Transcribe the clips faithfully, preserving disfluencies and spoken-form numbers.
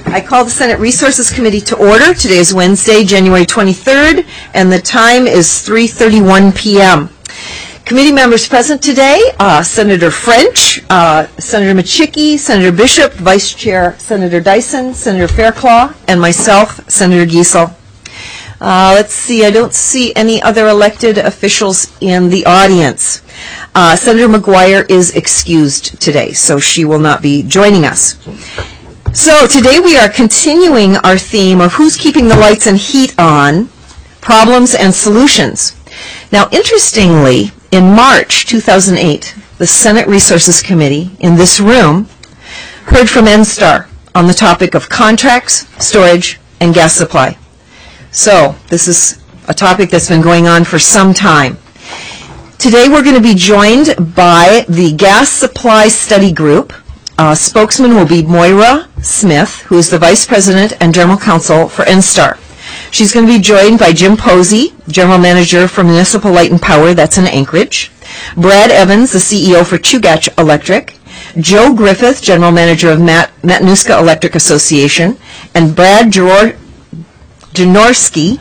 I call the Senate Resources Committee to order. Today is Wednesday, January twenty-third, and the time is three thirty-one p m Committee members present today, uh, Senator French, uh, Senator Machicki, Senator Bishop, Vice Chair Senator Dyson, Senator Fairclough, and myself, Senator Giesel. Uh, let's see, I don't see any other elected officials in the audience. Uh, Senator McGuire is excused today, so she will not be joining us. So today we are continuing our theme of who's keeping the lights and heat on, problems and solutions. Now, interestingly, in March two thousand eight, the Senate Resources Committee in this room heard from NSTAR on the topic of contracts, storage, and gas supply. So this is a topic that's been going on for some time. Today we're going to be joined by the Gas Supply Study Group. Uh, spokesman will be Moira Smith, who is the Vice President and General Counsel for NSTAR. She's going to be joined by Jim Posey, General Manager for Municipal Light and Power, that's in Anchorage, Brad Evans, the C E O for Chugach Electric, Joe Griffith, General Manager of Mat- Matanuska Electric Association, and Brad Jor- Janorski,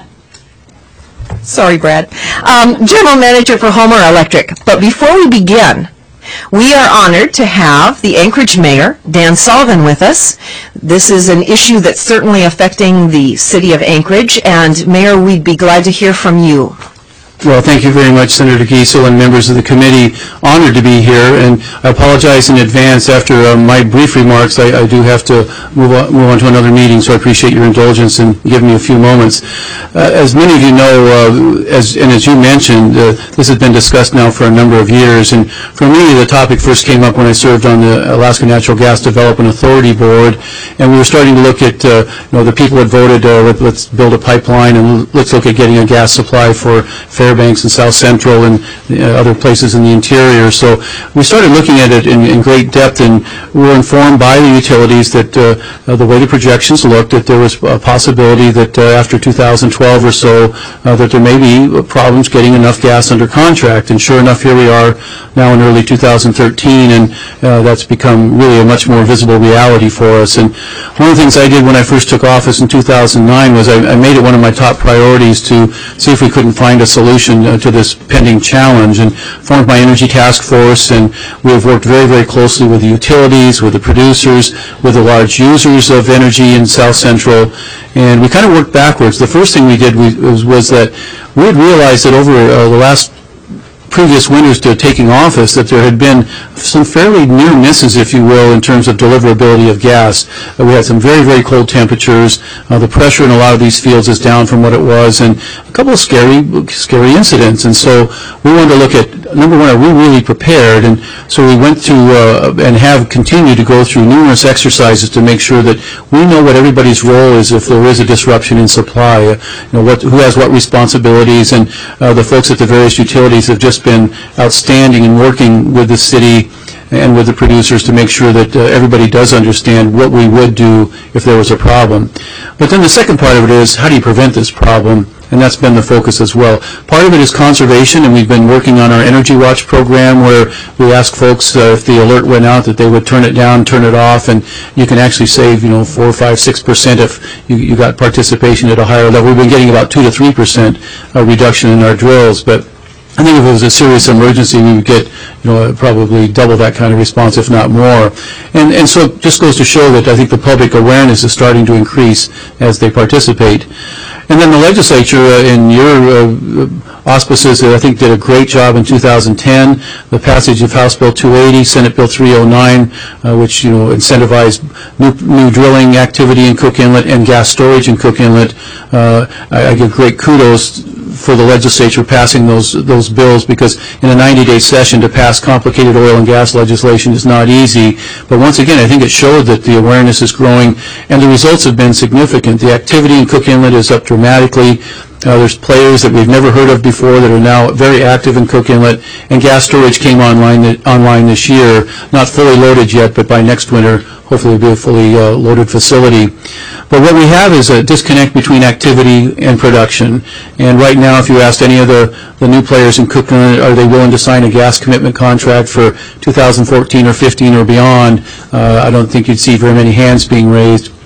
sorry Brad, um, General Manager for Homer Electric. But before we begin, we are honored to have the Anchorage Mayor, Dan Sullivan, with us. This is an issue that's certainly affecting the city of Anchorage, and Mayor, we'd be glad to hear from you. Well, thank you very much, Senator Giesel and members of the committee. Honored to be here, and I apologize in advance. After uh, my brief remarks, I, I do have to move on, move on to another meeting, so I appreciate your indulgence and giving me a few moments. Uh, as many of you know, uh, as, and as you mentioned, uh, this has been discussed now for a number of years, and for me, the topic first came up when I served on the Alaska Natural Gas Development Authority Board, and we were starting to look at, uh, you know, the people had voted, uh, let, let's build a pipeline, and let's look at getting a gas supply for Fairbanks and South Central and uh, other places in the interior. So we started looking at it in, in great depth, and we were informed by the utilities that uh, uh, the way the projections looked, that there was a possibility that uh, after two thousand twelve or so, uh, that there may be problems getting enough gas under contract. And sure enough, here we are now in early two thousand thirteen, and uh, that's become really a much more visible reality for us. And one of the things I did when I first took office in two thousand nine was I, I made it one of my top priorities to see if we couldn't find a solution uh, to this pending challenge, and formed my energy task force, and we have worked very, very closely with the utilities, with the producers, with the large users of energy in South Central, and we kind of worked backwards. The first thing we did was, was that we had realized that over uh, the last previous winters to taking office that there had been some fairly near misses, if you will, in terms of deliverability of gas. Uh, we had some very, very cold temperatures. Uh, the pressure in a lot of these fields is down from what it was, and a couple of scary, scary incidents. And so we wanted to look at, number one, are we really prepared? And so we went to uh, and have continued to go through numerous exercises to make sure that we know what everybody's role is if there is a disruption in supply. Uh, you know, what, who has what responsibilities, and uh, the folks at the various utilities have just been outstanding in working with the city and with the producers to make sure that uh, everybody does understand what we would do if there was a problem. But then the second part of it is, how do you prevent this problem? And that's been the focus as well. Part of it is conservation, and we've been working on our Energy Watch program, where we ask folks uh, if the alert went out that they would turn it down, turn it off, and you can actually save, you know, four, five, six percent if you, you got participation at a higher level. We've been getting about two to three percent uh, reduction in our drills, but I think if it was a serious emergency, we would get, you know, probably double that kind of response, if not more. And and so it just goes to show that I think the public awareness is starting to increase as they participate. And then the legislature, uh, in your uh, auspices, uh, I think did a great job in two thousand ten. The passage of House Bill two eighty, Senate Bill three oh nine, uh, which, you know, incentivized new, new drilling activity in Cook Inlet and gas storage in Cook Inlet. Uh, I, I give great kudos for the legislature passing those those bills, because in a ninety-day session to pass complicated oil and gas legislation is not easy. But once again, I think it showed that the awareness is growing, and the results have been significant. The activity in Cook Inlet is up dramatically. Uh, there's players that we've never heard of before that are now very active in Cook Inlet, and gas storage came online th- online this year, not fully loaded yet, but by next winter, hopefully it'll be a fully uh, loaded facility. But what we have is a disconnect between activity and production. And right now, if you asked any of the, the new players in Cook Inlet, are they willing to sign a gas commitment contract for two thousand fourteen or fifteen or beyond, uh, I don't think you'd see very many hands being raised.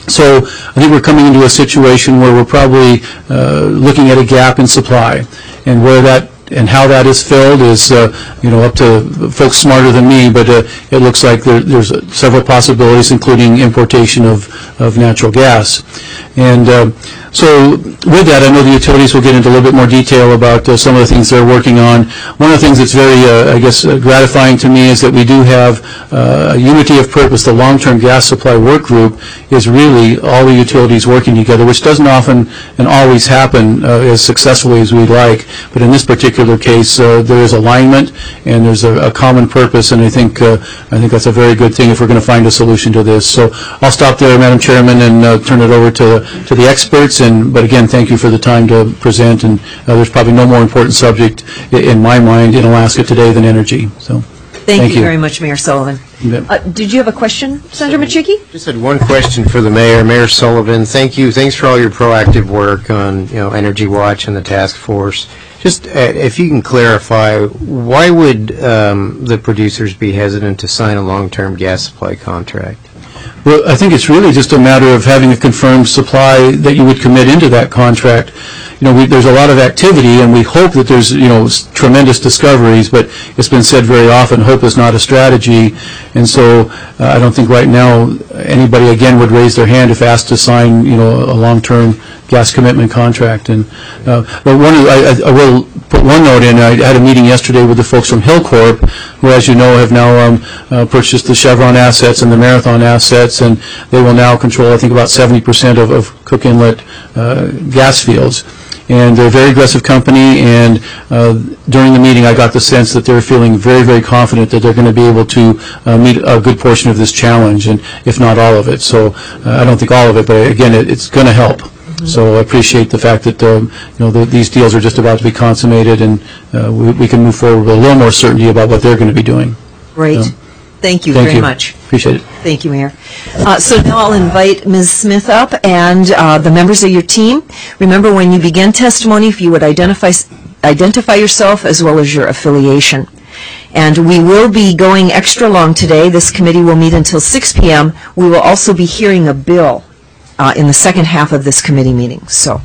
So I think we're coming into a situation where we're probably uh, looking at a gap in supply, and where that and how that is filled is, uh, you know, up to folks smarter than me, but uh, it looks like there, there's uh, several possibilities, including importation of, of natural gas. And uh, so with that, I know the utilities will get into a little bit more detail about uh, some of the things they're working on. One of the things that's very, uh, I guess, uh, gratifying to me is that we do have uh, a unity of purpose. The long-term gas supply work group is really all the utilities working together, which doesn't often and always happen uh, as successfully as we'd like. But in this particular case, uh, there is alignment and there's a, a common purpose, and I think uh, I think that's a very good thing if we're going to find a solution to this. So I'll stop there, Madam Chairman, and uh, turn it over to to the experts. And but again, thank you for the time to present. And uh, there's probably no more important subject i- in my mind in Alaska today than energy. So Thank, Thank you, you. very much, Mayor Sullivan. You bet. Uh, did you have a question, Senator Machiki? Just had one question for the mayor, Mayor Sullivan. Thank you. Thanks for all your proactive work on, you know, Energy Watch and the task force. Just uh, if you can clarify, why would um, the producers be hesitant to sign a long-term gas supply contract? Well, I think it's really just a matter of having a confirmed supply that you would commit into that contract. You know, we, there's a lot of activity, and we hope that there's, you know, s- tremendous discoveries, but it's been said very often, hope is not a strategy. And so uh, I don't think right now anybody, again, would raise their hand if asked to sign, you know, a long-term gas commitment contract. And uh, but one, of, I, I will put one note in. I had a meeting yesterday with the folks from Hillcorp, who, as you know, have now um, uh, purchased the Chevron assets and the Marathon assets, and they will now control, I think, about seventy percent of, of Cook Inlet uh, gas fields. And they're a very aggressive company, and uh, during the meeting I got the sense that they're feeling very, very confident that they're going to be able to uh, meet a good portion of this challenge, and if not all of it. So uh, I don't think all of it, but again, it, it's going to help. So I appreciate the fact that um, you know the, these deals are just about to be consummated, and uh, we, we can move forward with a little more certainty about what they're going to be doing. Great. So, Thank you thank very you. much. Appreciate it. Thank you, Mayor. Uh, So now I'll invite Miz Smith up and uh, the members of your team. Remember, when you begin testimony, if you would identify identify yourself as well as your affiliation. And we will be going extra long today. This committee will meet until six p.m. We will also be hearing a bill uh, in the second half of this committee meeting. So,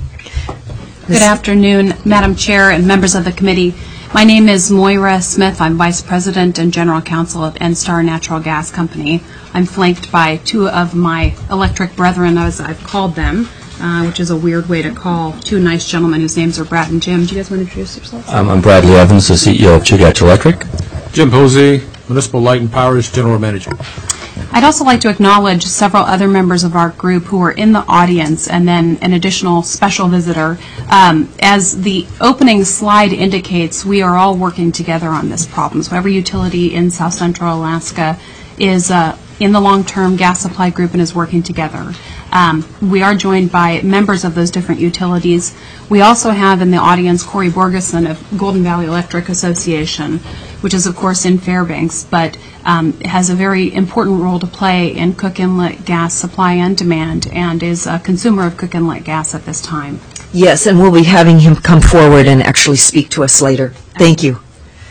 Good afternoon, Madam Chair and members of the committee. My name is Moira Smith. I'm Vice President and General Counsel at NSTAR Natural Gas Company. I'm flanked by two of my electric brethren, as I've called them, uh, which is a weird way to call two nice gentlemen whose names are Brad and Jim. Do you guys want to introduce yourselves? Um, I'm Bradley Evans, the C E O of Chugach Electric. Jim Posey, Municipal Light and Power's General Manager. I'd also like to acknowledge several other members of our group who are in the audience, and then an additional special visitor. Um, as the opening slide indicates, we are all working together on this problem. So every utility in South Central Alaska is uh, in the long-term gas supply group and is working together. Um, we are joined by members of those different utilities. We also have in the audience Corey Borgeson of Golden Valley Electric Association, which is, of course, in Fairbanks, but um, has a very important role to play in Cook Inlet gas supply and demand, and is a consumer of Cook Inlet gas at this time. yes, and we'll be having him come forward and actually speak to us later. Thank you.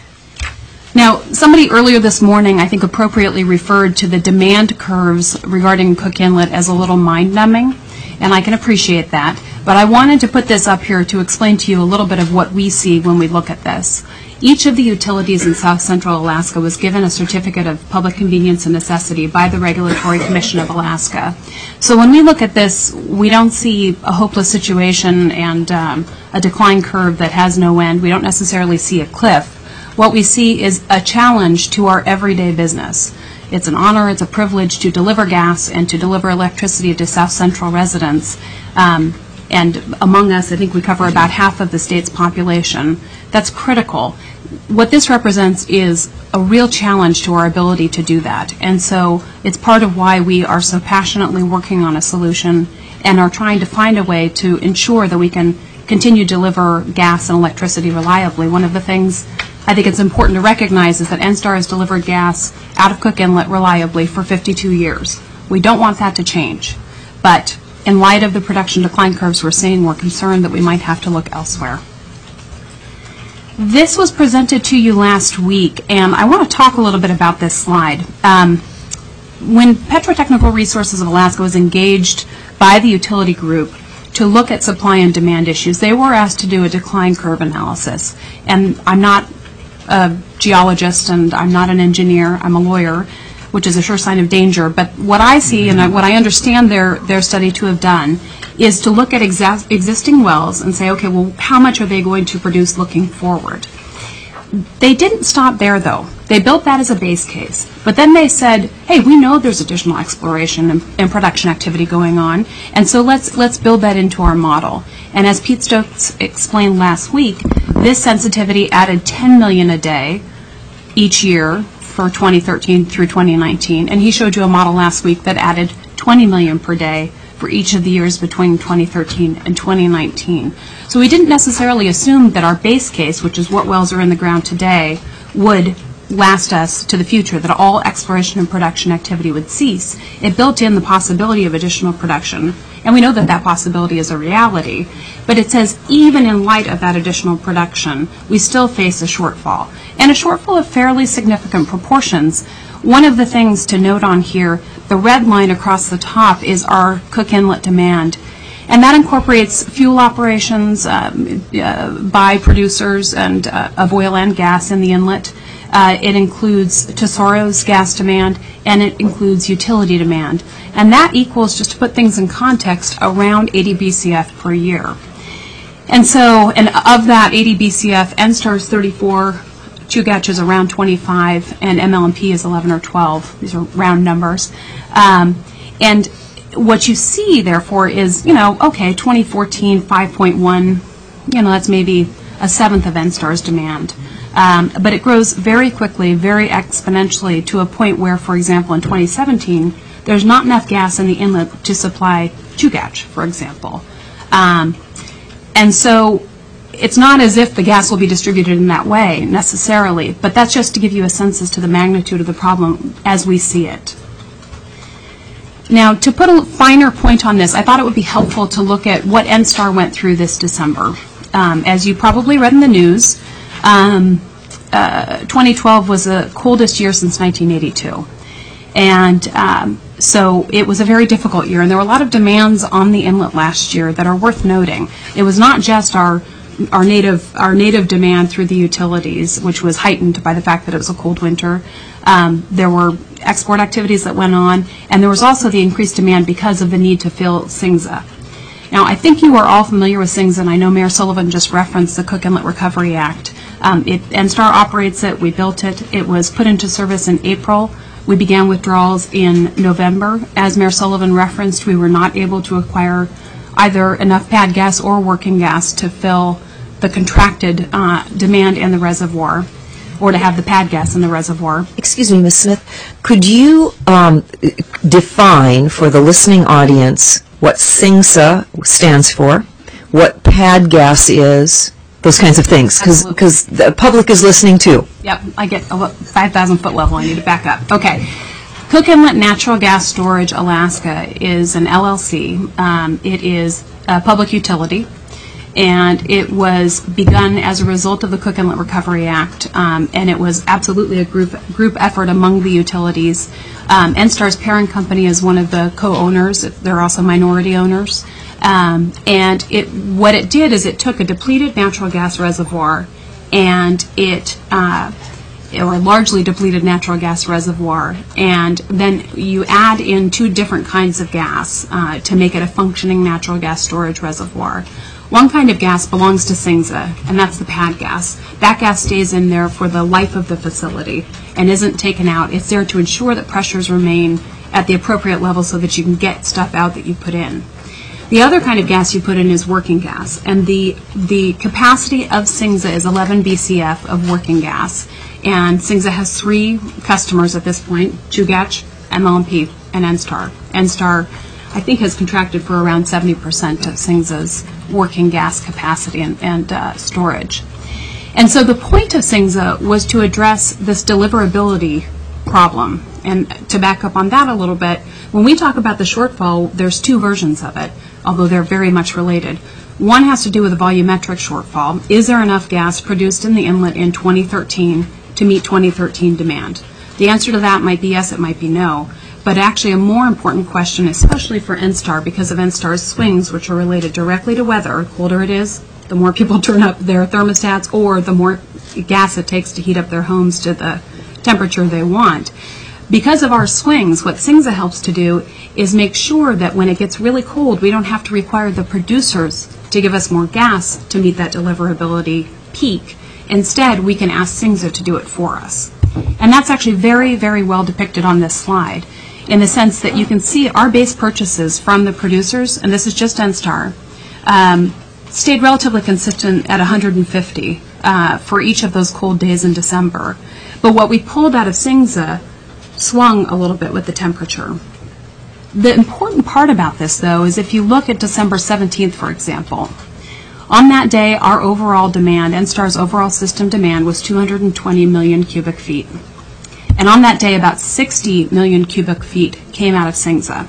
Now, somebody earlier this morning, I think, appropriately referred to the demand curves regarding Cook Inlet as a little mind-numbing, and I can appreciate that. But I wanted to put this up here to explain to you a little bit of what we see when we look at this. Each of the utilities in South Central Alaska was given a certificate of public convenience and necessity by the Regulatory Commission of Alaska. So when we look at this, we don't see a hopeless situation and um, a decline curve that has no end. We don't necessarily see a cliff. What we see is a challenge to our everyday business. It's an honor, it's a privilege to deliver gas and to deliver electricity to South Central residents. Um, and among us, I think we cover about half of the state's population. That's critical. What this represents is a real challenge to our ability to do that. And so it's part of why we are so passionately working on a solution and are trying to find a way to ensure that we can continue to deliver gas and electricity reliably. One of the things I think it's important to recognize is that NSTAR has delivered gas out of Cook Inlet reliably for fifty-two years. We don't want that to change. But in light of the production decline curves we're seeing, we're concerned that we might have to look elsewhere. This was presented to you last week, and I want to talk a little bit about this slide. Um, when Petrotechnical Resources of Alaska was engaged by the utility group to look at supply and demand issues, they were asked to do a decline curve analysis. And I'm not a geologist and I'm not an engineer, I'm a lawyer, which is a sure sign of danger. But what I see and I, what I understand their, their study to have done is to look at exa- existing wells and say, okay, well, how much are they going to produce looking forward? They didn't stop there, though. They built that as a base case. But then they said, hey, we know there's additional exploration and, and production activity going on, and so let's let's build that into our model. And as Pete Stokes explained last week, this sensitivity added ten million a day each year for twenty thirteen through twenty nineteen. And he showed you a model last week that added twenty million per day for each of the years between twenty thirteen and twenty nineteen. So we didn't necessarily assume that our base case, which is what wells are in the ground today, would last us to the future, that all exploration and production activity would cease. It built in the possibility of additional production, and we know that that possibility is a reality. But it says even in light of that additional production, we still face a shortfall, and a shortfall of fairly significant proportions. One of the things to note on here, the red line across the top is our Cook Inlet demand. And that incorporates fuel operations um, uh, by producers and uh, of oil and gas in the inlet. Uh, it includes Tesoro's gas demand, and it includes utility demand. And that equals, just to put things in context, around eighty B C F per year. And so, and of that eighty B C F, NSTAR is thirty-four, Chugach is around twenty-five, and M L M P is eleven or twelve. These are round numbers. Um, and what you see, therefore, is, you know, okay, twenty fourteen, five point one, you know, that's maybe a seventh of NSTAR's demand. Um, but it grows very quickly, very exponentially, to a point where, for example, in twenty seventeen, there's not enough gas in the inlet to supply Chugach, for example. Um, and so it's not as if the gas will be distributed in that way, necessarily, but that's just to give you a sense as to the magnitude of the problem as we see it. Now, to put a finer point on this, I thought it would be helpful to look at what NSTAR went through this December. Um, as you probably read in the news, um, uh, twenty twelve was the coldest year since nineteen eighty-two. And um, so it was a very difficult year, and there were a lot of demands on the inlet last year that are worth noting. It was not just our our native our native demand through the utilities, which was heightened by the fact that it was a cold winter. Um, there were export activities that went on, and there was also the increased demand because of the need to fill SINGSA. Now, I think you are all familiar with SINGSA, and I know Mayor Sullivan just referenced the Cook Inlet Recovery Act. Um, it, NSTAR operates it. We built it. It was put into service in April. We began withdrawals in November. As Mayor Sullivan referenced, we were not able to acquire either enough pad gas or working gas to fill the contracted uh, demand in the reservoir, or to have the pad gas in the reservoir. Excuse me, Miz Smith, could you um, define for the listening audience what SINGSA stands for, what pad gas is, those kinds of things, because the public is listening too. Yep, I get a five thousand foot level. I need to back up. Okay. Cook Inlet Natural Gas Storage Alaska is an L L C. Um, it is a public utility, and it was begun as a result of the Cook Inlet Recovery Act, um, and it was absolutely a group group effort among the utilities. Um, NSTAR's parent company is one of the co-owners. They're also minority owners. Um, and it, what it did is it took a depleted natural gas reservoir and it, uh, or a largely depleted natural gas reservoir, and then you add in two different kinds of gas uh, to make it a functioning natural gas storage reservoir. One kind of gas belongs to SINGSA, and that's the pad gas. That gas stays in there for the life of the facility and isn't taken out. It's there to ensure that pressures remain at the appropriate level so that you can get stuff out that you put in. The other kind of gas you put in is working gas, and the the capacity of SINGSA is eleven B C F of working gas, and SINGSA has three customers at this point: Chugach, M L M P, and NSTAR. NSTAR, I think, has contracted for around seventy percent of SINGSA's working gas capacity and, and uh, storage. And so the point of SINGSA was to address this deliverability problem. And to back up on that a little bit, when we talk about the shortfall, there's two versions of it, although they're very much related. One has to do with the volumetric shortfall. Is there enough gas produced in the inlet in twenty thirteen to meet twenty thirteen demand? The answer to that might be yes, it might be no. But actually a more important question, especially for N-Star, because of N-Star's swings, which are related directly to weather. The colder it is, the more people turn up their thermostats, or the more gas it takes to heat up their homes to the temperature they want. Because of our swings, what SINGSA helps to do is make sure that when it gets really cold, we don't have to require the producers to give us more gas to meet that deliverability peak. Instead, we can ask SINGSA to do it for us. And that's actually very, very well depicted on this slide, in the sense that you can see our base purchases from the producers, and this is just N-Star, um, stayed relatively consistent at one hundred fifty uh, for each of those cold days in December. But what we pulled out of SINGSA swung a little bit with the temperature. The important part about this, though, is if you look at December seventeenth, for example, on that day, our overall demand, N-Star's overall system demand, was two hundred twenty million cubic feet. And on that day, about sixty million cubic feet came out of SINGSA.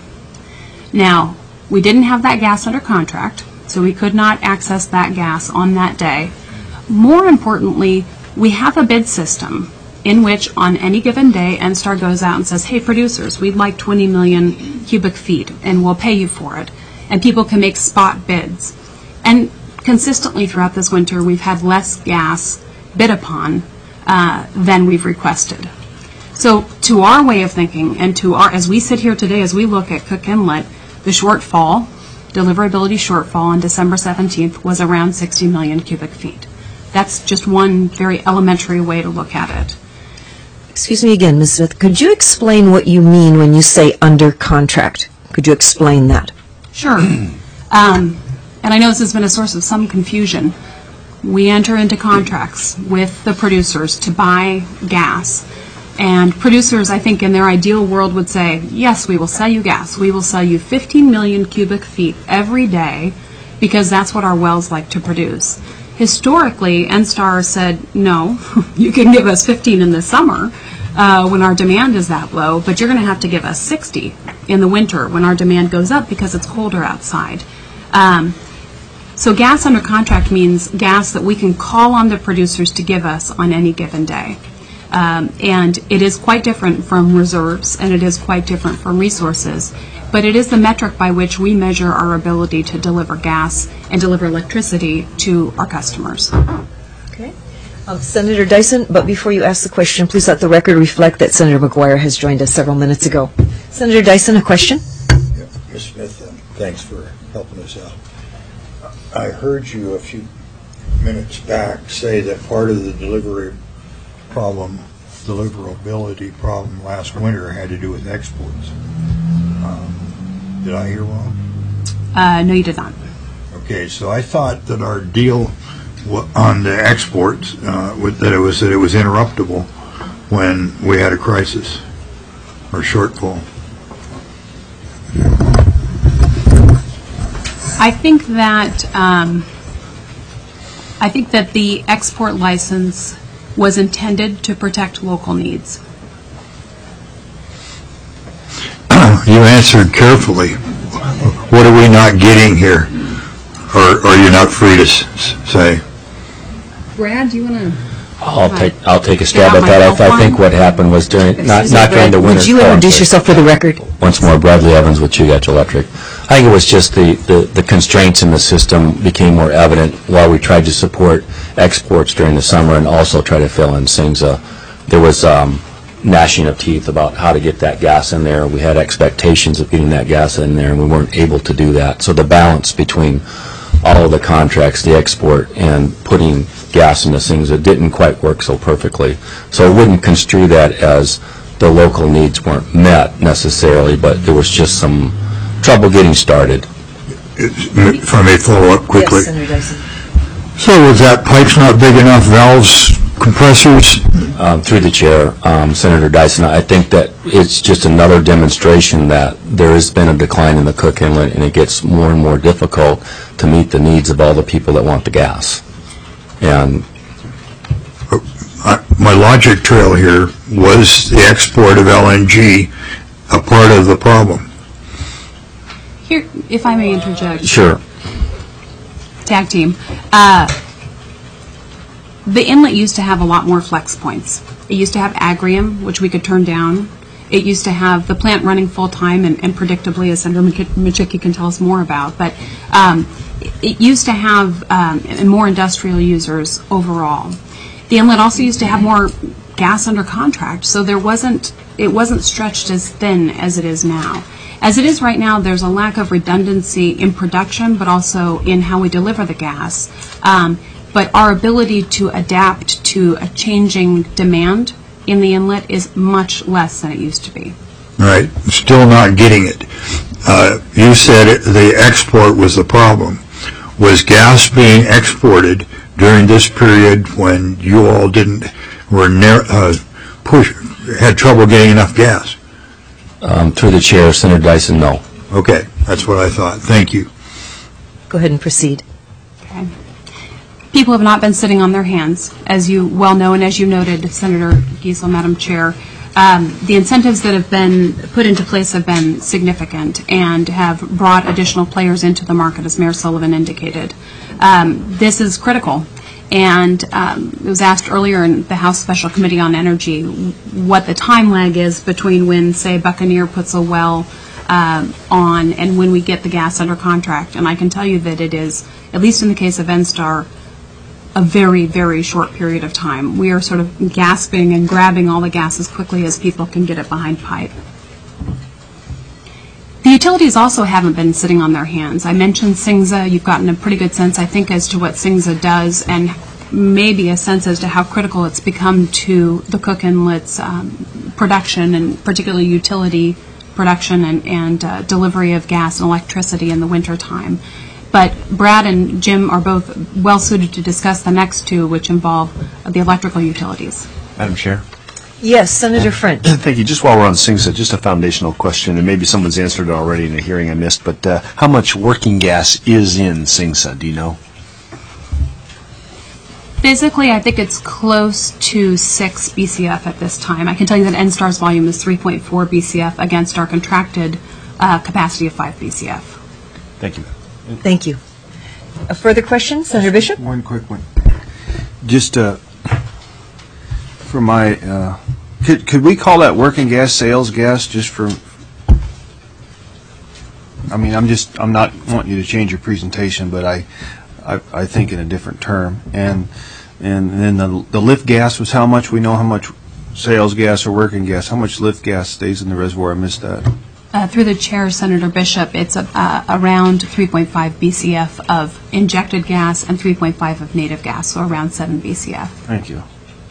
Now, we didn't have that gas under contract, so we could not access that gas on that day. More importantly, we have a bid system in which on any given day, N-Star goes out and says, hey, producers, we'd like twenty million cubic feet, and we'll pay you for it. And people can make spot bids. And consistently throughout this winter, we've had less gas bid upon uh, than we've requested. So to our way of thinking, and to our, as we sit here today, as we look at Cook Inlet, the shortfall, deliverability shortfall on December seventeenth was around sixty million cubic feet. That's just one very elementary way to look at it. Excuse me again, Miz Smith. Could you explain what you mean when you say under contract? Could you explain that? Sure. um, and I know this has been a source of some confusion. We enter into contracts with the producers to buy gas. And producers, I think, in their ideal world would say, yes, we will sell you gas. We will sell you fifteen million cubic feet every day because that's what our wells like to produce. Historically, N-Star said, no, you can give us fifteen in the summer uh, when our demand is that low, but you're going to have to give us sixty in the winter when our demand goes up because it's colder outside. Um, so gas under contract means gas that we can call on the producers to give us on any given day. Um, and it is quite different from reserves, and it is quite different from resources. But it is the metric by which we measure our ability to deliver gas and deliver electricity to our customers. Okay. Um, Senator Dyson, but before you ask the question, please let the record reflect that Senator McGuire has joined us several minutes ago. Senator Dyson, a question? Yeah, Miz Smith, uh, thanks for helping us out. I heard you a few minutes back say that part of the delivery problem, deliverability problem last winter had to do with exports. Um, did I hear wrong? Uh, no, you did not. Okay, so I thought that our deal w on the exports, uh, with, that it was that it was interruptible when we had a crisis or shortfall. I think that um, I think that the export license was intended to protect local needs. You answered carefully. What are we not getting here? Or, or are you not free to s say? Brad, do you want to? I'll take, I'll take a stab out at my that. I, I help think line? what happened was during, not, Excuse me, not during Brad, the winter. would you oh, introduce sorry. yourself for the record? Once more, Bradley Evans with Chugach Electric. I think it was just the, the, the constraints in the system became more evident while we tried to support exports during the summer and also try to fill in SINGSA. There was um, gnashing of teeth about how to get that gas in there. We had expectations of getting that gas in there, and we weren't able to do that. So the balance between all of the contracts, the export, and putting gas into SINGSA didn't quite work so perfectly. So I wouldn't construe that as the local needs weren't met necessarily, but there was just some trouble getting started. If I may follow up quickly. Yes, Senator Dyson. So was that pipes not big enough, valves, compressors? Um, through the chair, um, Senator Dyson, I think that it's just another demonstration that there has been a decline in the Cook Inlet, and it gets more and more difficult to meet the needs of all the people that want the gas. And Uh, my logic trail here was the export of L N G a part of the problem. Here, if I may interject. sure, Tag team. Uh, the inlet used to have a lot more flex points. It used to have Agrium, which we could turn down. It used to have the plant running full-time and, and predictably, as Senator Machicki can tell us more about, but um, it used to have um, more industrial users overall. The inlet also used to have more gas under contract, so there wasn't, it wasn't stretched as thin as it is now. As it is right now, there's a lack of redundancy in production, but also in how we deliver the gas. Um, but our ability to adapt to a changing demand in the inlet is much less than it used to be. All right, still not getting it. Uh, you said it, the export was the problem. Was gas being exported during this period when you all didn't, were near, uh, push, had trouble getting enough gas? Um, through the chair, Senator Dyson, no. Okay, that's what I thought. Thank you. Go ahead and proceed. Okay. People have not been sitting on their hands, as you well know, and as you noted, Senator Giesel, Madam Chair. Um, the incentives that have been put into place have been significant and have brought additional players into the market, as Mayor Sullivan indicated. Um, this is critical. And um, it was asked earlier in the House Special Committee on Energy what the time lag is between when, say, Buccaneer puts a well um, on and when we get the gas under contract. And I can tell you that it is, at least in the case of Enstar, a very, very short period of time. We are sort of gasping and grabbing all the gas as quickly as people can get it behind pipe. The utilities also haven't been sitting on their hands. I mentioned C I N G S A. You've gotten a pretty good sense, I think, as to what C I N G S A does and maybe a sense as to how critical it's become to the Cook Inlet's um, production and particularly utility production and, and uh, delivery of gas and electricity in the wintertime. But Brad and Jim are both well suited to discuss the next two, which involve the electrical utilities. Madam Chair. Yes, Senator French. Thank you. Just while we're on C I N G S A, just a foundational question, and maybe someone's answered it already in a hearing I missed, but uh, how much working gas is in C I N G S A? Do you know? Physically, I think it's close to six B C F at this time. I can tell you that Enstar's volume is three point four B C F against our contracted uh, capacity of five B C F. Thank you. Thank you. A further question, Senator Bishop? One quick one. Just uh, for my, uh, could could we call that working gas sales gas just for? I mean, I'm just I'm not wanting you to change your presentation, but I, I, I think in a different term. And and then the the lift gas was how much? We know how much sales gas or working gas. How much lift gas stays in the reservoir? I missed that. Uh, through the chair, Senator Bishop, it's a, uh, around three point five B C F of injected gas and three point five of native gas, so around seven B C F. Thank you.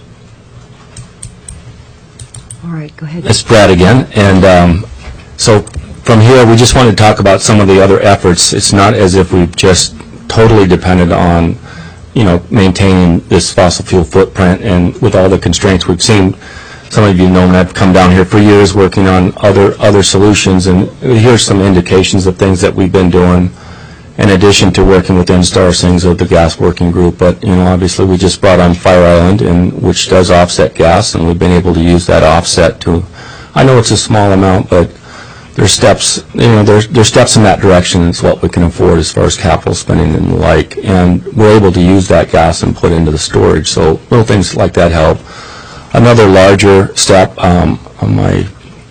All right, go ahead. It's Brad again. And um, so from here, we just want to talk about some of the other efforts. It's not as if we've just totally depended on, you know, maintaining this fossil fuel footprint. And with all the constraints we've seen, some of you know me, I've come down here for years working on other other solutions, and here's some indications of things that we've been doing in addition to working with Enstar, C I N G S A, the gas working group. But, you know, obviously we just brought on Fire Island, and which does offset gas, and we've been able to use that offset to, I know it's a small amount, but there's steps, you know, there's, there's steps in that direction. It's what we can afford as far as capital spending and the like, and we're able to use that gas and put into the storage, so little things like that help. Another larger step, um, on my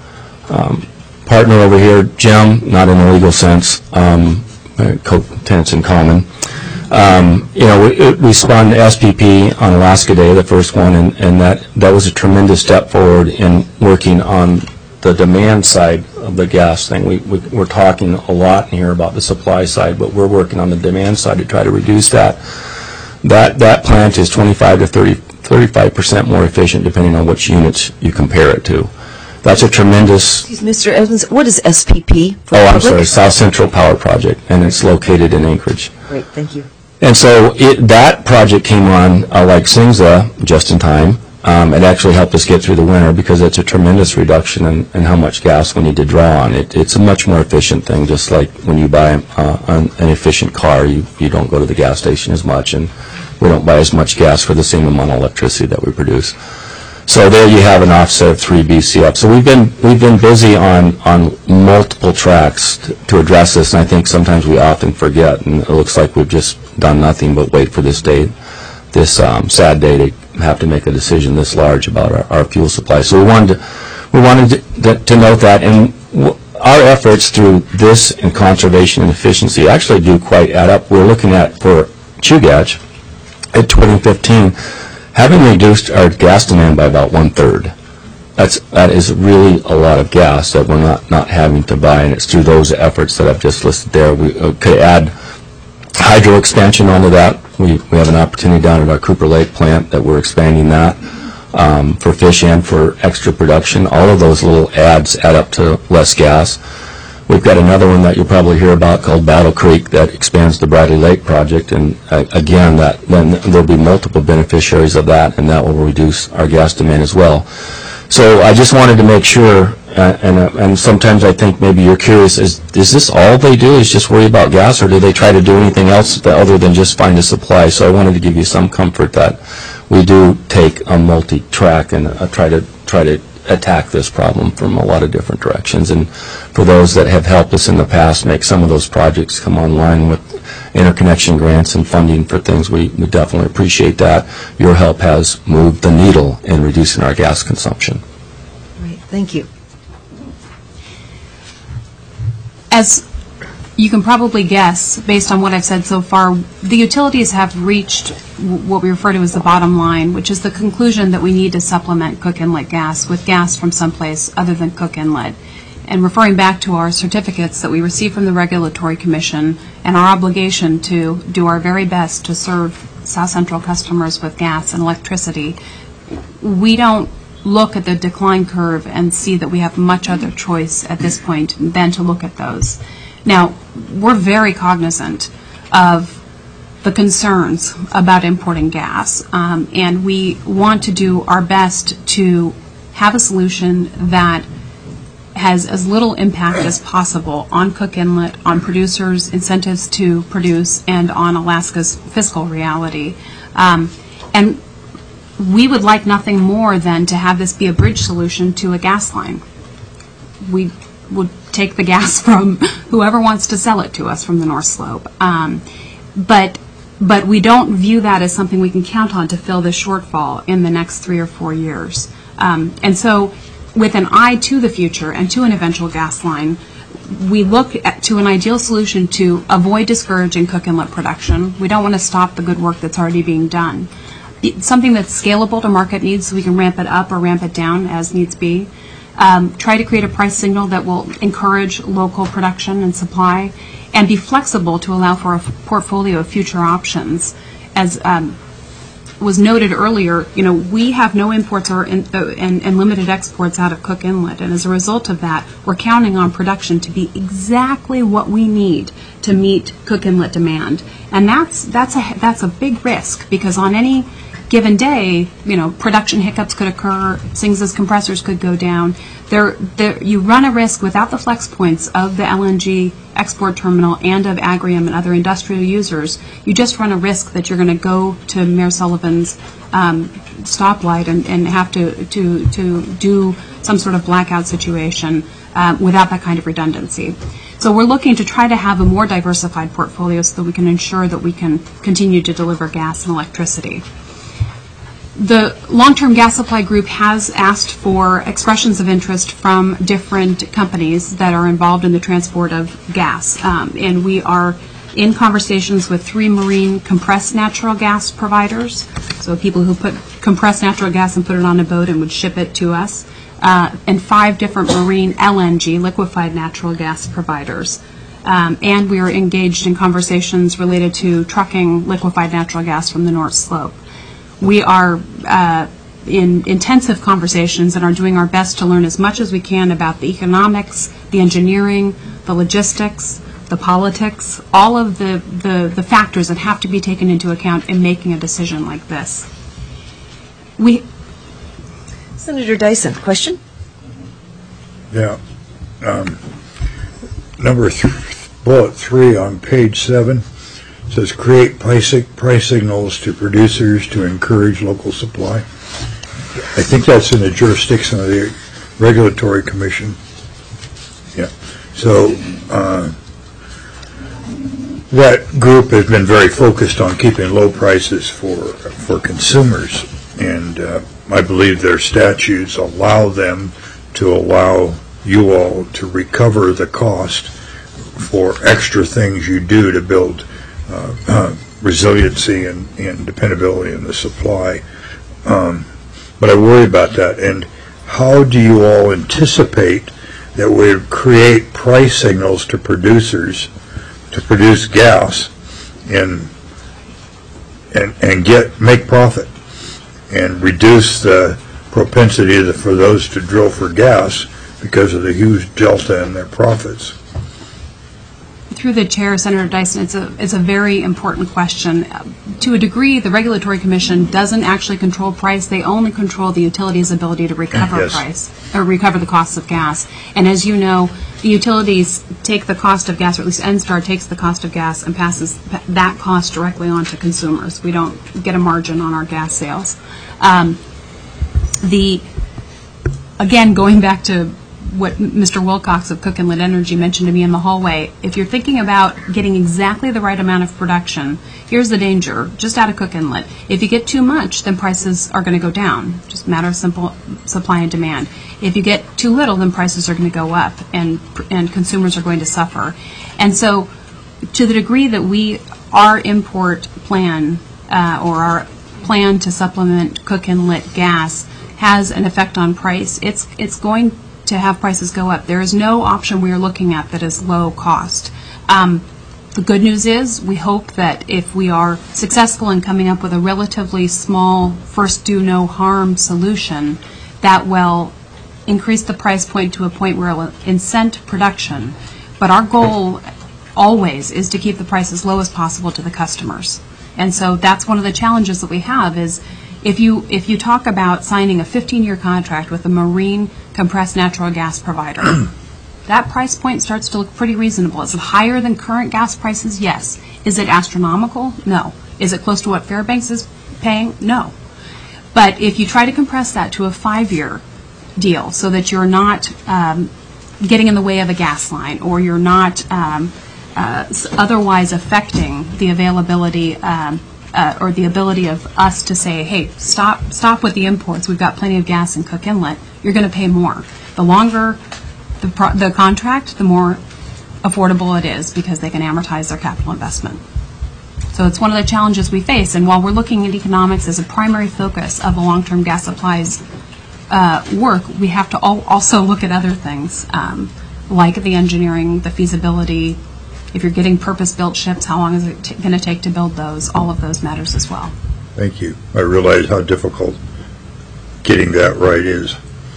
um, partner over here, Jim, not in a legal sense, um, co-tenants in common. Um, you know, we, we spun S P P on Alaska Day, the first one, and, and that, that was a tremendous step forward in working on the demand side of the gas thing. We, we, we're talking a lot in here about the supply side, but we're working on the demand side to try to reduce that. That, that plant is twenty-five to thirty thirty-five percent more efficient depending on which units you compare it to. That's a tremendous... Excuse me, Mister Evans, what is S P P? For oh, I'm public? sorry, South Central Power Project, and it's located in Anchorage. Great, thank you. And so it, that project came on, uh, like C I N G S A, just in time. Um, it actually helped us get through the winter because it's a tremendous reduction in, in how much gas we need to draw on. It, it's a much more efficient thing, just like when you buy uh, an, an efficient car, you, you don't go to the gas station as much, and we don't buy as much gas for the same amount of electricity that we produce. So there you have an offset of three B C F. So we've been we've been busy on on multiple tracks to, to address this, and I think sometimes we often forget, and it looks like we've just done nothing but wait for this day, this um, sad day to have to make a decision this large about our, our fuel supply. So we wanted to, we wanted to, that, to note that, and w- our efforts through this and conservation and efficiency actually do quite add up. We're looking at, for Chugach, at twenty fifteen, having reduced our gas demand by about one-third. That's, that is really a lot of gas that we're not, not having to buy, and it's through those efforts that I've just listed there. We uh, could add hydro expansion onto that. We, we have an opportunity down at our Cooper Lake plant that we're expanding that um, for fish and for extra production. All of those little adds add up to less gas. We've got another one that you'll probably hear about called Battle Creek that expands the Bradley Lake project, and uh, again, that then there'll be multiple beneficiaries of that, and that will reduce our gas demand as well. So I just wanted to make sure, uh, and uh, and sometimes I think maybe you're curious, is is this all they do is just worry about gas, or do they try to do anything else that, other than just find a supply? So I wanted to give you some comfort that we do take a multi-track and uh, try to try to attack this problem from a lot of different directions. And for those that have helped us in the past make some of those projects come online with interconnection grants and funding for things, we, we definitely appreciate that. Your help has moved the needle in reducing our gas consumption. Great, thank you. As you can probably guess, based on what I've said so far, the utilities have reached what we refer to as the bottom line, which is the conclusion that we need to supplement Cook Inlet gas with gas from someplace other than Cook Inlet. And referring back to our certificates that we receive from the Regulatory Commission and our obligation to do our very best to serve South Central customers with gas and electricity, we don't look at the decline curve and see that we have much other choice at this point than to look at those. Now, we're very cognizant of the concerns about importing gas, um, and we want to do our best to have a solution that has as little impact as possible on Cook Inlet, on producers' incentives to produce, and on Alaska's fiscal reality. Um, and we would like nothing more than to have this be a bridge solution to a gas line. We would take the gas from whoever wants to sell it to us from the North Slope. Um, but but we don't view that as something we can count on to fill the shortfall in the next three or four years. Um, and so with an eye to the future and to an eventual gas line, we look at, to an ideal solution to avoid discouraging Cook Inlet production. We don't want to stop the good work that's already being done. Something that's scalable to market needs so we can ramp it up or ramp it down as needs be. Um, try to create a price signal that will encourage local production and supply, and be flexible to allow for a f- portfolio of future options. As um, was noted earlier, you know, we have no imports or in, uh, and, and limited exports out of Cook Inlet, and as a result of that, we're counting on production to be exactly what we need to meet Cook Inlet demand, and that's that's a that's a big risk, because on any given day, you know, production hiccups could occur, Singsa's compressors could go down. There, there, you run a risk without the flex points of the L N G export terminal and of Agrium and other industrial users. You just run a risk that you're going to go to Mayor Sullivan's um, stoplight and, and have to, to, to do some sort of blackout situation uh, without that kind of redundancy. So we're looking to try to have a more diversified portfolio so that we can ensure that we can continue to deliver gas and electricity. The long-term gas supply group has asked for expressions of interest from different companies that are involved in the transport of gas. Um, and we are in conversations with three marine compressed natural gas providers, so people who put compressed natural gas and put it on a boat and would ship it to us, uh, and five different marine L N G, liquefied natural gas providers. Um, and we are engaged in conversations related to trucking liquefied natural gas from the North Slope. We are uh, in intensive conversations and are doing our best to learn as much as we can about the economics, the engineering, the logistics, the politics, all of the, the, the factors that have to be taken into account in making a decision like this. We, Senator Dyson, question? Yeah. Um, number th- bullet three on page seven. It says create price, price signals to producers to encourage local supply. I think that's in the jurisdiction of the Regulatory Commission. Yeah. So uh, that group has been very focused on keeping low prices for for consumers, and uh, I believe their statutes allow them to allow you all to recover the cost for extra things you do to build uh, uh, resiliency and, and dependability in the supply. Um, but I worry about that. And how do you all anticipate that we create price signals to producers to produce gas and and and get make profit and reduce the propensity to, for those to drill for gas because of the huge delta in their profits? Through the chair, Senator Dyson, it's a it's a very important question. To a degree, the Regulatory Commission doesn't actually control price. They only control the utilities' ability to recover Yes. price or recover the costs of gas. And as you know, the utilities take the cost of gas, or at least NSTAR takes the cost of gas and passes that cost directly on to consumers. We don't get a margin on our gas sales. Um, the again, going back to what Mister Wilcox of Cook Inlet Energy mentioned to me in the hallway, if you're thinking about getting exactly the right amount of production, here's the danger, just out of Cook Inlet. If you get too much, then prices are going to go down. Just a matter of simple supply and demand. If you get too little, then prices are going to go up, and and consumers are going to suffer. And so, to the degree that we, our import plan, uh, or our plan to supplement Cook Inlet gas has an effect on price, it's it's going to have prices go up. There is no option we are looking at that is low cost. Um, the good news is we hope that if we are successful in coming up with a relatively small first do no harm solution, that will increase the price point to a point where it will incent production. But our goal always is to keep the price as low as possible to the customers. And so that's one of the challenges that we have is If you if you talk about signing a fifteen-year contract with a marine compressed natural gas provider, that price point starts to look pretty reasonable. Is it higher than current gas prices? Yes. Is it astronomical? No. Is it close to what Fairbanks is paying? No. But if you try to compress that to a five-year deal so that you're not um, getting in the way of a gas line, or you're not um, uh, otherwise affecting the availability um, Uh, or the ability of us to say, hey, stop stop with the imports. We've got plenty of gas in Cook Inlet. You're going to pay more. The longer the, pro- the contract, the more affordable it is because they can amortize their capital investment. So it's one of the challenges we face. And while we're looking at economics as a primary focus of the long-term gas supplies uh, work, we have to al- also look at other things um, like the engineering, the feasibility. If you're getting purpose-built ships, how long is it t- going to take to build those? All of those matters as well. Thank you. I realize how difficult getting that right is.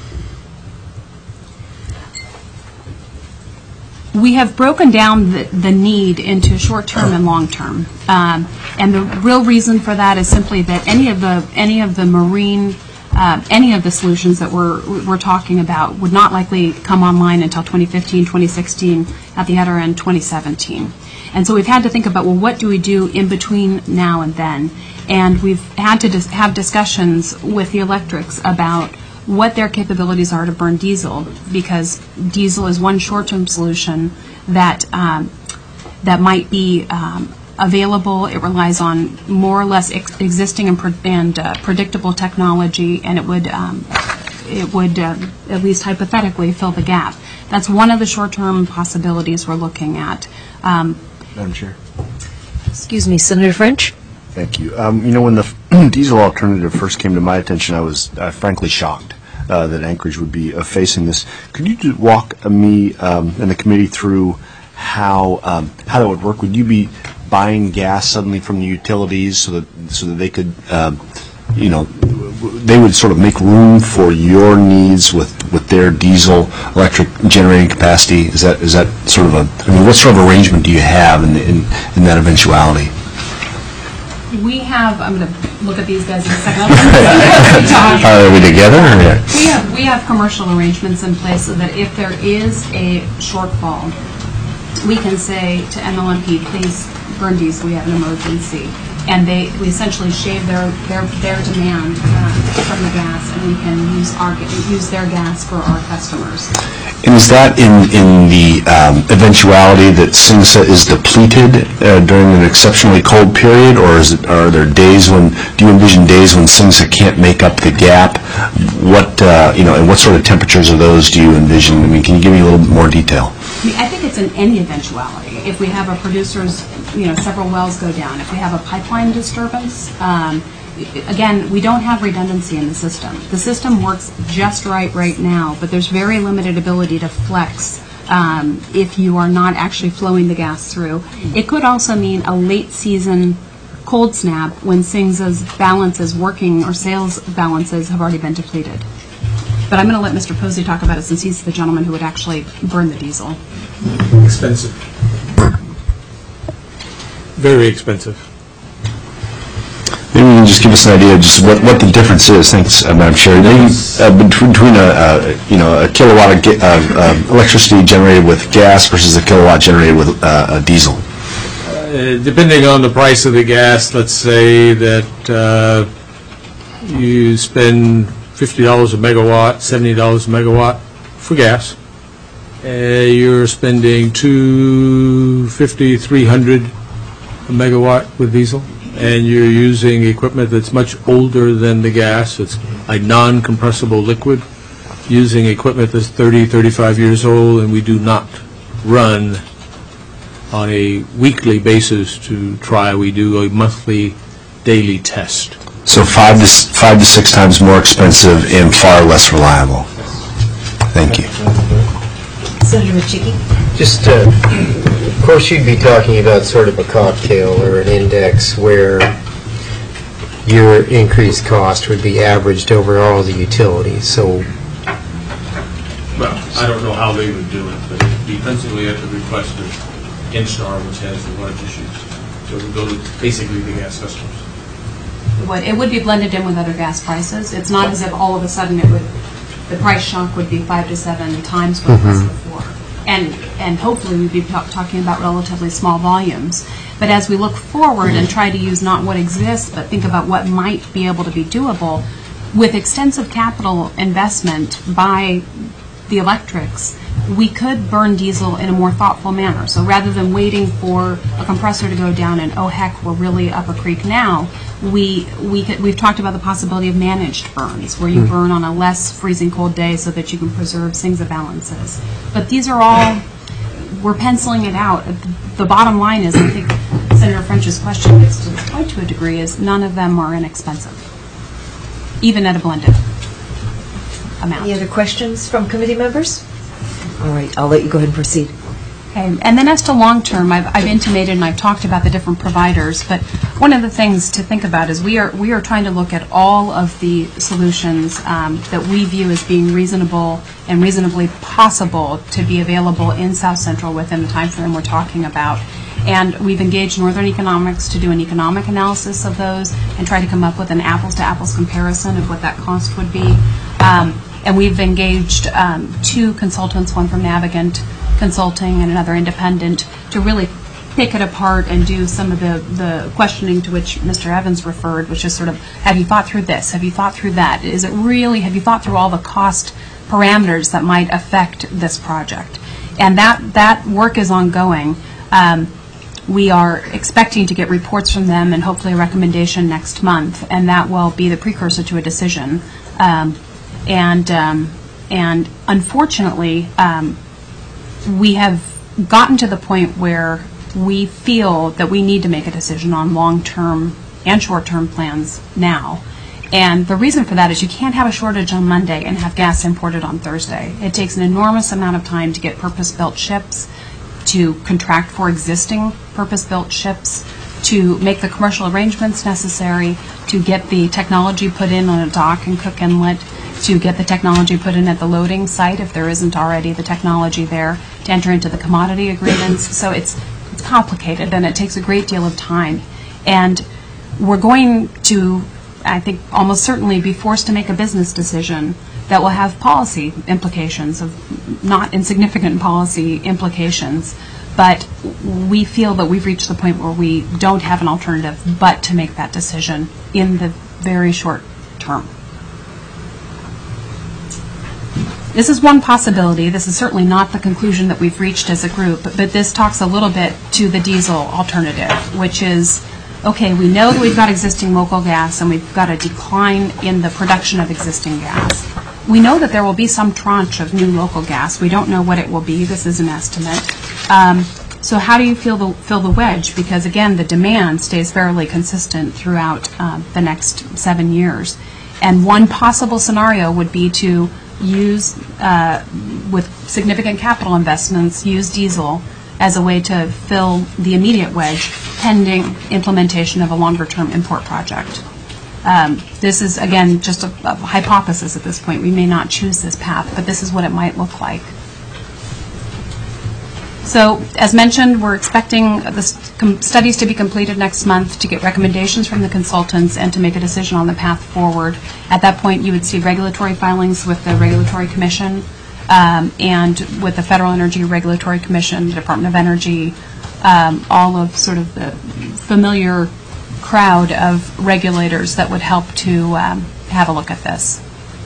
We have broken down the, the need into short-term and long-term, um, and the real reason for that is simply that any of the any of the marine, uh, any of the solutions that we're we're talking about would not likely come online until twenty fifteen, twenty sixteen, at the other end, twenty seventeen. And so we've had to think about, well, what do we do in between now and then? And we've had to dis- have discussions with the electrics about what their capabilities are to burn diesel, because diesel is one short-term solution that um, that might be um, available. It relies on more or less ex- existing and, pre- and uh, predictable technology, and it would um, it would uh, at least hypothetically fill the gap. That's one of the short-term possibilities we're looking at. Um, Madam Chair. Excuse me, Senator French? Thank you. Um, you know, when the diesel alternative first came to my attention, I was uh, frankly shocked uh, that Anchorage would be uh, facing this. Could you just walk uh, me um, and the committee through how um, how that would work? Would you be buying gas suddenly from the utilities so that so that they could, um, you know, they would sort of make room for your needs with, with their diesel electric generating capacity? Is that is that sort of a, I mean, what sort of arrangement do you have in in, in that eventuality? We have, I'm going to look at these guys in a second. Are we together? Or? We have, we have commercial arrangements in place so that if there is a shortfall, we can say to M L M P, please burn diesel, we have an emergency. and they we essentially shave their their, their demand uh, from the gas, and we can use our use their gas for our customers. And is that in, in the um, eventuality that SINGSA is depleted uh, during an exceptionally cold period, or is it, are there days when, do you envision days when SINGSA can't make up the gap? What, uh, you know, and what sort of temperatures are those do you envision? I mean, can you give me a little bit more detail? I mean, I think it's in any eventuality. If we have a producer's, you know, several wells go down, if we have a pipeline disturbance, um, again, we don't have redundancy in the system. The system works just right right now, but there's very limited ability to flex um, if you are not actually flowing the gas through. It could also mean a late season cold snap when SINGSA's balances working or sales balances have already been depleted. But I'm going to let Mister Posey talk about it since he's the gentleman who would actually burn the diesel. Expensive. Very expensive. Maybe you can just give us an idea of just what, what the difference is. Thanks, uh, Madam Chair. Maybe uh, between, between a, uh, you know, a kilowatt of uh, uh, electricity generated with gas versus a kilowatt generated with uh, a diesel. Uh, depending on the price of the gas, let's say that uh, you spend fifty dollars a megawatt, seventy dollars a megawatt for gas. Uh, you're spending two fifty, three hundred a megawatt with diesel. And you're using equipment that's much older than the gas. It's a non-compressible liquid, using equipment that's thirty, thirty-five years old, and we do not run on a weekly basis to try. We do a monthly, daily test. So five to five to six times more expensive and far less reliable. Thank you. Senator Machiki? Just, uh, of course, you'd be talking about sort of a cocktail or an index where your increased cost would be averaged over all the utilities. So, well, I don't know how they would do it, but it'd be principally at the request of Instar, which has the largest use. So it would go to basically the gas customers. It would, it would be blended in with other gas prices. It's not as if all of a sudden it would, the price shock would be five to seven times what it was before. And and hopefully we'd be talk, talking about relatively small volumes. But as we look forward and try to use not what exists, but think about what might be able to be doable, with extensive capital investment by the electrics, we could burn diesel in a more thoughtful manner. So rather than waiting for a compressor to go down and, oh heck, we're really up a creek now, we, we could, we've talked about the possibility of managed burns, where you burn on a less freezing cold day so that you can preserve SINGSA balances. But these are all, we're penciling it out. The bottom line is, I think Senator French's question gets to the point to a degree, is none of them are inexpensive, even at a blended amount. Any other questions from committee members? All right, I'll let you go ahead and proceed. Okay. And then as to long-term, I've, I've intimated and I've talked about the different providers, but one of the things to think about is we are we are trying to look at all of the solutions um, that we view as being reasonable and reasonably possible to be available in South Central within the time frame we're talking about. And we've engaged Northern Economics to do an economic analysis of those and try to come up with an apples-to-apples comparison of what that cost would be. Um, and we've engaged um, two consultants, one from Navigant Consulting and another independent, to really pick it apart and do some of the, the questioning to which Mister Evans referred, which is sort of, have you thought through this? Have you thought through that? Is it really, have you thought through all the cost parameters that might affect this project? And that, that work is ongoing. Um, we are expecting to get reports from them and hopefully a recommendation next month, and that will be the precursor to a decision. Um, and, um, and unfortunately, um, we have gotten to the point where we feel that we need to make a decision on long-term and short-term plans now. And the reason for that is you can't have a shortage on Monday and have gas imported on Thursday. It takes an enormous amount of time to get purpose-built ships, to contract for existing purpose-built ships, to make the commercial arrangements necessary, to get the technology put in on a dock in Cook Inlet, to get the technology put in at the loading site if there isn't already the technology there, to enter into the commodity agreements. So it's it's complicated and it takes a great deal of time. And we're going to, I think, almost certainly be forced to make a business decision that will have policy implications, of not insignificant policy implications. but we feel that we've reached the point where we don't have an alternative but to make that decision in the very short term. This is one possibility. This is certainly not the conclusion that we've reached as a group, but, but this talks a little bit to the diesel alternative, which is, okay, we know that we've got existing local gas and we've got a decline in the production of existing gas. We know that there will be some tranche of new local gas. We don't know what it will be. This is an estimate. Um, so how do you fill the, fill the wedge? Because, again, the demand stays fairly consistent throughout um, the next seven years. And one possible scenario would be to use, uh, with significant capital investments, use diesel as a way to fill the immediate wedge pending implementation of a longer-term import project. Um, this is, again, just a, a hypothesis at this point. We may not choose this path, but this is what it might look like. So, as mentioned, we're expecting the studies to be completed next month to get recommendations from the consultants and to make a decision on the path forward. At that point, you would see regulatory filings with the Regulatory Commission um, and with the Federal Energy Regulatory Commission, the Department of Energy, um, all of sort of the familiar crowd of regulators that would help to um, have a look at this.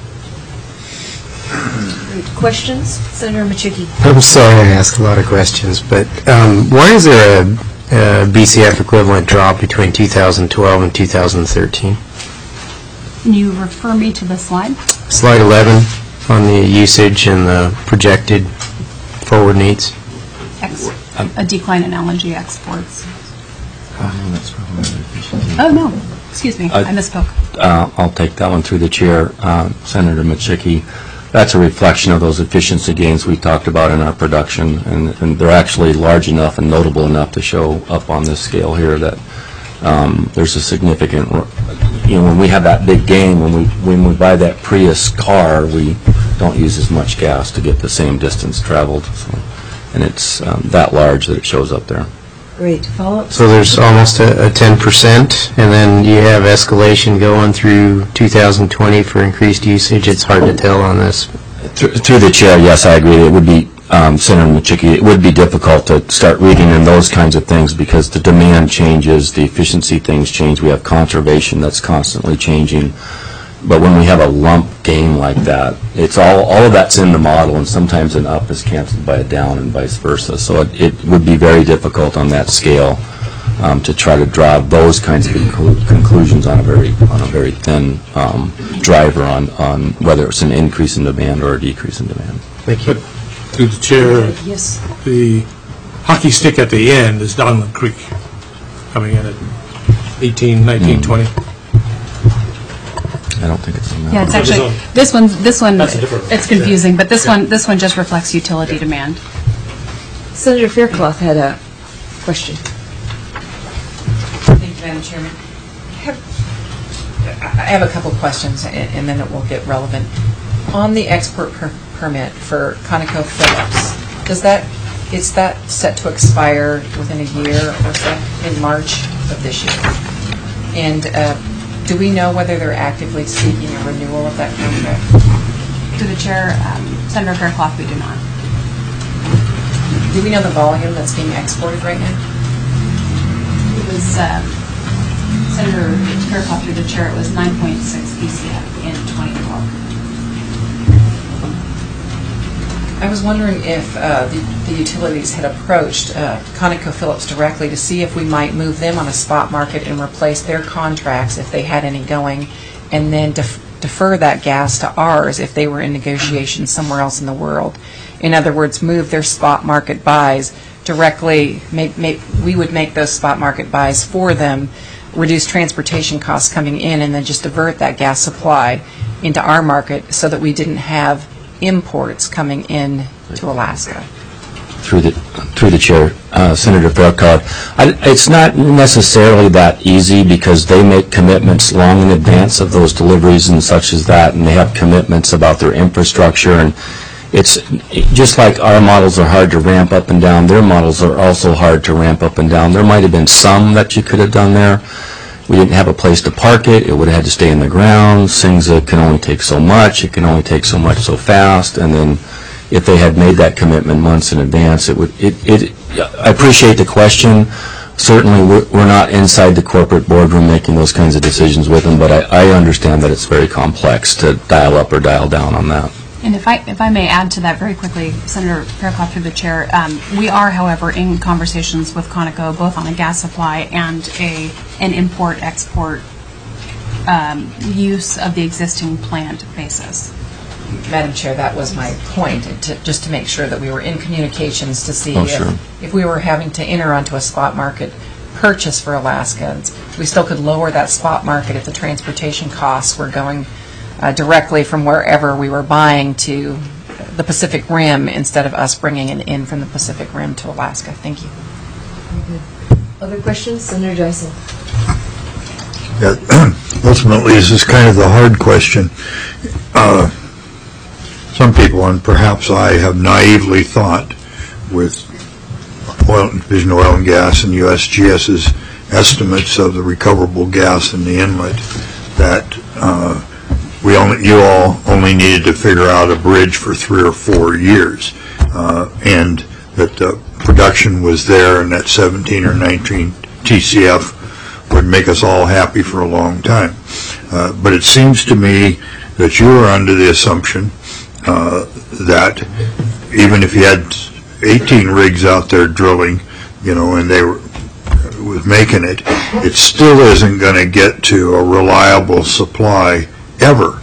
Questions? Senator Machicki. I'm sorry I asked a lot of questions, but um, why is there a, a B C F equivalent drop between two thousand twelve and two thousand thirteen? Can you refer me to the slide? Slide eleven on the usage and the projected forward needs. Ex a decline in L N G exports. Oh, that's probably efficiency. Oh, no. Excuse me. Uh, I misspoke. Uh, I'll take that one through the chair. Uh, Senator Machicki, that's a reflection of those efficiency gains we talked about in our production, and, and they're actually large enough and notable enough to show up on this scale here that um, there's a significant, you know, when we have that big gain, when we when we buy that Prius car, we don't use as much gas to get the same distance traveled, so, and it's um, that large that it shows up there. Great. Follow-up? So there's almost a, a ten percent, and then you have escalation going through two thousand twenty for increased usage. It's hard to tell on this. Through, through the chair, yes, I agree. It would be, um, Senator Machicki, it would be difficult to start reading in those kinds of things because the demand changes, the efficiency things change. We have conservation that's constantly changing. But when we have a lump gain like that, it's all all of that's in the model, and sometimes an up is canceled by a down and vice versa. So it, it would be very difficult on that scale um, to try to draw those kinds of conclu conclusions on a very on a very thin um, driver on on whether it's an increase in demand or a decrease in demand. Thank you. But through the chair, Yes. the hockey stick at the end is Donlin Creek coming in at eighteen, nineteen, twenty. I don't think it's on that. Yeah, it's It is actually, on- this one, this one, That's a different- it's confusing, but this one, this one just reflects utility demand. Senator Faircloth had a question. Thank you, Madam Chairman. Have- I have a couple of questions, a- and then it will get relevant. On the export per permit for ConocoPhillips, does that, is that set to expire within a year or so, in March of this year? And uh, do we know whether they're actively seeking a renewal of that contract? To the chair, um, Senator Faircloth, we do not. Do we know the volume that's being exported right now? It was, um, Senator Faircloth, through the chair, it was nine point six B C F in twenty twelve. I was wondering if uh, the, the utilities had approached uh, ConocoPhillips directly to see if we might move them on a spot market and replace their contracts if they had any going, and then def defer that gas to ours if they were in negotiations somewhere else in the world. In other words, move their spot market buys directly, make, make, we would make those spot market buys for them, reduce transportation costs coming in, and then just divert that gas supply into our market so that we didn't have imports coming in to Alaska. Through the through the chair, uh, Senator Faircloth, I, it's not necessarily that easy because they make commitments long in advance of those deliveries and such as that, and they have commitments about their infrastructure, and it's just like our models are hard to ramp up and down. Their models are also hard to ramp up and down. There might have been some that you could have done there. We didn't have a place to park it. It would have had to stay in the ground. Things that can only take so much. It can only take so much so fast. And then if they had made that commitment months in advance, it would it, it I appreciate the question. Certainly, we're, we're not inside the corporate boardroom making those kinds of decisions with them, but I, I understand that it's very complex to dial up or dial down on that. And if I if I may add to that very quickly, Senator Fairclough through the chair, um, we are, however, in conversations with Conoco both on a gas supply and a an import-export um, use of the existing plant basis. Madam Chair, that was my point, to, just to make sure that we were in communications to see Oh, if, sure. if we were having to enter onto a spot market purchase for Alaskans, we still could lower that spot market if the transportation costs were going uh, directly from wherever we were buying to the Pacific Rim instead of us bringing it in from the Pacific Rim to Alaska. Thank you. Other questions? Senator Dyson. Yeah, ultimately, this is kind of the hard question. Uh, Some people, and perhaps I, have naively thought with oil, Division of Oil and Gas and USGS's estimates of the recoverable gas in the inlet that uh, we only, you all only needed to figure out a bridge for three or four years, uh, and that the production was there, and that seventeen or nineteen T C F would make us all happy for a long time. Uh, but it seems to me that you are under the assumption Uh, that even if you had eighteen rigs out there drilling, you know, and they were was making it, it still isn't going to get to a reliable supply ever.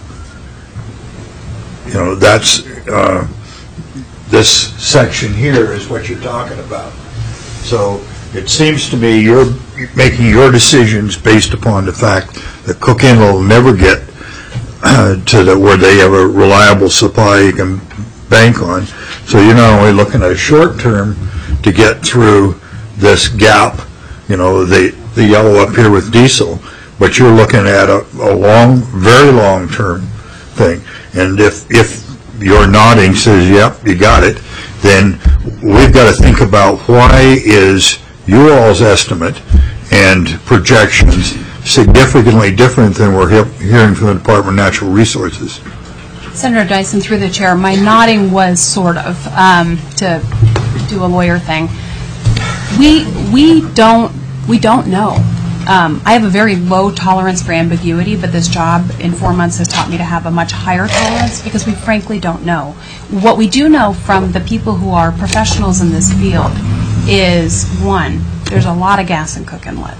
You know, that's uh, this section here is what you're talking about. So it seems to me you're making your decisions based upon the fact that Cook Inlet will never get Uh, to the, where they have a reliable supply you can bank on. So you're not only looking at a short term to get through this gap, you know, the, the yellow up here with diesel, but you're looking at a, a long, very long term thing. And if, if your nodding says, yep, you got it, then we've got to think about why is you all's estimate and projections significantly different than we're he- hearing from the Department of Natural Resources. Senator Dyson, through the chair, my nodding was sort of um, to do a lawyer thing. We we don't we don't know. Um, I have a very low tolerance for ambiguity, but this job in four months has taught me to have a much higher tolerance because we frankly don't know. What we do know from the people who are professionals in this field is, one, there's a lot of gas in Cook Inlet.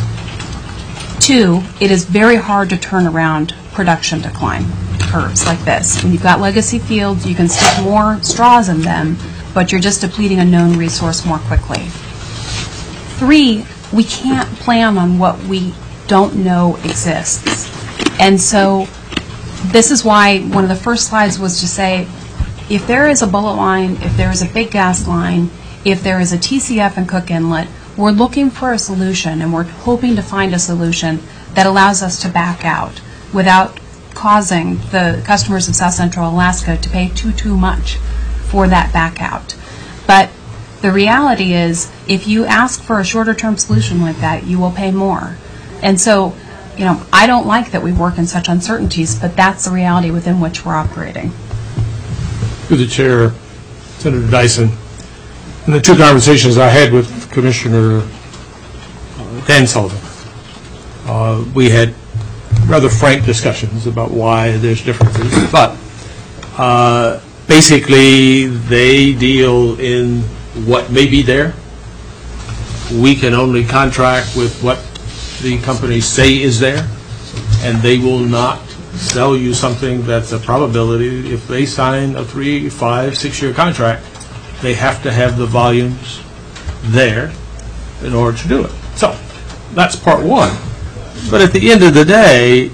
Two, it is very hard to turn around production decline curves like this. When you've got legacy fields, you can stick more straws in them, but you're just depleting a known resource more quickly. Three, we can't plan on what we don't know exists. And so this is why one of the first slides was to say, if there is a bullet line, if there is a big gas line, if there is a T C F in Cook Inlet, we're looking for a solution, and we're hoping to find a solution that allows us to back out without causing the customers of South Central Alaska to pay too, too much for that back out. But the reality is, if you ask for a shorter-term solution like that, you will pay more. And so, you know, I don't like that we work in such uncertainties, but that's the reality within which we're operating. Through the chair, Senator Dyson, in the two conversations I had with Commissioner Dan Sullivan, uh, we had rather frank discussions about why there's differences, but uh, basically they deal in what may be there. We can only contract with what the companies say is there, and they will not sell you something that's a probability. If they sign a three, five, six-year contract, they have to have the volumes there in order to do it. So that's part one. But at the end of the day,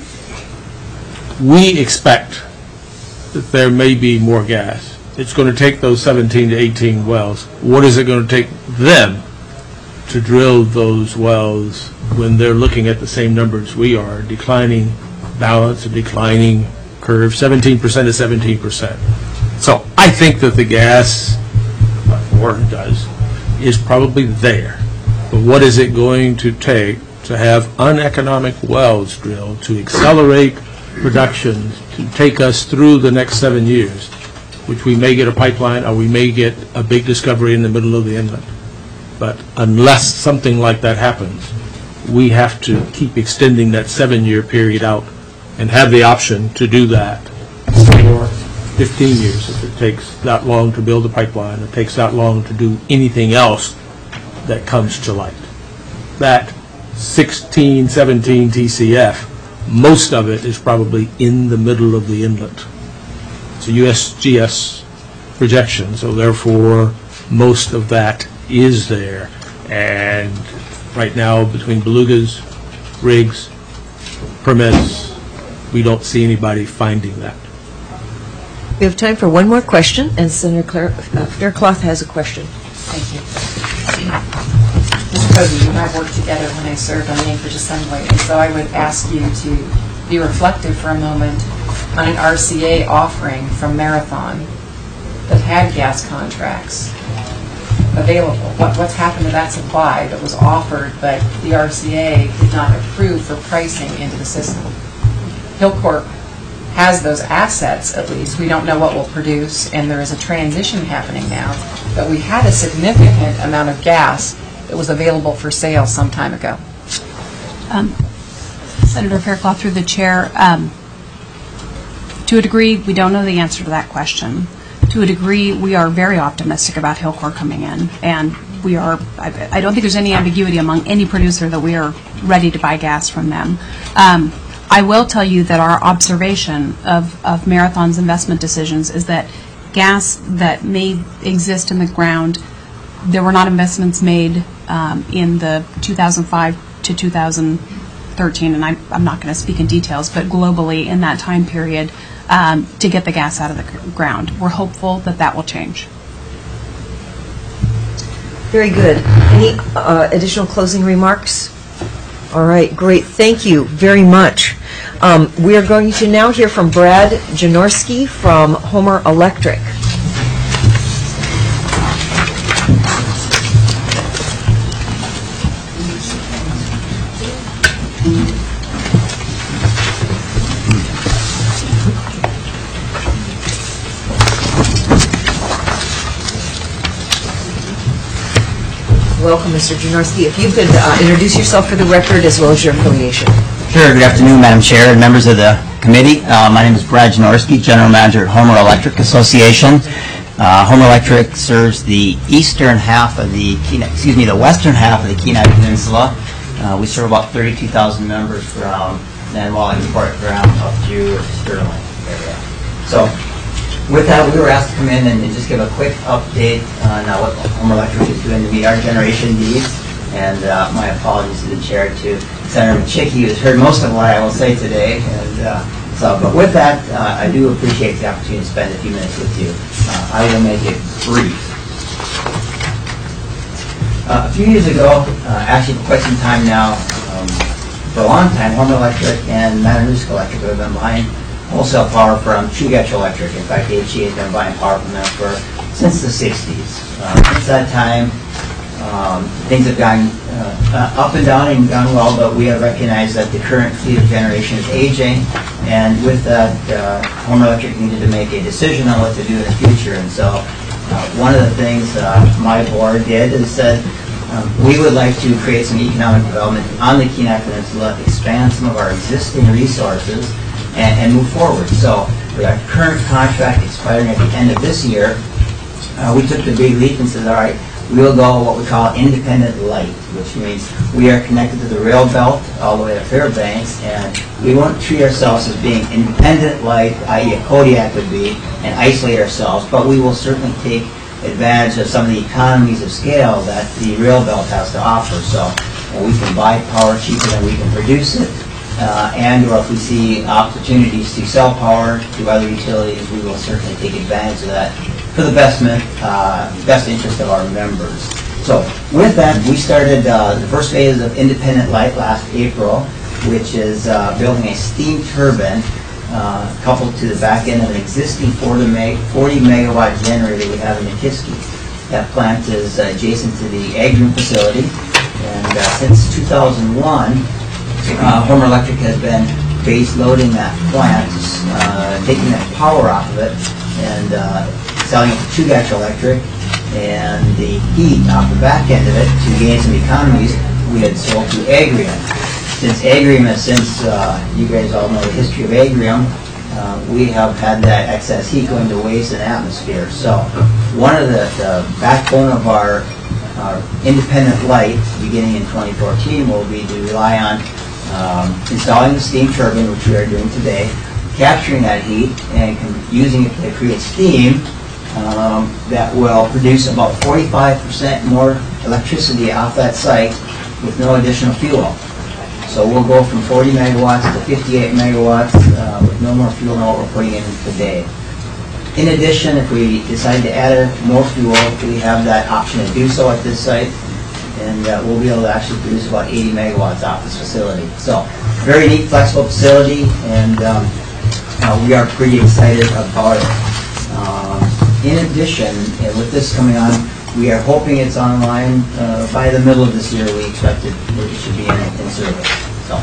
we expect that there may be more gas. It's going to take those seventeen to eighteen wells. What is it going to take them to drill those wells when they're looking at the same numbers we are, declining balance, a declining curve, seventeen percent to seventeen percent. So I think that the gas, like Warren does, is probably there. But what is it going to take to have uneconomic wells drilled to accelerate production, to take us through the next seven years? which we may get a pipeline or we may get a big discovery in the middle of the inlet. But unless something like that happens, we have to keep extending that seven-year period out and have the option to do that for fifteen years if it takes that long to build a pipeline, it takes that long to do anything else that comes to light. That sixteen, seventeen T C F, most of it is probably in the middle of the inlet. It's a U S G S projection, so therefore most of that is there. And right now, between belugas, rigs, permits, we don't see anybody finding that. We have time for one more question, and Senator Claire, uh, Faircloth has a question. Thank you. Mister President, you and I worked together when I served on the Anchorage Assembly, and so I would ask you to be reflective for a moment on an R C A offering from Marathon that had gas contracts available. What, what's happened to that supply that was offered, but the R C A did not approve for pricing into the system? Hilcorp has those assets, at least. We don't know what will produce, and there is a transition happening now. But we had a significant amount of gas that was available for sale some time ago. Um, Senator Faircloth, through the chair, um, to a degree, we don't know the answer to that question. To a degree, we are very optimistic about Hilcorp coming in, and we are, I, I don't think there's any ambiguity among any producer that we are ready to buy gas from them. Um, I will tell you that our observation of, of Marathon's investment decisions is that gas that may exist in the ground, there were not investments made um, in the two thousand five to two thousand thirteen, and I, I'm not going to speak in details, but globally in that time period um, to get the gas out of the ground. We're hopeful that that will change. Very good. Any uh, additional closing remarks? All right, great. Thank you very much. Um, we are going to now hear from Brad Janorski from Homer Electric. Welcome, Mister Janorski. If you could uh, introduce yourself for the record as well as your affiliation. Sure. Good afternoon, Madam Chair and members of the committee. Uh, my name is Brad Janorski, General Manager at Homer Electric Association. Uh, Homer Electric serves the eastern half of the Kenai, excuse me, the western half of the Kenai Peninsula. Uh, we serve about thirty-two thousand members from Nan Wally Port Ground up through Sterling area. So, with that, we were asked to come in and just give a quick update on uh, what Homer Electric is doing to meet our generation needs. And uh, my apologies to the chair, to Senator McChickey, who's heard most of what I will say today. And uh, so, but with that, uh, I do appreciate the opportunity to spend a few minutes with you. Uh, I will make it brief. Uh, a few years ago, uh, actually for quite some time now, um, for a long time, Homer Electric and Matanuska Electric have been buying wholesale power from Chugach Electric. In fact, H E A has been buying power from them for since the sixties. Uh, since that time, um, things have gone uh, up and down and gone well, but we have recognized that the current fleet of generation is aging, and with that, uh, Homer Electric needed to make a decision on what to do in the future. And so, uh, one of the things uh, my board did is said, Um, we would like to create some economic development on the Kenai Peninsula, expand some of our existing resources, and, and move forward. So, with our current contract expiring at the end of this year, uh, we took the big leap and said, all right, we will go what we call independent light, which means we are connected to the rail belt all the way to Fairbanks, and we won't treat ourselves as being independent light, that is a Kodiak would be, and isolate ourselves, but we will certainly take advantage of some of the economies of scale that the rail belt has to offer. So well, we can buy power cheaper than we can produce it, uh, and or if we see opportunities to sell power to other utilities, we will certainly take advantage of that for the best, uh, best interest of our members. So with that, we started uh, the first phase of Independent Light last April, which is uh, building a steam turbine Uh, coupled to the back end of an existing forty megawatt generator we have in Nikiski. That plant is uh, adjacent to the Agron facility, and uh, since two thousand one, uh, Homer Electric has been base loading that plant, uh, taking that power off of it, and uh, selling it to Chugach Electric, and the heat off the back end of it to gain some economies we had sold to Agrium. Since Agrium, has since uh, you guys all know the history of Agrium, uh, we have had that excess heat going to waste in the atmosphere. So one of the, the backbone of our, our independent light beginning in twenty fourteen will be to rely on um, installing the steam turbine, which we are doing today, capturing that heat and using it to create steam um, that will produce about forty-five percent more electricity off that site with no additional fuel. So we'll go from forty megawatts to fifty-eight megawatts uh, with no more fuel than what we're putting in today. In addition, if we decide to add more fuel, we have that option to do so at this site, and uh, we'll be able to actually produce about eighty megawatts off this facility. So very neat, flexible facility, and um, uh, we are pretty excited about it. Um, in addition, and with this coming on, we are hoping it's online uh, by the middle of this year. We expect it, it should be in, in service. So,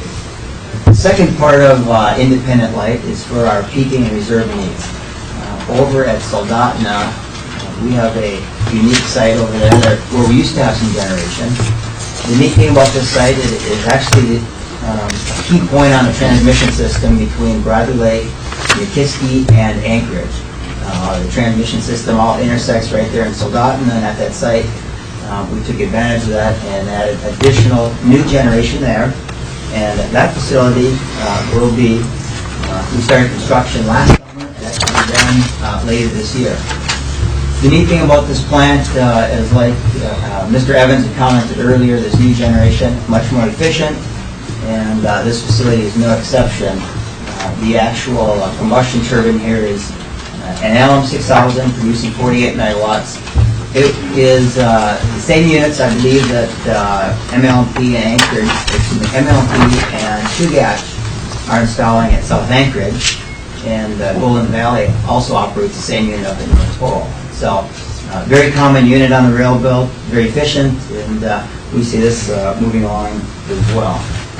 the second part of uh, independent light is for our peaking and reserve needs. Uh, over at Soldotna, uh, we have a unique site over there that, where we used to have some generation. The neat thing about this site is, is actually um, a key point on the transmission system between Bradley Lake, Nikiski, and Anchorage. Uh, the transmission system all intersects right there in Soldotna, and at that site um, we took advantage of that and added additional new generation there. And that facility uh, will be, uh, we started construction last summer, and that's going to be done uh, later this year. The neat thing about this plant uh, is, like uh, uh, Mister Evans had commented earlier, this new generation, much more efficient, and uh, this facility is no exception. Uh, the actual uh, combustion turbine here is an L M six thousand producing forty-eight megawatts. It is uh, the same units, I believe, that uh, M L M P and Anchorage, excuse me, M L M P and Chugach are installing at South Anchorage, and uh, Golden Valley also operates the same unit up in North Pole. So, uh, very common unit on the rail belt, very efficient, and uh, we see this uh, moving along as well.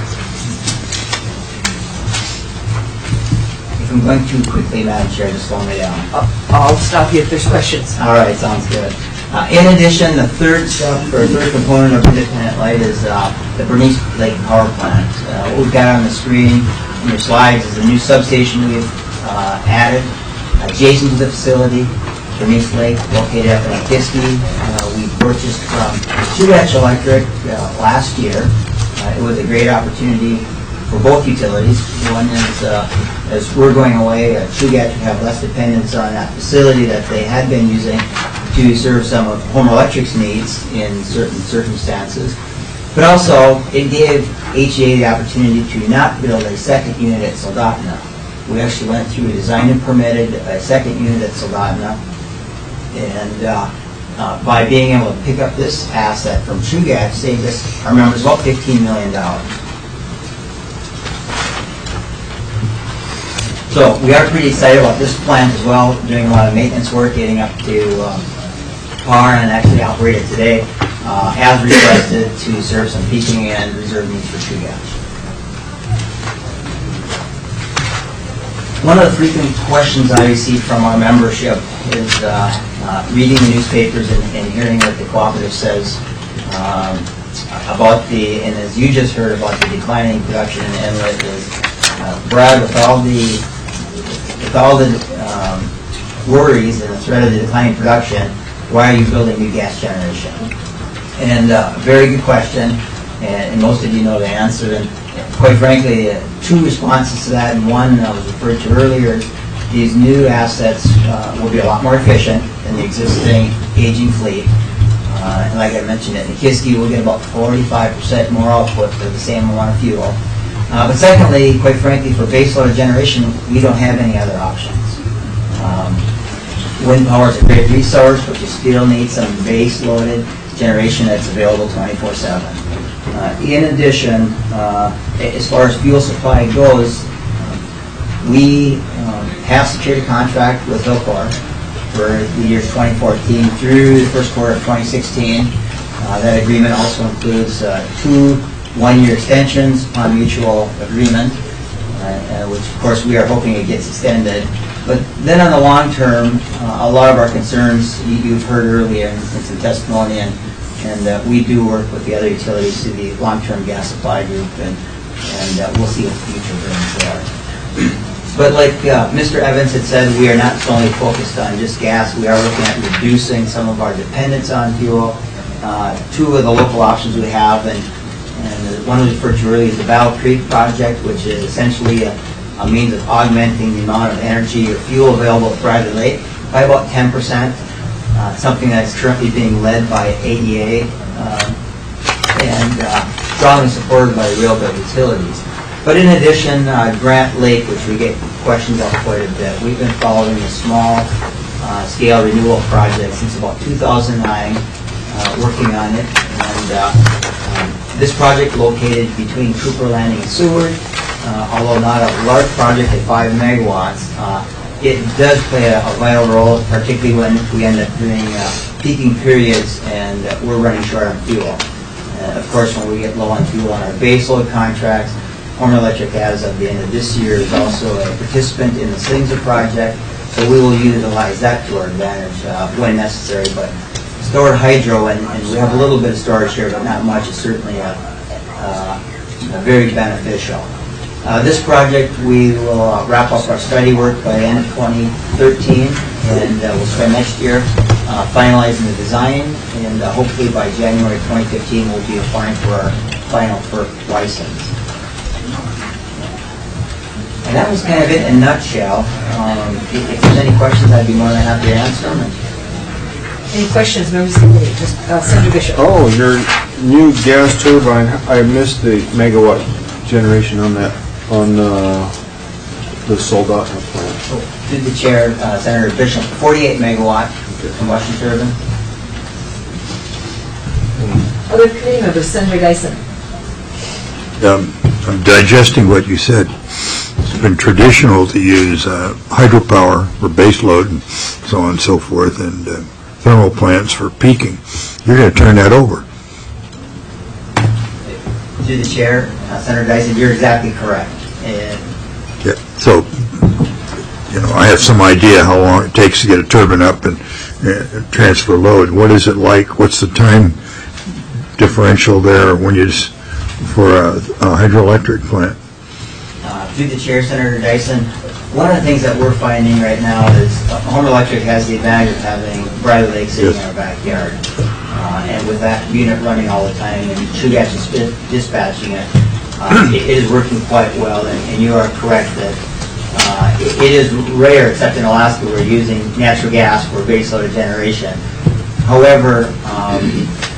If I'm going too quickly, Madam Chair, just slow me down. I'll stop you if there's questions. All right, sounds good. Uh, in addition, the third step, or third component of independent light is uh, the Bernice Lake Power Plant. Uh, what we've got on the screen in your slides is the new substation we've uh, added adjacent to the facility, Bernice Lake, located up in Nikiski. Uh, we purchased from Chugach Electric uh, last year. Uh, it was a great opportunity for both utilities. One is, uh, as we're going away, uh, Chugach would have less dependence on that facility that they had been using to serve some of Home Electric's needs in certain circumstances. But also, it gave H E A the opportunity to not build a second unit at Soldotna. We actually went through, designed and permitted a second unit at Soldotna, and uh, uh, by being able to pick up this asset from Chugach, saved us, our members, about fifteen million dollars. So we are pretty excited about this plant as well, doing a lot of maintenance work, getting up to um, par and actually operate it today, uh, as requested, to serve some peaking and reserve needs for Chugach. One of the frequent questions I receive from our membership is uh, uh, reading the newspapers and, and hearing what the cooperative says um, about the, and as you just heard about the declining production in the inlet, is uh, Brad, with all the with all the um, worries and the threat of the declining production, why are you building new gas generation? And uh, a very good question, and, and most of you know the answer. And quite frankly, uh, two responses to that, and one I was referred to earlier. These new assets uh, will be a lot more efficient than the existing aging fleet. Uh, and like I mentioned, at Nikiski, we'll get about forty-five percent more output for the same amount of fuel. Uh, but secondly, quite frankly, for baseload generation, we don't have any other options. Um, wind power is a great resource, but you still need some base-loaded generation that's available twenty-four seven. Uh, in addition, uh, as far as fuel supply goes, we um, have secured a contract with Hilcor for the years twenty fourteen through the first quarter of twenty sixteen. Uh, that agreement also includes uh, two one-year extensions upon mutual agreement, uh, uh, which of course we are hoping it gets extended But then on the long term, uh, a lot of our concerns you, you've heard earlier in, in some testimony, and, and uh, we do work with the other utilities through the long-term gas supply group, and, and uh, we'll see what the future brings there. But like uh, Mister Evans had said, we are not solely focused on just gas. We are looking at reducing some of our dependence on fuel. Uh, two of the local options we have, and, and one we referred to earlier is the Battle Creek project, which is essentially a, a means of augmenting the amount of energy or fuel available at Bradley Lake by about ten percent. Uh, something that's currently being led by A E A uh, and uh, strongly supported by the railroad utilities. But in addition, uh, Grant Lake, which we get questions on quite a bit, we've been following a small uh, scale renewal project since about two thousand nine, uh, working on it. And uh, um, this project located between Cooper Landing and Seward, uh, although not a large project at five megawatts, uh, it does play a, a vital role, particularly when we end up doing uh, peaking periods and uh, we're running short on fuel. Uh, of course, when we get low on fuel on our baseload contracts, Hormel Electric, as of the end of this year, is also a participant in the Slingser project, so we will utilize that to our advantage uh, when necessary. But stored hydro, and, and we have a little bit of storage here, but not much, is certainly a, uh, a very beneficial. Uh, this project, we will uh, wrap up our study work by the end of twenty thirteen, and uh, we'll spend next year uh, finalizing the design, and uh, hopefully by January twenty fifteen, we'll be applying for our final F E R C license. And that was kind of it in a nutshell. Um, if, if there's any questions, I'd be more than happy to answer them. Any questions, members of the committee? Just uh, Senator Bishop. Oh, your new gas turbine, I missed the megawatt generation on that, on uh, the Soldotna plant. Oh, through the chair, uh, Senator Bishop, forty-eight megawatt combustion turbine. Other committee members, Senator Dyson. Um, I'm digesting what you said. It's been traditional to use uh, hydropower for baseload and so on and so forth, and uh, thermal plants for peaking. You're going to turn that over. Through the chair, uh, Senator Dyson, you're exactly correct. And Yeah. So, you know, I have some idea how long it takes to get a turbine up and uh, transfer load. What is it like? What's the time differential there when you s- for a, a hydroelectric plant? Uh, through the chair, Senator Dyson, one of the things that we're finding right now is uh, Hormel Electric has the advantage of having Bradley Lake sitting Yes. in our backyard. Uh, and with that unit running all the time and Chugach is sp- dispatching it, uh, it is working quite well. And, and you are correct that uh, it, it is rare, except in Alaska, we're using natural gas for baseload generation. However, um,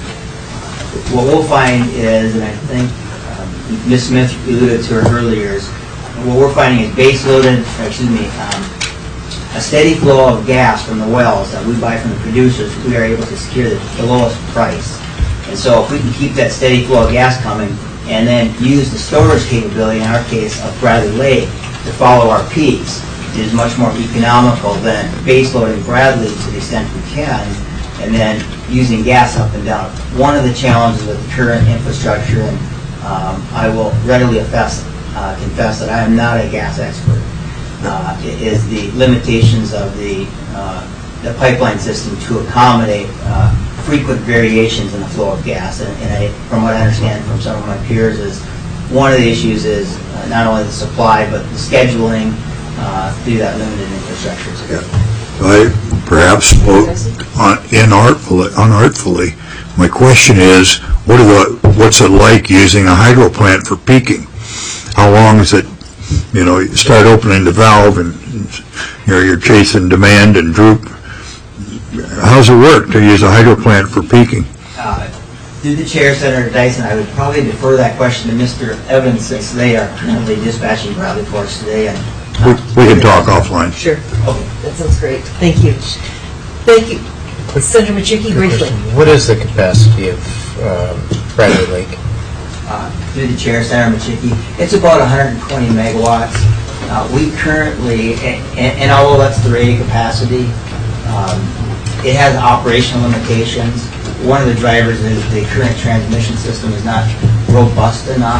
what we'll find is, and I think um, Miz Smith alluded to it earlier, is what we're finding is base loaded, or excuse me, um, a steady flow of gas from the wells that we buy from the producers. We are able to secure the, the lowest price. And so if we can keep that steady flow of gas coming and then use the storage capability, in our case, of Bradley Lake to follow our peaks, it is much more economical than base loading Bradley to the extent we can and then using gas up and down. One of the challenges with the current infrastructure, and um, I will readily confess, uh, confess that I am not a gas expert, uh, is the limitations of the, uh, the pipeline system to accommodate uh, frequent variations in the flow of gas. And, and I, from what I understand from some of my peers, is one of the issues is uh, not only the supply, but the scheduling uh, through that limited infrastructure. Yeah. I perhaps spoke un- inartfully, unartfully. My question is, what are the, what's it like using a hydro plant for peaking? How long is it, you know, you start opening the valve and, you know, you're chasing demand and droop. How's it work to use a hydro plant for peaking? Uh, through the chair, Senator Dyson, I would probably defer that question to Mister Evans, since they are currently dispatching Bradley for us today. And We, we can talk offline. Sure. That sounds great. Thank you. Thank you. Senator Machuki, briefly. What is the capacity of um, Bradley Lake? Uh, through the chair, Senator Machuki, it's about one hundred twenty megawatts. Uh, we currently, and, and although that's the rated capacity, um, it has operational limitations. One of the drivers is the current transmission system is not robust enough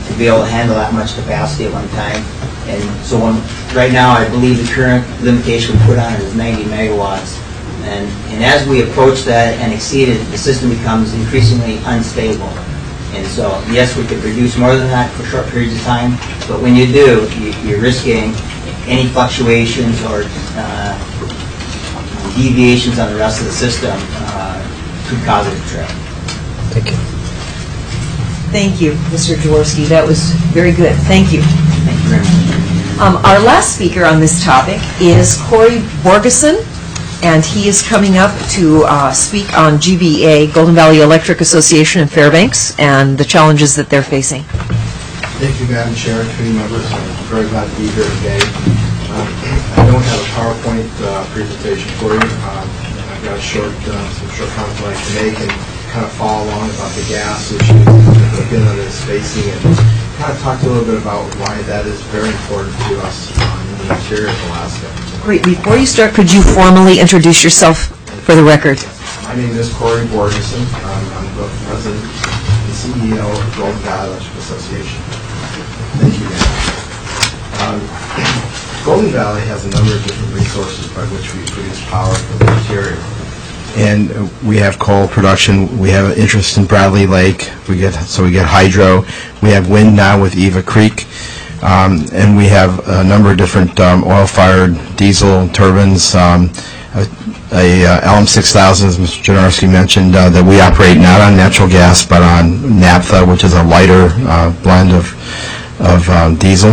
to be able to handle that much capacity at one time. And so when, right now, I believe the current limitation we put on it is ninety megawatts. And, and as we approach that and exceed it, the system becomes increasingly unstable. And so, yes, we could reduce more than that for short periods of time, but when you do, you, you're risking any fluctuations or uh, deviations on the rest of the system uh, could cause it to trip. Thank you. Thank you, Mister Jaworski. That was very good. Thank you. Thank you very much. Um, our last speaker on this topic is Corey Borgeson, and he is coming up to uh, speak on G V A, Golden Valley Electric Association in Fairbanks, and the challenges that they're facing. Thank you, Madam Chair, committee members. I'm very glad to be here today. Um, I don't have a PowerPoint uh, presentation for you. Um, I've got a short, uh, some short comments I'd like to make and kind of follow along about the gas issue that the Finland is facing, and kind of talk a little bit about why that is very important to us um, in the interior of Alaska. Great. Before you start, could you formally introduce yourself for the record? My name is Corey Borgeson. Um, I'm the president and C E O of the Golden Valley Electric Association. Thank you, Dan. Um, Golden Valley has a number of different resources by which we produce power for the interior. And uh, we have coal production. We have an interest in Bradley Lake. We get so we get hydro. We have wind now with Eva Creek. Um, and we have a number of different um, oil-fired diesel turbines, um, a, a uh, L M six thousand, as Mister Jaworski mentioned, uh, that we operate not on natural gas but on naphtha, which is a lighter uh, blend of, of um, diesel.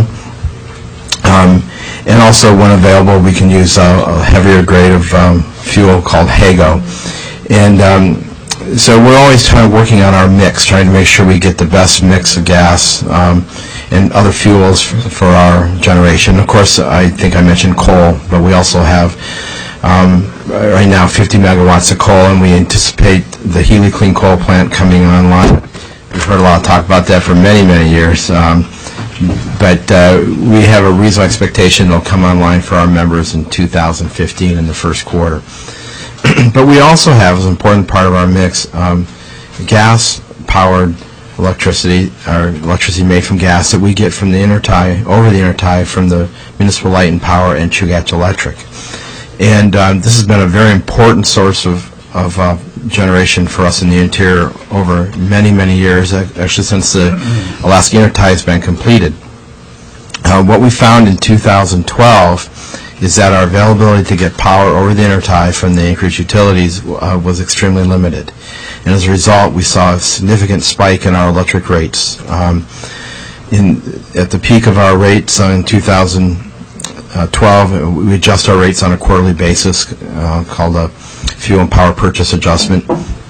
Um, and also, when available, we can use uh, a heavier grade of um, fuel called HAGO. And um, so we're always kind of working on our mix, trying to make sure we get the best mix of gas um, and other fuels for, for our generation. Of course, I think I mentioned coal, but we also have um, right now fifty megawatts of coal, and we anticipate the Healy Clean Coal Plant coming online. We've heard a lot of talk about that for many, many years, um, but uh, we have a reasonable expectation it'll come online for our members in two thousand fifteen in the first quarter. But we also have, as an important part of our mix, um, gas-powered electricity, or electricity made from gas that we get from the intertie, over the intertie from the Municipal Light and Power and Chugach Electric. And um, this has been a very important source of, of uh, generation for us in the interior over many, many years, actually since the Alaska Intertie has been completed. Uh, what we found in two thousand twelve is that our availability to get power over the intertie from the Anchorage utilities uh, was extremely limited. And as a result, we saw a significant spike in our electric rates. Um, in, at the peak of our rates uh, in two thousand twelve, we adjust our rates on a quarterly basis uh, called a fuel and power purchase adjustment.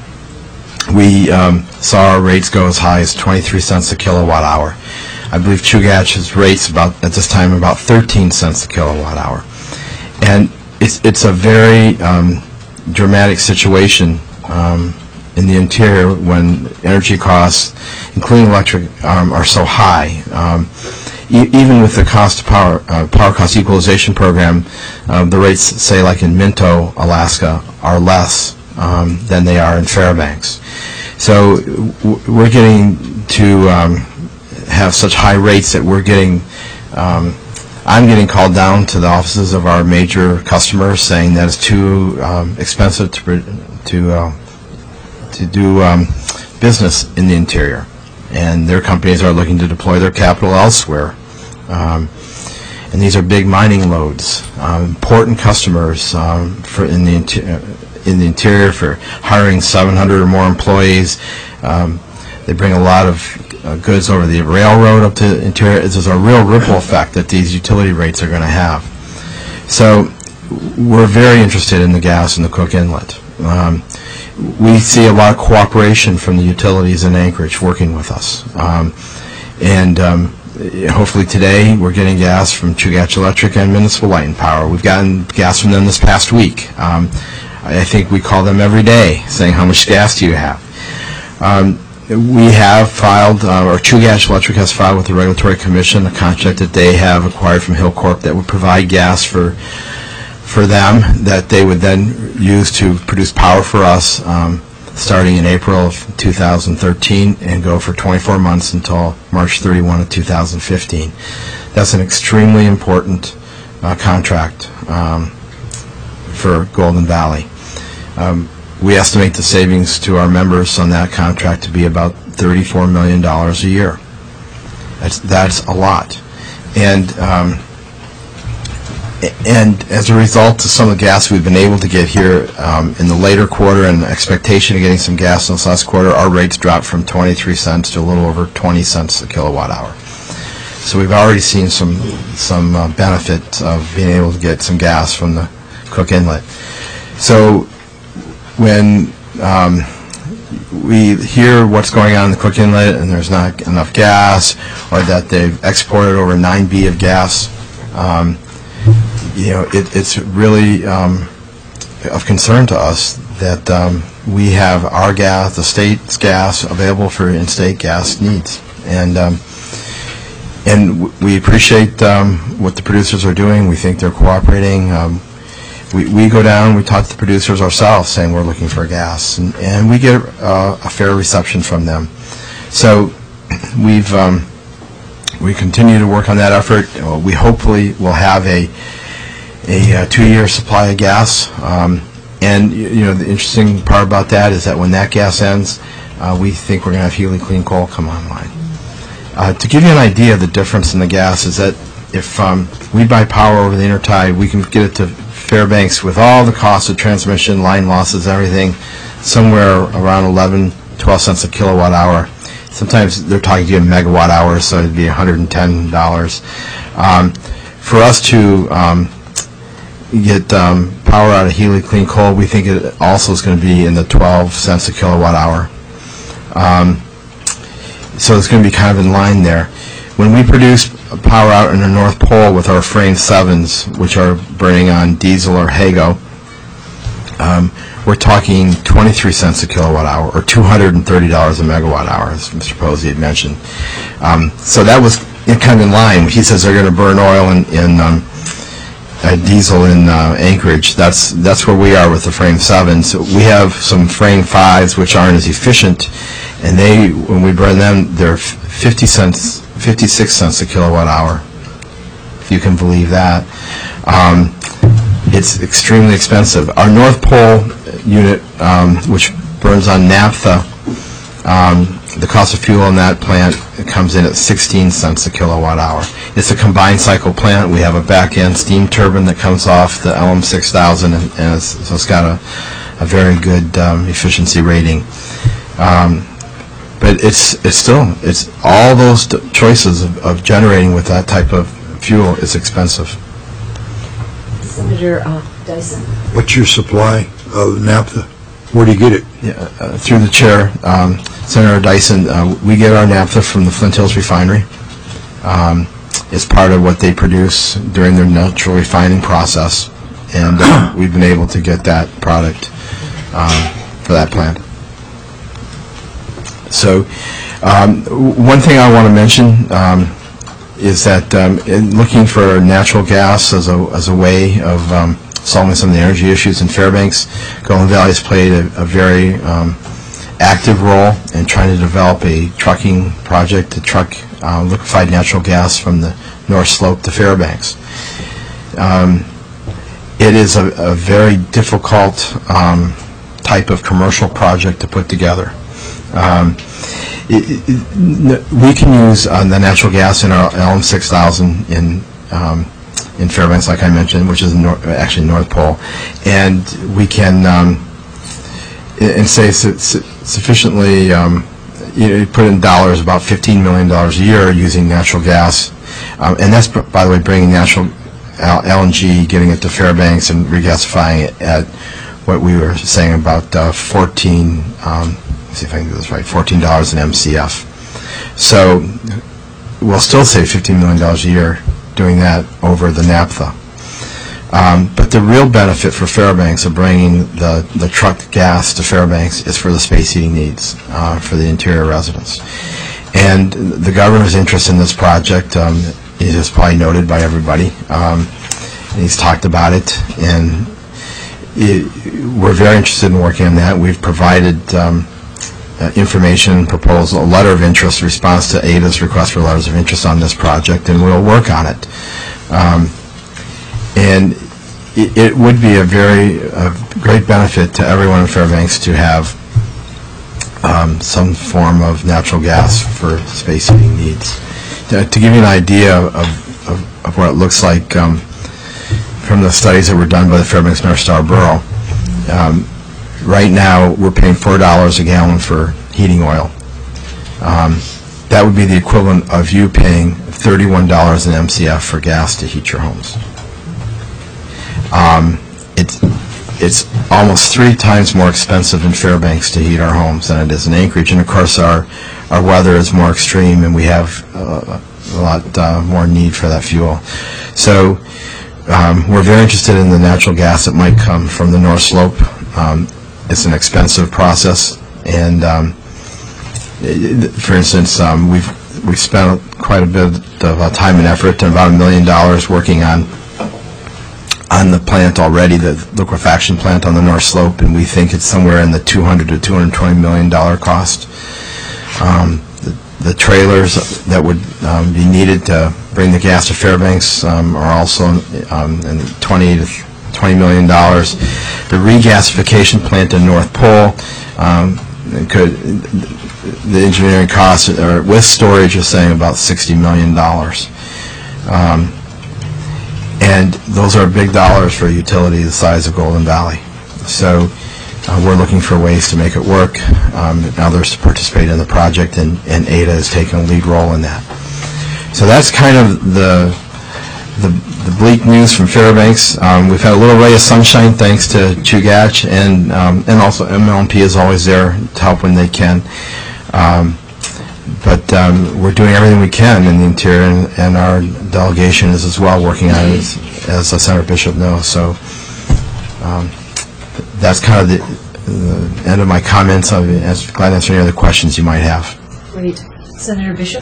We um, saw our rates go as high as twenty-three cents a kilowatt hour. I believe Chugach's rates about at this time are about thirteen cents a kilowatt hour. And it's, it's a very um, dramatic situation um, in the interior when energy costs, including electric, um, are so high. Um, e even with the cost of power, uh, power cost equalization program, uh, the rates, say like in Minto, Alaska, are less um, than they are in Fairbanks. So w we're getting to um, have such high rates that we're getting, um, I'm getting called down to the offices of our major customers saying that it's too um, expensive to to uh, to do um, business in the interior, and their companies are looking to deploy their capital elsewhere. Um, and these are big mining loads, um, important customers um, for in the interior. in the interior for hiring seven hundred or more employees. Um, they bring a lot of uh, goods over the railroad up to the interior. There's a real ripple effect that these utility rates are going to have. So we're very interested in the gas in the Cook Inlet. Um, we see a lot of cooperation from the utilities in Anchorage working with us. Um, and um, hopefully today we're getting gas from Chugach Electric and Municipal Light and Power. We've gotten gas from them this past week. Um, I think we call them every day saying, how much gas do you have? Um, we have filed, uh, or Chugach Electric has filed with the Regulatory Commission a contract that they have acquired from Hillcorp that would provide gas for for them that they would then use to produce power for us um, starting in April of two thousand thirteen and go for twenty-four months until March thirty-first of two thousand fifteen. That's an extremely important uh, contract um, for Golden Valley. Um, we estimate the savings to our members on that contract to be about thirty-four million dollars a year. That's, that's a lot. And um, And as a result of some of the gas we've been able to get here um, in the later quarter and expectation of getting some gas in this last quarter, our rates dropped from twenty-three cents to a little over twenty cents a kilowatt hour. So we've already seen some some uh, benefit of being able to get some gas from the Cook Inlet. So when um, we hear what's going on in the Cook Inlet and there's not enough gas, or that they've exported over nine B of gas, um, you know, it, it's really um, of concern to us that um, we have our gas, the state's gas, available for in-state gas needs. And um, and w- we appreciate um, what the producers are doing. We think they're cooperating. Um, we, we go down, we talk to the producers ourselves, saying we're looking for gas, and, and we get uh, a fair reception from them. So we've um, we continue to work on that effort. Uh, we hopefully will have a a uh, two-year supply of gas. Um, and, you, you know, the interesting part about that is that when that gas ends, uh, we think we're going to have Healy Clean Coal come online. Uh, to give you an idea of the difference in the gas is that if um, we buy power over the intertide, we can get it to Fairbanks with all the costs of transmission, line losses, everything, somewhere around eleven, twelve cents a kilowatt hour. Sometimes they're talking to you in megawatt hours, so it'd be one hundred ten dollars. Um, for us to um, get um, power out of Healy Clean Coal, we think it also is going to be in the twelve cents a kilowatt hour. Um, so it's going to be kind of in line there. When we produce power out in the North Pole with our frame sevens, which are burning on diesel or Hago, um, we're talking twenty-three cents a kilowatt hour, or two hundred thirty dollars a megawatt hour, as Mister Posey had mentioned. Um, so that was kind of in line. He says they're going to burn oil in, in um, Uh, diesel in uh, Anchorage. That's that's where we are with the frame sevens. We have some frame fives which aren't as efficient, and they, when we burn them, they're fifty cents, fifty-six cents a kilowatt hour, if you can believe that. Um, it's extremely expensive. Our North Pole unit, um, which burns on naphtha, um, the cost of fuel in that plant comes in at sixteen cents a kilowatt hour. It's a combined cycle plant. We have a back-end steam turbine that comes off the L M six thousand, and, and it's, so it's got a, a very good um, efficiency rating. Um, but it's it's still, it's all those t- choices of, of generating with that type of fuel is expensive. Senator uh, Dyson. What's your supply of naphtha? Where do you get it? Yeah, uh, through the chair, um, Senator Dyson, uh, we get our naphtha from the Flint Hills Refinery. Um, it's part of what they produce during their natural refining process, and uh, we've been able to get that product um, for that plant. So, um, one thing I want to mention um, is that um, in looking for natural gas as a as a way of um, solving some of the energy issues in Fairbanks, Golden Valley has played a, a very um, active role in trying to develop a trucking project to truck uh, liquefied natural gas from the North Slope to Fairbanks. Um, it is a, a very difficult um, type of commercial project to put together. Um, it, it, we can use uh, the natural gas in our L M six thousand in um, in Fairbanks, like I mentioned, which is nor- actually North Pole, and we can um, and say su- su- sufficiently um, you know, put in dollars about fifteen million dollars a year using natural gas, um, and that's, by the way, bringing natural L- LNG, getting it to Fairbanks and regasifying it at what we were saying about uh, fourteen. Um, let's see if I can do this right. fourteen dollars an M C F. So we'll still save fifteen million dollars a year doing that over the naphtha. Um, but the real benefit for Fairbanks of bringing the, the trucked gas to Fairbanks is for the space heating needs uh, for the interior residents. And the governor's interest in this project um, is probably noted by everybody. Um, and he's talked about it. And it, we're very interested in working on that. We've provided um, uh, information, proposal, a letter of interest response to A D A's request for letters of interest on this project, and we'll work on it. Um, and it, it would be a very a great benefit to everyone in Fairbanks to have um, some form of natural gas for space heating needs. To, to give you an idea of, of, of what it looks like um, from the studies that were done by the Fairbanks Mayor Star Borough, um, right now we're paying four dollars a gallon for heating oil. Um, that would be the equivalent of you paying thirty-one dollars an M C F for gas to heat your homes. Um, it's, it's almost three times more expensive in Fairbanks to heat our homes than it is in Anchorage, and of course our, our weather is more extreme and we have uh, a lot uh, more need for that fuel. So um, we're very interested in the natural gas that might come from the North Slope. Um, it's an expensive process, and um, it, for instance, um, we've we've spent quite a bit of uh, time and effort, and about a million dollars working on on the plant already, the liquefaction plant on the North Slope, and we think it's somewhere in the two hundred to two hundred twenty million dollar cost. Um, the, the trailers that would um, be needed to bring the gas to Fairbanks um, are also um, in twenty to twenty million dollars. The regasification plant in North Pole, um, could the engineering costs are, with storage is saying about sixty million dollars. Um, and those are big dollars for a utility the size of Golden Valley. So uh, we're looking for ways to make it work, um, and others to participate in the project, and, and A D A has taken a lead role in that. So that's kind of the the, the bleak news from Fairbanks. Um, we've had a little ray of sunshine thanks to Chugach, and um, and also M L M P is always there to help when they can. Um, but um, we're doing everything we can in the interior, and, and our delegation is as well working on it, as, as uh, Senator Bishop knows. So um, that's kind of the, the end of my comments. I'll be glad to answer any other questions you might have. Great. Senator Bishop?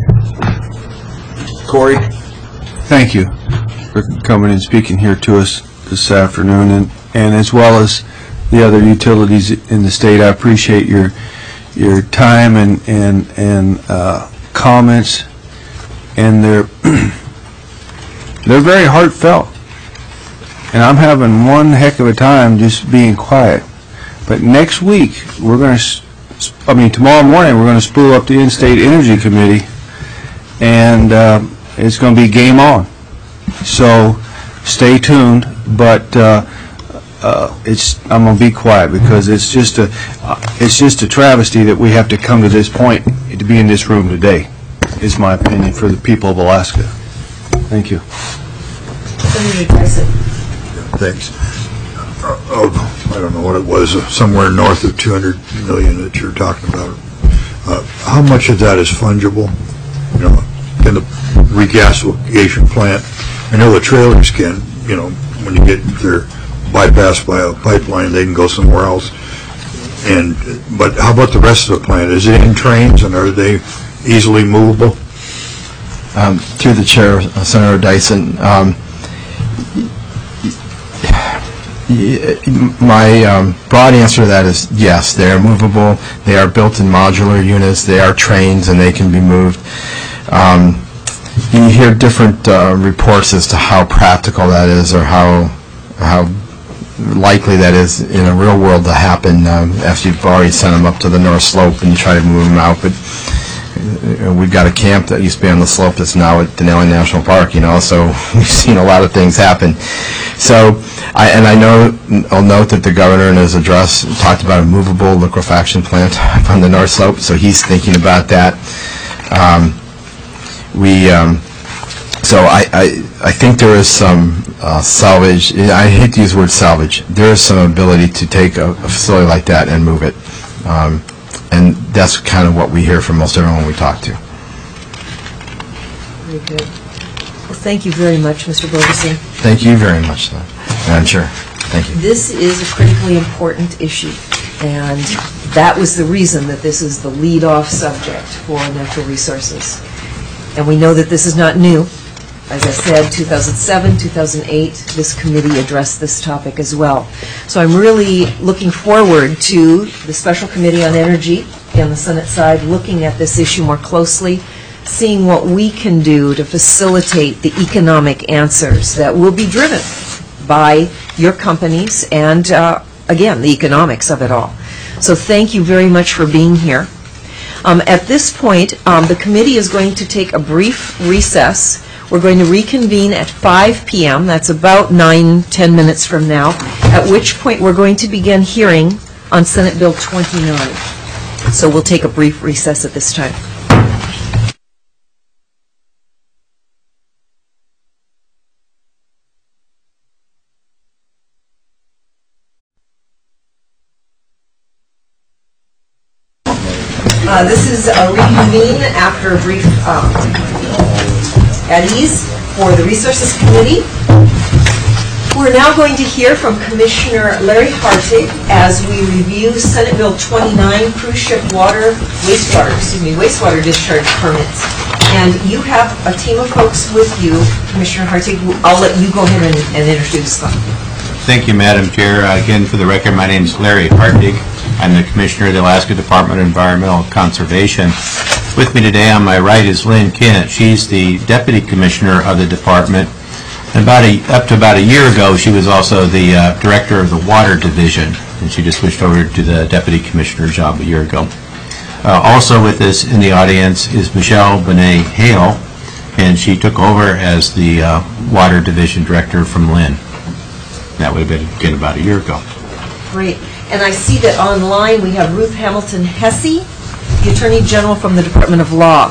Corey? Thank you for coming and speaking here to us this afternoon, and, and as well as the other utilities in the state. I appreciate your your time and and and uh, comments, and they're they're very heartfelt. And I'm having one heck of a time just being quiet. But next week we're going to, I mean tomorrow morning we're going to spool up the In-State Energy Committee, and uh, it's going to be game on. So stay tuned, but uh, uh, it's I'm going to be quiet because it's just a uh, it's just a travesty that we have to come to this point to be in this room today. Is my opinion for the people of Alaska. Thank you. Senator Dyson. Thanks. Uh, oh, I don't know what it was, uh, somewhere north of two hundred million that you're talking about. Uh, how much of that is fungible? You know, in the regasification plant, I know the trailers can, you know, when you get their bypassed by a pipeline, they can go somewhere else. And but how about the rest of the plant? Is it in trains, and are they easily movable? Um, through the chair, uh, Senator Dyson, um, my um, broad answer to that is yes, they are movable. They are built in modular units. They are trains, and they can be moved. Um, you hear different uh, reports as to how practical that is, or how how likely that is in a real world to happen um, after you've already sent them up to the North Slope and you try to move them out. But uh, we've got a camp that used to be on the slope that's now at Denali National Park, you know, so we've seen a lot of things happen. So, I, and I know, I'll note that the governor in his address talked about a movable liquefaction plant on the North Slope, so he's thinking about that. Um, we, um, so I, I, I think there is some uh, salvage. I hate to use the word salvage. There is some ability to take a, a facility like that and move it. Um, and that's kind of what we hear from most everyone we talk to. Very good. Well, thank you very much, Mister Bogusin. Thank you very much, Madam Chair. Thank you. This is a critically important issue, and that was the reason that this is the lead-off subject for natural resources. And we know that this is not new. as I said, two thousand seven, two thousand eight, this committee addressed this topic as well. So I'm really looking forward to the Special Committee on Energy on the Senate side looking at this issue more closely, seeing what we can do to facilitate the economic answers that will be driven by your companies and, uh, again, the economics of it all. So thank you very much for being here. Um, at this point, um, the committee is going to take a brief recess. We're going to reconvene at five p m That's about nine, ten minutes from now, at which point we're going to begin hearing on Senate Bill twenty-nine. So we'll take a brief recess at this time. Uh, this is a reconvene after a brief um, at ease for the Resources Committee. We're now going to hear from Commissioner Larry Hartig as we review Senate Bill twenty-nine, cruise ship water, wastewater, excuse me, wastewater discharge permits. And you have a team of folks with you, Commissioner Hartig. I'll let you go ahead and, and introduce them. Thank you, Madam Chair. Uh, again, for the record, my name is Larry Hartig. I'm the Commissioner of the Alaska Department of Environmental Conservation. With me today on my right is Lynn Kent. She's the Deputy Commissioner of the Department. And about a, up to about a year ago, she was also the uh, Director of the Water Division, and she just switched over to the Deputy Commissioner job a year ago. Uh, also with us in the audience is Michelle Bonet Hale, and she took over as the uh, Water Division Director from Lynn. That would have been again about a year ago. Great. And I see that online we have Ruth Hamilton Hesse, the Attorney General from the Department of Law.